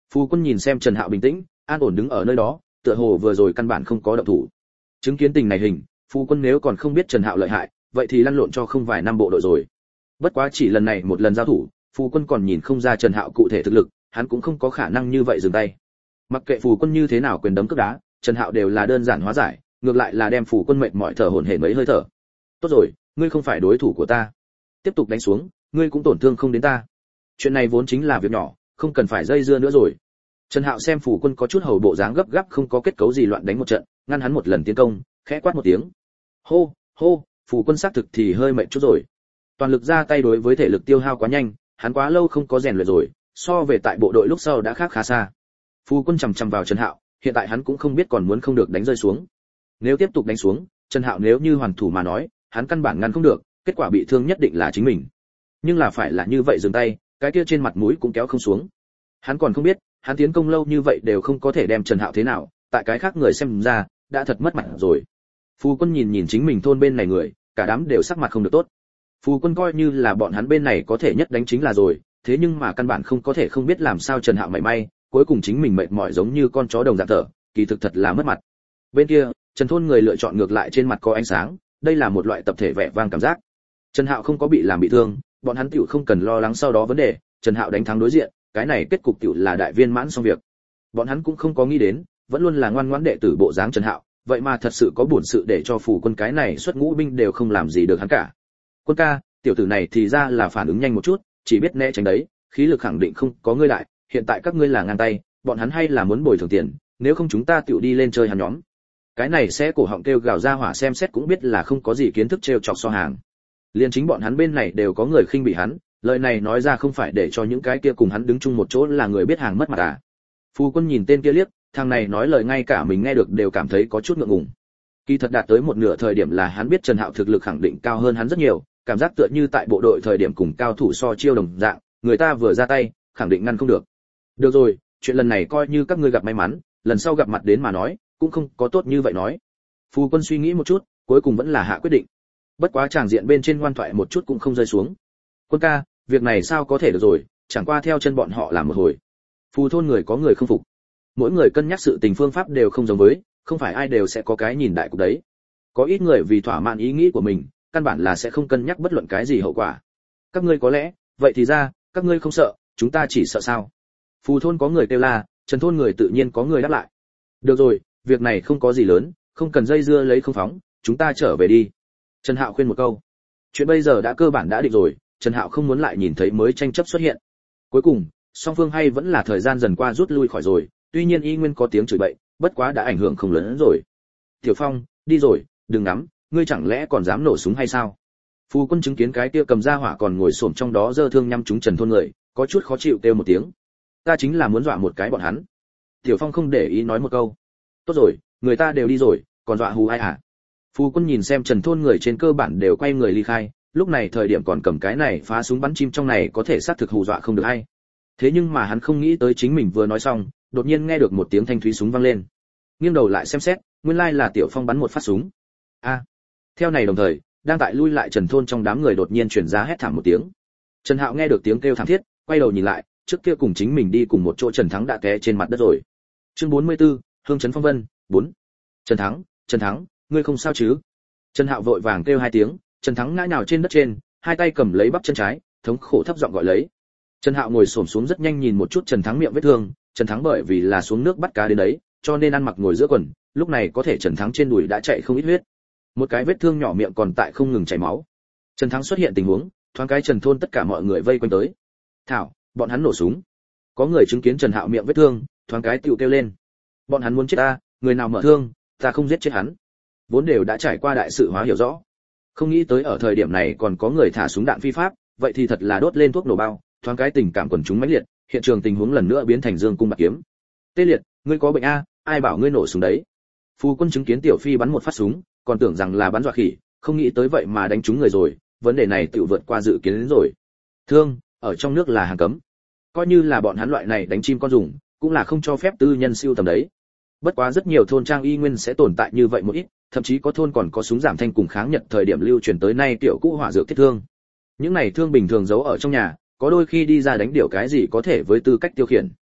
Phu quân nhìn xem Trần Hạo bình tĩnh, an ổn đứng ở nơi đó, tựa hồ vừa rồi căn bản không có động thủ. Chứng kiến tình này hình, phu quân nếu còn không biết Trần Hạo lợi hại, vậy thì lăn lộn cho không vài năm bộ đội rồi. Bất quá chỉ lần này một lần giao thủ, phu quân còn nhìn không ra Trần Hạo cụ thể thực lực, hắn cũng không có khả năng như vậy dừng tay. Mặc kệ phu quân như thế nào quyền đấm cước đá, Trần Hạo đều là đơn giản hóa giải, ngược lại là đem phu quân mệt mỏi thở hổn hển mấy hơi thở. Tốt rồi, ngươi không phải đối thủ của ta. Tiếp tục đánh xuống, ngươi cũng tổn thương không đến ta. Chuyện này vốn chính là việc nhỏ, không cần phải dây dưa nữa rồi. Trần Hạo xem phu quân có chút hầu bộ dáng gấp gáp không có kết cấu gì loạn đánh một trận, ngăn hắn một lần tiến công, khẽ quát một tiếng. Hô, hô, phu quân xác thực thì hơi mệt chút rồi. Toàn lực ra tay đối với thể lực tiêu hao quá nhanh, hắn quá lâu không có rèn luyện rồi, so về tại bộ đội lúc sau đã khác khá xa. Phu quân chằm chằm vào Trần Hạo, hiện tại hắn cũng không biết còn muốn không được đánh rơi xuống. Nếu tiếp tục đánh xuống, Trần Hạo nếu như hoàn thủ mà nói, hắn căn bản ngăn không được, kết quả bị thương nhất định là chính mình. Nhưng là phải là như vậy dừng tay, cái kia trên mặt mũi cũng kéo không xuống. Hắn còn không biết, hắn tiến công lâu như vậy đều không có thể đem Trần Hạo thế nào, tại cái khác người xem ra, đã thật mất mặt rồi. Phu quân nhìn nhìn chính mình thôn bên này người, cả đám đều sắc mặt không được tốt. Phu quân coi như là bọn hắn bên này có thể nhất đánh chính là rồi, thế nhưng mà căn bản không có thể không biết làm sao Trần Hạo mảy may, cuối cùng chính mình mệt mỏi giống như con chó đồng dạng thở, kỳ thực thật là mất mặt. Bên kia, Trần thôn người lựa chọn ngược lại trên mặt có ánh sáng, đây là một loại tập thể vẻ vang cảm giác. Trần Hạo không có bị làm bị thương, bọn hắn tiểu không cần lo lắng sau đó vấn đề, Trần Hạo đánh thắng đối diện, cái này kết cục tiểu là đại viên mãn xong việc. Bọn hắn cũng không có nghĩ đến, vẫn luôn là ngoan ngoãn đệ tử bộ dáng Trần Hạo, vậy mà thật sự có bổn sự để cho phủ quân cái này xuất ngũ binh đều không làm gì được hắn cả. Quân ca, tiểu tử này thì ra là phản ứng nhanh một chút, chỉ biết né tránh đấy, khí lực khẳng định không có ngươi đại, hiện tại các ngươi là ngang tay, bọn hắn hay là muốn bồi thường tiền, nếu không chúng ta tiểu đi lên chơi hắn nhóm. Cái này sẽ cổ họng kêu gào ra hỏa xem xét cũng biết là không có gì kiến thức trêu chọc so hàng. Liên chính bọn hắn bên này đều có người khinh bị hắn, lời này nói ra không phải để cho những cái kia cùng hắn đứng chung một chỗ là người biết hàng mất mặt à. Phu quân nhìn tên kia liếc, thằng này nói lời ngay cả mình nghe được đều cảm thấy có chút ngượng ngùng. Kỳ thật đạt tới một nửa thời điểm là hắn biết Trần Hạo thực lực khẳng định cao hơn hắn rất nhiều, cảm giác tựa như tại bộ đội thời điểm cùng cao thủ so chiêu đồng dạng, người ta vừa ra tay, khẳng định ngăn không được. Được rồi, chuyện lần này coi như các ngươi gặp may mắn, lần sau gặp mặt đến mà nói, cũng không có tốt như vậy nói. Phu quân suy nghĩ một chút, cuối cùng vẫn là hạ quyết định. Bất quá tràng diện bên trên ngoan thoại một chút cũng không rơi xuống. Quân ca, việc này sao có thể được rồi, chẳng qua theo chân bọn họ làm một hồi. Phù thôn người có người không phục. Mỗi người cân nhắc sự tình phương pháp đều không giống với, không phải ai đều sẽ có cái nhìn đại cục đấy. Có ít người vì thỏa mãn ý nghĩ của mình, căn bản là sẽ không cân nhắc bất luận cái gì hậu quả. Các ngươi có lẽ, vậy thì ra, các ngươi không sợ, chúng ta chỉ sợ sao? Phù thôn có người kêu la, Trần thôn người tự nhiên có người đáp lại. Được rồi, việc này không có gì lớn, không cần dây dưa lấy không phóng, chúng ta trở về đi. Trần Hạo khuyên một câu. Chuyện bây giờ đã cơ bản đã định rồi, Trần Hạo không muốn lại nhìn thấy mới tranh chấp xuất hiện. Cuối cùng, song phương hay vẫn là thời gian dần qua rút lui khỏi rồi, tuy nhiên y nguyên có tiếng chửi bậy, bất quá đã ảnh hưởng không lớn rồi. Tiểu Phong, đi rồi, đừng ngắm, ngươi chẳng lẽ còn dám nổ súng hay sao? Phu quân chứng kiến cái kia cầm ra hỏa còn ngồi xổm trong đó giơ thương nhắm trúng Trần thôn người, có chút khó chịu kêu một tiếng. Ta chính là muốn dọa một cái bọn hắn. Tiểu Phong không để ý nói một câu. Tốt rồi, người ta đều đi rồi, còn dọa hù ai hả? Phu quân nhìn xem Trần thôn người trên cơ bản đều quay người ly khai, lúc này thời điểm còn cầm cái này phá súng bắn chim trong này có thể xác thực hù dọa không được ai. Thế nhưng mà hắn không nghĩ tới chính mình vừa nói xong, đột nhiên nghe được một tiếng thanh thúy súng vang lên. Nghiêng đầu lại xem xét, nguyên lai là Tiểu Phong bắn một phát súng. A. Theo này đồng thời, đang tại lui lại Trần thôn trong đám người đột nhiên truyền ra hét thảm một tiếng. Trần Hạo nghe được tiếng kêu thảm thiết, quay đầu nhìn lại, trước kia cùng chính mình đi cùng một chỗ Trần Thắng đã té trên mặt đất rồi. Chương 44, Hương trấn phong vân, 4. Trần Thắng, ngươi không sao chứ? Trần Hạo vội vàng kêu hai tiếng, Trần Thắng ngã nhào trên đất trên, hai tay cầm lấy bắp chân trái, thống khổ thấp giọng gọi lấy. Trần Hạo ngồi xổm xuống rất nhanh nhìn một chút Trần Thắng miệng vết thương, Trần Thắng bởi vì là xuống nước bắt cá đến đấy, cho nên ăn mặc ngồi giữa quần, lúc này có thể Trần Thắng trên đùi đã chạy không ít huyết. Một cái vết thương nhỏ miệng còn tại không ngừng chảy máu. Trần Thắng xuất hiện tình huống, thoáng cái Trần thôn tất cả mọi người vây quanh tới. Thảo, bọn hắn nổ súng. Có người chứng kiến Trần Hạo miệng vết thương, thoáng cái tiểu kêu lên. Bọn hắn muốn chết ta, người nào mở thương, ta không giết chết hắn. Vốn đều đã trải qua đại sự hóa hiểu rõ. Không nghĩ tới ở thời điểm này còn có người thả súng đạn phi pháp, vậy thì thật là đốt lên thuốc nổ bao, thoáng cái tình cảm quần chúng mãnh liệt, hiện trường tình huống lần nữa biến thành dương cung bạc kiếm. Tê Liệt, ngươi có bệnh a, ai bảo ngươi nổ súng đấy? Phu quân chứng kiến Tiểu Phi bắn một phát súng, còn tưởng rằng là bắn dọa khỉ, không nghĩ tới vậy mà đánh trúng người rồi, vấn đề này tiểu vượt qua dự kiến đến rồi. Thương, ở trong nước là hàng cấm. Coi như là bọn hắn loại này đánh chim con dùng, cũng là không cho phép tư nhân siêu tầm đấy. Bất quá rất nhiều thôn trang y nguyên sẽ tồn tại như vậy một ít, thậm chí có thôn còn có súng giảm thanh cùng kháng Nhật thời điểm lưu truyền tới nay tiểu cũ hỏa dược thiết thương. Những này thương bình thường giấu ở trong nhà, có đôi khi đi ra đánh điểu cái gì có thể với tư cách tiêu khiển.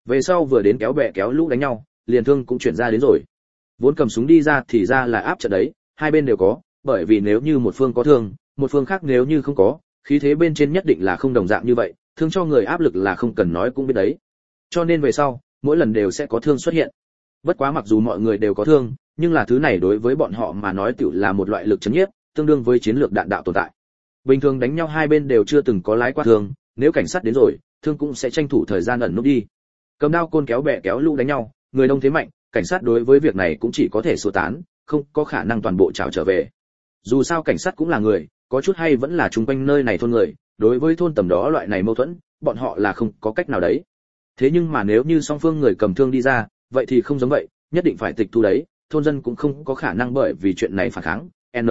Về sau vừa đến kéo bè kéo lũ đánh nhau, liền thương cũng chuyển ra đến rồi. Vốn cầm súng đi ra thì ra là áp trận đấy, hai bên đều có, bởi vì nếu như một phương có thương, một phương khác nếu như không có, khí thế bên trên nhất định là không đồng dạng như vậy, thương cho người áp lực là không cần nói cũng biết đấy. Cho nên về sau, mỗi lần đều sẽ có thương xuất hiện. Bất quá mặc dù mọi người đều có thương, nhưng là thứ này đối với bọn họ mà nói tựu là một loại lực chấn nhiếp, tương đương với chiến lược đạn đạo tồn tại. Bình thường đánh nhau hai bên đều chưa từng có lái qua thương, nếu cảnh sát đến rồi, thương cũng sẽ tranh thủ thời gian ẩn núp đi. Cầm đao côn kéo bè kéo lũ đánh nhau, người đông thế mạnh, cảnh sát đối với việc này cũng chỉ có thể sơ tán, không có khả năng toàn bộ trảo trở về. Dù sao cảnh sát cũng là người, có chút hay vẫn là chung quanh nơi này thôn người, đối với thôn tầm đó loại này mâu thuẫn, bọn họ là không có cách nào đấy. Thế nhưng mà nếu như song phương người cầm thương đi ra, vậy thì không giống vậy, nhất định phải tịch thu đấy, thôn dân cũng không có khả năng bởi vì chuyện này phản kháng.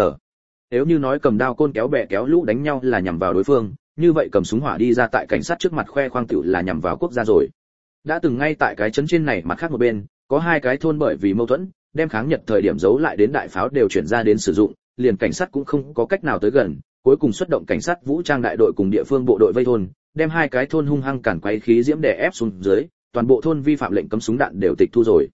Nếu như nói cầm đao côn kéo bè kéo lũ đánh nhau là nhằm vào đối phương, như vậy cầm súng hỏa đi ra tại cảnh sát trước mặt khoe khoang tựu là nhằm vào quốc gia rồi. Đã từng ngay tại cái trấn trên này mặt khác một bên, có hai cái thôn bởi vì mâu thuẫn, đem kháng Nhật thời điểm giấu lại đến đại pháo đều chuyển ra đến sử dụng, liền cảnh sát cũng không có cách nào tới gần, cuối cùng xuất động cảnh sát vũ trang đại đội cùng địa phương bộ đội vây thôn, đem hai cái thôn hung hăng cản quấy khí diễm đè ép xuống dưới, toàn bộ thôn vi phạm lệnh cấm súng đạn đều tịch thu rồi.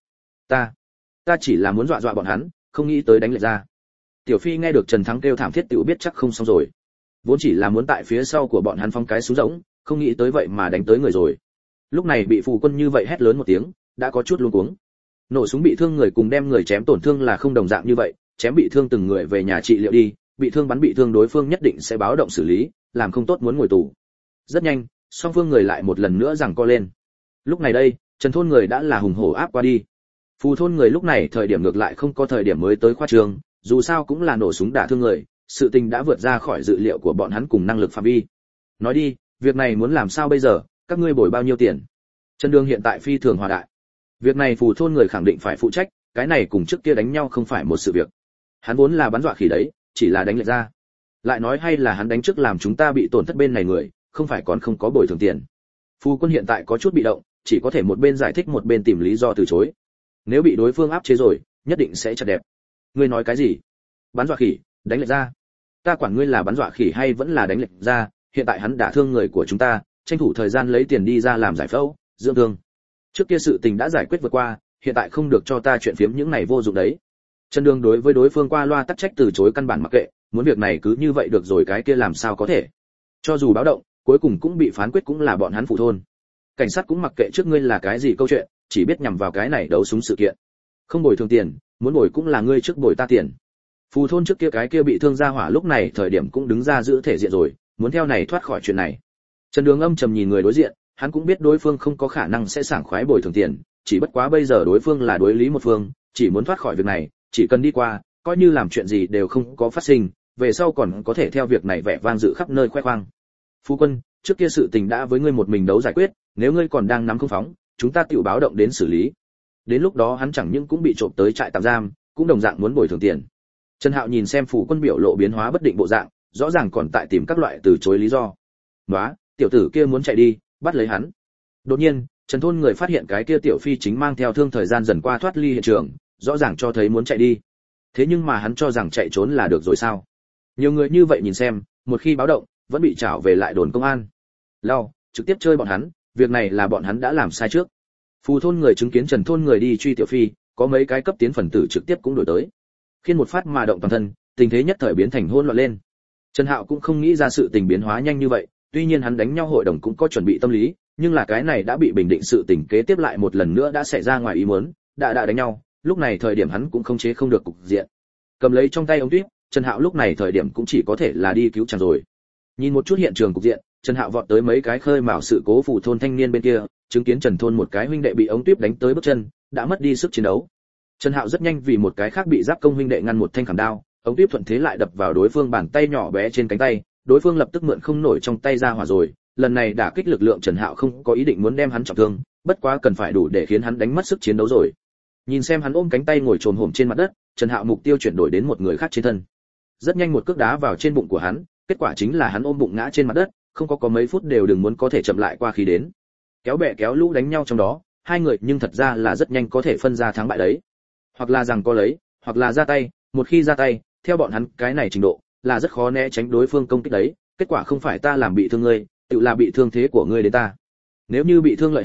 Ta chỉ là muốn dọa dọa bọn hắn, không nghĩ tới đánh lại ra. Tiểu Phi nghe được Trần Thắng kêu thảm thiết tiểu biết chắc không xong rồi. Vốn chỉ là muốn tại phía sau của bọn hắn phóng cái súng rỗng, không nghĩ tới vậy mà đánh tới người rồi. Lúc này bị Phù Quân như vậy hét lớn một tiếng, đã có chút luống cuống. Nổ súng bị thương người cùng đem người chém tổn thương là không đồng dạng như vậy, chém bị thương từng người về nhà trị liệu đi, bị thương bắn bị thương đối phương nhất định sẽ báo động xử lý, làm không tốt muốn ngồi tù. Rất nhanh, song phương người lại một lần nữa giằng co lên. Lúc này đây, Trần thôn người đã là hùng hổ áp qua đi. Phù thôn người lúc này thời điểm ngược lại không có thời điểm mới tới khoa trường, dù sao cũng là nổ súng đả thương người, sự tình đã vượt ra khỏi dự liệu của bọn hắn cùng năng lực phạm vi. Nói đi, việc này muốn làm sao bây giờ, các ngươi bồi bao nhiêu tiền? Trần Đường hiện tại phi thường hòa đại. Việc này phù thôn người khẳng định phải phụ trách, cái này cùng trước kia đánh nhau không phải một sự việc. Hắn vốn là bắn dọa khỉ đấy, chỉ là đánh lệch ra. Lại nói hay là hắn đánh trước làm chúng ta bị tổn thất bên này người, không phải còn không có bồi thường tiền. Phù Quân hiện tại có chút bị động, chỉ có thể một bên giải thích một bên tìm lý do từ chối. Nếu bị đối phương áp chế rồi, nhất định sẽ chặt đẹp. Ngươi nói cái gì? Bắn dọa khỉ, đánh lệch ra? Ta quản ngươi là bắn dọa khỉ hay vẫn là đánh lệch ra, hiện tại hắn đả thương người của chúng ta, tranh thủ thời gian lấy tiền đi ra làm giải phẫu, dưỡng thương. Trước kia sự tình đã giải quyết vượt qua, hiện tại không được cho ta chuyện phiếm những này vô dụng đấy. Trần Đường đối với đối phương qua loa tắc trách từ chối căn bản mặc kệ, muốn việc này cứ như vậy được rồi cái kia làm sao có thể. Cho dù báo động, cuối cùng cũng bị phán quyết cũng là bọn hắn phụ thôn. Cảnh sát cũng mặc kệ trước ngươi là cái gì câu chuyện, chỉ biết nhằm vào cái này đấu súng sự kiện. Không bồi thường tiền, muốn bồi cũng là ngươi trước bồi ta tiền. Phù thôn trước kia cái kia bị thương ra hỏa lúc này thời điểm cũng đứng ra giữ thể diện rồi, muốn theo này thoát khỏi chuyện này. Trần Đường âm trầm nhìn người đối diện, hắn cũng biết đối phương không có khả năng sẽ sảng khoái bồi thường tiền, chỉ bất quá bây giờ đối phương là đối lý một phương, chỉ muốn thoát khỏi việc này, chỉ cần đi qua, coi như làm chuyện gì đều không có phát sinh, về sau còn có thể theo việc này vẻ vang dự khắp nơi khoe khoang. Phu quân, trước kia sự tình đã với ngươi một mình đấu giải quyết, nếu ngươi còn đang nắm không phóng, chúng ta tự báo động đến xử lý. Đến lúc đó hắn chẳng những cũng bị trộm tới trại tạm giam, cũng đồng dạng muốn bồi thường tiền. Trần Hạo nhìn xem phủ quân biểu lộ biến hóa bất định bộ dạng, rõ ràng còn tại tìm các loại từ chối lý do. "Nóa, tiểu tử kia muốn chạy đi, bắt lấy hắn." Đột nhiên, Trần thôn người phát hiện cái kia tiểu phi chính mang theo thương thời gian dần qua thoát ly hiện trường, rõ ràng cho thấy muốn chạy đi. Thế nhưng mà hắn cho rằng chạy trốn là được rồi sao? Nhiều người như vậy nhìn xem, một khi báo động, vẫn bị trảo về lại đồn công an. Lao, trực tiếp chơi bọn hắn, việc này là bọn hắn đã làm sai trước. Phù thôn người chứng kiến Trần thôn người đi truy tiểu phi, có mấy cái cấp tiến phần tử trực tiếp cũng đổi tới. Khiên một phát mà động toàn thân, tình thế nhất thời biến thành hỗn loạn lên. Trần Hạo cũng không nghĩ ra sự tình biến hóa nhanh như vậy, tuy nhiên hắn đánh nhau hội đồng cũng có chuẩn bị tâm lý, nhưng là cái này đã bị bình định sự tình kế tiếp lại một lần nữa đã xảy ra ngoài ý muốn, đã đánh nhau, lúc này thời điểm hắn cũng không chế không được cục diện. Cầm lấy trong tay ống tuyết, Trần Hạo lúc này thời điểm cũng chỉ có thể là đi cứu chàng rồi. Nhìn một chút hiện trường cục diện, Trần Hạo vọt tới mấy cái khơi mào sự cố phủ thôn thanh niên bên kia, chứng kiến Trần thôn một cái huynh đệ bị ống tuyết đánh tới bước chân, đã mất đi sức chiến đấu. Trần Hạo rất nhanh vì một cái khác bị giáp công huynh đệ ngăn một thanh khảm đao, ống tuyết thuận thế lại đập vào đối phương bàn tay nhỏ bé trên cánh tay, đối phương lập tức mượn không nổi trong tay ra hỏa rồi, lần này đả kích lực lượng Trần Hạo không có ý định muốn đem hắn trọng thương, bất quá cần phải đủ để khiến hắn đánh mất sức chiến đấu rồi. Nhìn xem hắn ôm cánh tay ngồi chồm hổm trên mặt đất, Trần Hạo mục tiêu chuyển đổi đến một người khác trên thân. Rất nhanh một cước đá vào trên bụng của hắn, kết quả chính là hắn ôm bụng ngã trên mặt đất, không có mấy phút đều đừng muốn có thể chậm lại qua khí đến. Kéo bè kéo lũ đánh nhau trong đó, hai người nhưng thật ra là rất nhanh có thể phân ra thắng bại đấy. Hoặc là rằng có lấy, hoặc là ra tay, một khi ra tay, theo bọn hắn cái này trình độ, là rất khó né tránh đối phương công kích đấy, kết quả không phải ta làm bị thương ngươi, tự là bị thương thế của ngươi đến ta. Nếu như bị thương lợi hại,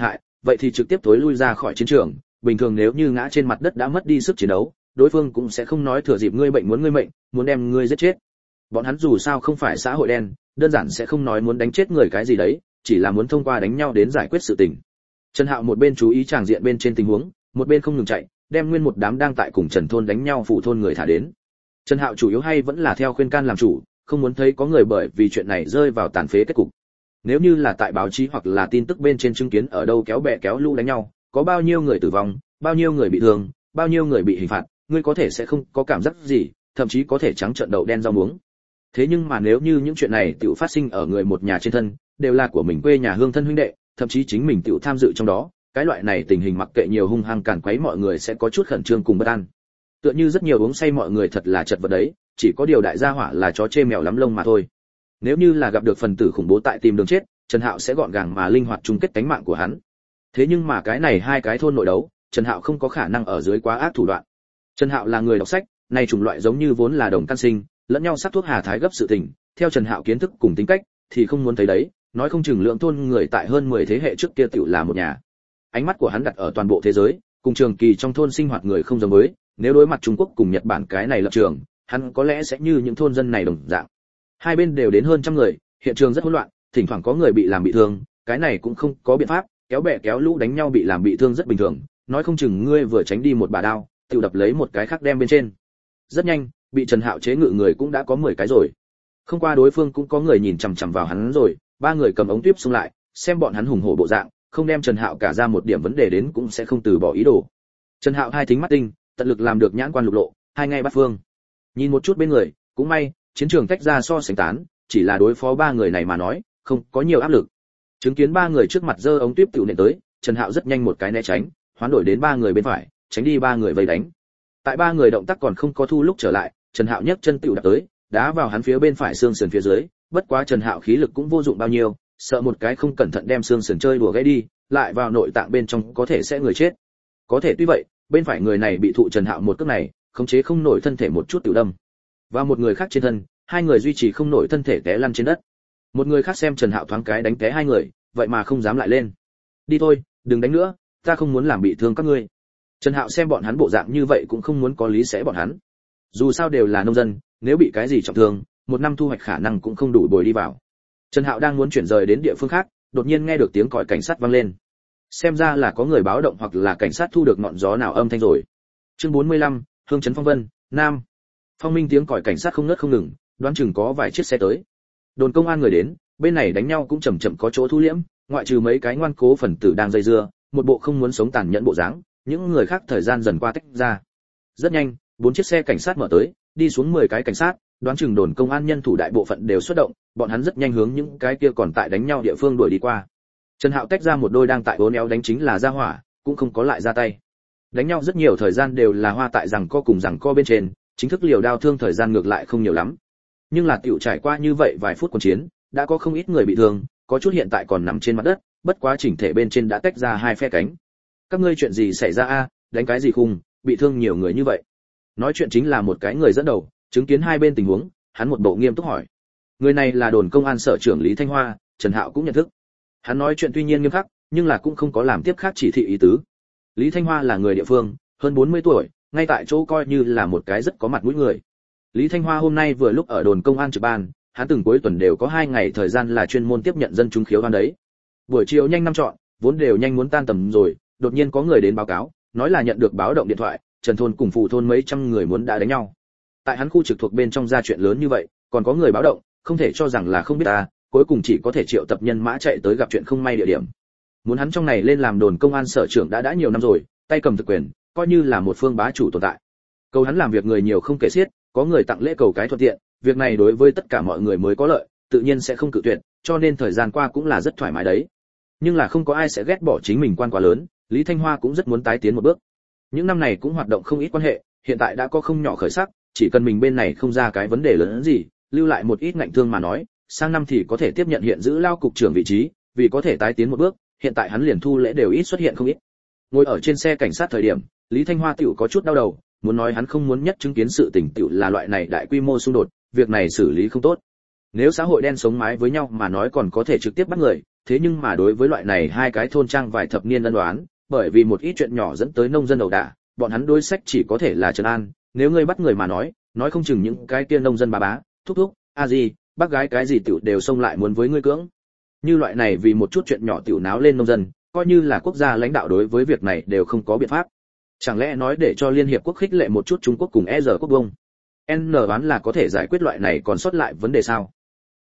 vậy thì trực tiếp tối lui ra khỏi chiến trường, bình thường nếu như ngã trên mặt đất đã mất đi sức chiến đấu, đối phương cũng sẽ không nói thừa dịp ngươi bệnh muốn ngươi mệnh, muốn đem ngươi giết chết. Bọn hắn dù sao không phải xã hội đen, đơn giản sẽ không nói muốn đánh chết người cái gì đấy, chỉ là muốn thông qua đánh nhau đến giải quyết sự tình. Trần Hạo một bên chú ý tràng diện bên trên tình huống, một bên không ngừng chạy, đem nguyên một đám đang tại cùng Trần thôn đánh nhau phụ thôn người thả đến. Trần Hạo chủ yếu hay vẫn là theo khuyên can làm chủ, không muốn thấy có người bởi vì chuyện này rơi vào tàn phế kết cục. Nếu như là tại báo chí hoặc là tin tức bên trên chứng kiến ở đâu kéo bè kéo lũ đánh nhau, có bao nhiêu người tử vong, bao nhiêu người bị thương, bao nhiêu người bị hình phạt, ngươi có thể sẽ không có cảm giác gì, thậm chí có thể trắng trợn đậu đen rau muống. Thế nhưng mà nếu như những chuyện này tự phát sinh ở người một nhà trên thân, đều là của mình quê nhà hương thân huynh đệ, thậm chí chính mình tự tham dự trong đó, cái loại này tình hình mặc kệ nhiều hung hăng càn quấy mọi người sẽ có chút khẩn trương cùng bất an. Tựa như rất nhiều uống say mọi người thật là chật vật đấy, chỉ có điều đại gia hỏa là chó chê mèo lắm lông mà thôi. Nếu như là gặp được phần tử khủng bố tại tìm đường chết, Trần Hạo sẽ gọn gàng mà linh hoạt chung kết cánh mạng của hắn. Thế nhưng mà cái này hai cái thôn nội đấu, Trần Hạo không có khả năng ở dưới quá ác thủ đoạn. Trần Hạo là người đọc sách, này chủng loại giống như vốn là đồng căn sinh, lẫn nhau sắc thuốc hà thái gấp sự tình, theo Trần Hạo kiến thức cùng tính cách, thì không muốn thấy đấy, nói không chừng lượng thôn người tại hơn 10 thế hệ trước kia tiểu là một nhà. Ánh mắt của hắn đặt ở toàn bộ thế giới, cùng trường kỳ trong thôn sinh hoạt người không giống với, nếu đối mặt Trung Quốc cùng Nhật Bản cái này lập trường, hắn có lẽ sẽ như những thôn dân này đồng dạng. Hai bên đều đến hơn trăm người, hiện trường rất hỗn loạn, thỉnh thoảng có người bị làm bị thương, cái này cũng không có biện pháp, kéo bè kéo lũ đánh nhau bị làm bị thương rất bình thường, nói không chừng ngươi vừa tránh đi một bà đao, tự đập lấy một cái khác đem bên trên. Rất nhanh, bị Trần Hạo chế ngự người cũng đã có 10 cái rồi. Không qua đối phương cũng có người nhìn chằm chằm vào hắn rồi, ba người cầm ống tuyếp xung lại, xem bọn hắn hùng hổ bộ dạng, không đem Trần Hạo cả ra một điểm vấn đề đến cũng sẽ không từ bỏ ý đồ. Trần Hạo hai thính mắt tinh, tận lực làm được nhãn quan lục lộ, hai ngay bắt phương. Nhìn một chút bên người, cũng may, chiến trường tách ra so sánh tán, chỉ là đối phó ba người này mà nói, không có nhiều áp lực. Chứng kiến ba người trước mặt giơ ống tuyếp tiểu nện tới, Trần Hạo rất nhanh một cái né tránh, hoán đổi đến ba người bên phải, tránh đi ba người vây đánh. Tại ba người động tác còn không có thu lúc trở lại, Trần Hạo nhấc chân tiểu đạp tới, đá vào hắn phía bên phải xương sườn phía dưới, bất quá Trần Hạo khí lực cũng vô dụng bao nhiêu, sợ một cái không cẩn thận đem xương sườn chơi đùa gãy đi, lại vào nội tạng bên trong có thể sẽ người chết. Có thể tuy vậy, bên phải người này bị thụ Trần Hạo một cước này, khống chế không nổi thân thể một chút tiểu đâm. Và một người khác trên thân, hai người duy trì không nổi thân thể té lăn trên đất. Một người khác xem Trần Hạo thoáng cái đánh té hai người, vậy mà không dám lại lên. Đi thôi, đừng đánh nữa, ta không muốn làm bị thương các ngươi. Trần Hạo xem bọn hắn bộ dạng như vậy cũng không muốn có lý sẽ bọn hắn. Dù sao đều là nông dân, nếu bị cái gì trọng thương, một năm thu hoạch khả năng cũng không đủ bồi đi vào. Trần Hạo đang muốn chuyển rời đến địa phương khác, đột nhiên nghe được tiếng còi cảnh sát vang lên. Xem ra là có người báo động hoặc là cảnh sát thu được ngọn gió nào âm thanh rồi. Chương 45, Hương trấn Phong Vân, Nam. Phong minh tiếng còi cảnh sát không ngớt không ngừng, đoán chừng có vài chiếc xe tới. Đồn công an người đến, bên này đánh nhau cũng chậm chậm có chỗ thu liễm, ngoại trừ mấy cái ngoan cố phần tử đang dây dưa, một bộ không muốn sống tàn nhẫn bộ dáng, những người khác thời gian dần qua tách ra. Rất nhanh, 4 chiếc xe cảnh sát mở tới, đi xuống 10 cái cảnh sát, đoán chừng đồn công an nhân thủ đại bộ phận đều xuất động, bọn hắn rất nhanh hướng những cái kia còn tại đánh nhau địa phương đuổi đi qua. Trần Hạo tách ra một đôi đang tại uốn éo đánh chính là ra hỏa, cũng không có lại ra tay. Đánh nhau rất nhiều thời gian đều là hoa tại rằng co cùng rằng co bên trên, chính thức liều đao thương thời gian ngược lại không nhiều lắm. Nhưng là tiểu trải qua như vậy vài phút cuộc chiến, đã có không ít người bị thương, có chút hiện tại còn nằm trên mặt đất, bất quá chỉnh thể bên trên đã tách ra hai phe cánh. Các ngươi chuyện gì xảy ra a, đánh cái gì khùng, bị thương nhiều người như vậy. Nói chuyện chính là một cái người dẫn đầu, chứng kiến hai bên tình huống, hắn một bộ nghiêm túc hỏi. Người này là đồn công an sở trưởng Lý Thanh Hoa, Trần Hạo cũng nhận thức. Hắn nói chuyện tuy nhiên nghiêm khắc, nhưng là cũng không có làm tiếp khác chỉ thị ý tứ. Lý Thanh Hoa là người địa phương, hơn 40 tuổi, ngay tại chỗ coi như là một cái rất có mặt mũi người. Lý Thanh Hoa hôm nay vừa lúc ở đồn công an trực ban, hắn từng cuối tuần đều có 2 ngày thời gian là chuyên môn tiếp nhận dân chúng khiếu oan đấy. Buổi chiều nhanh năm chọn, vốn đều nhanh muốn tan tầm rồi, đột nhiên có người đến báo cáo, nói là nhận được báo động điện thoại, Trần thôn cùng Phù thôn mấy trăm người muốn đã đánh nhau. Tại hắn khu trực thuộc bên trong ra chuyện lớn như vậy, còn có người báo động, không thể cho rằng là không biết ta, cuối cùng chỉ có thể triệu tập nhân mã chạy tới gặp chuyện không may địa điểm. Muốn hắn trong này lên làm đồn công an sở trưởng đã nhiều năm rồi, tay cầm thực quyền, coi như là một phương bá chủ tồn tại. Cầu hắn làm việc người nhiều không kể xiết, có người tặng lễ cầu cái thuận tiện, việc này đối với tất cả mọi người mới có lợi, tự nhiên sẽ không cự tuyệt, cho nên thời gian qua cũng là rất thoải mái đấy. Nhưng là không có ai sẽ ghét bỏ chính mình quan quá lớn, Lý Thanh Hoa cũng rất muốn tái tiến một bước. Những năm này cũng hoạt động không ít quan hệ, hiện tại đã có không nhỏ khởi sắc, chỉ cần mình bên này không ra cái vấn đề lớn hơn gì, lưu lại một ít ngạnh thương mà nói, sang năm thì có thể tiếp nhận hiện giữ lao cục trưởng vị trí, vì có thể tái tiến một bước, hiện tại hắn liền thu lễ đều ít xuất hiện không ít. Ngồi ở trên xe cảnh sát thời điểm, Lý Thanh Hoa tiểu có chút đau đầu, muốn nói hắn không muốn nhất chứng kiến sự tình tiểu là loại này đại quy mô xung đột, việc này xử lý không tốt. Nếu xã hội đen sống mái với nhau mà nói còn có thể trực tiếp bắt người, thế nhưng mà đối với loại này hai cái thôn trang vài thập niên ân đoán, bởi vì một ít chuyện nhỏ dẫn tới nông dân ẩu đả, bọn hắn đối sách chỉ có thể là trấn an, nếu ngươi bắt người mà nói không chừng những cái kia nông dân bà bá, thúc thúc, a gì, bác gái cái gì tiểu đều xông lại muốn với ngươi cưỡng. Như loại này vì một chút chuyện nhỏ tiểu náo lên nông dân, coi như là quốc gia lãnh đạo đối với việc này đều không có biện pháp. Chẳng lẽ nói để cho liên hiệp quốc khích lệ một chút Trung Quốc cùng E giờ quốc bông, N đoán là có thể giải quyết loại này còn sót lại vấn đề sao?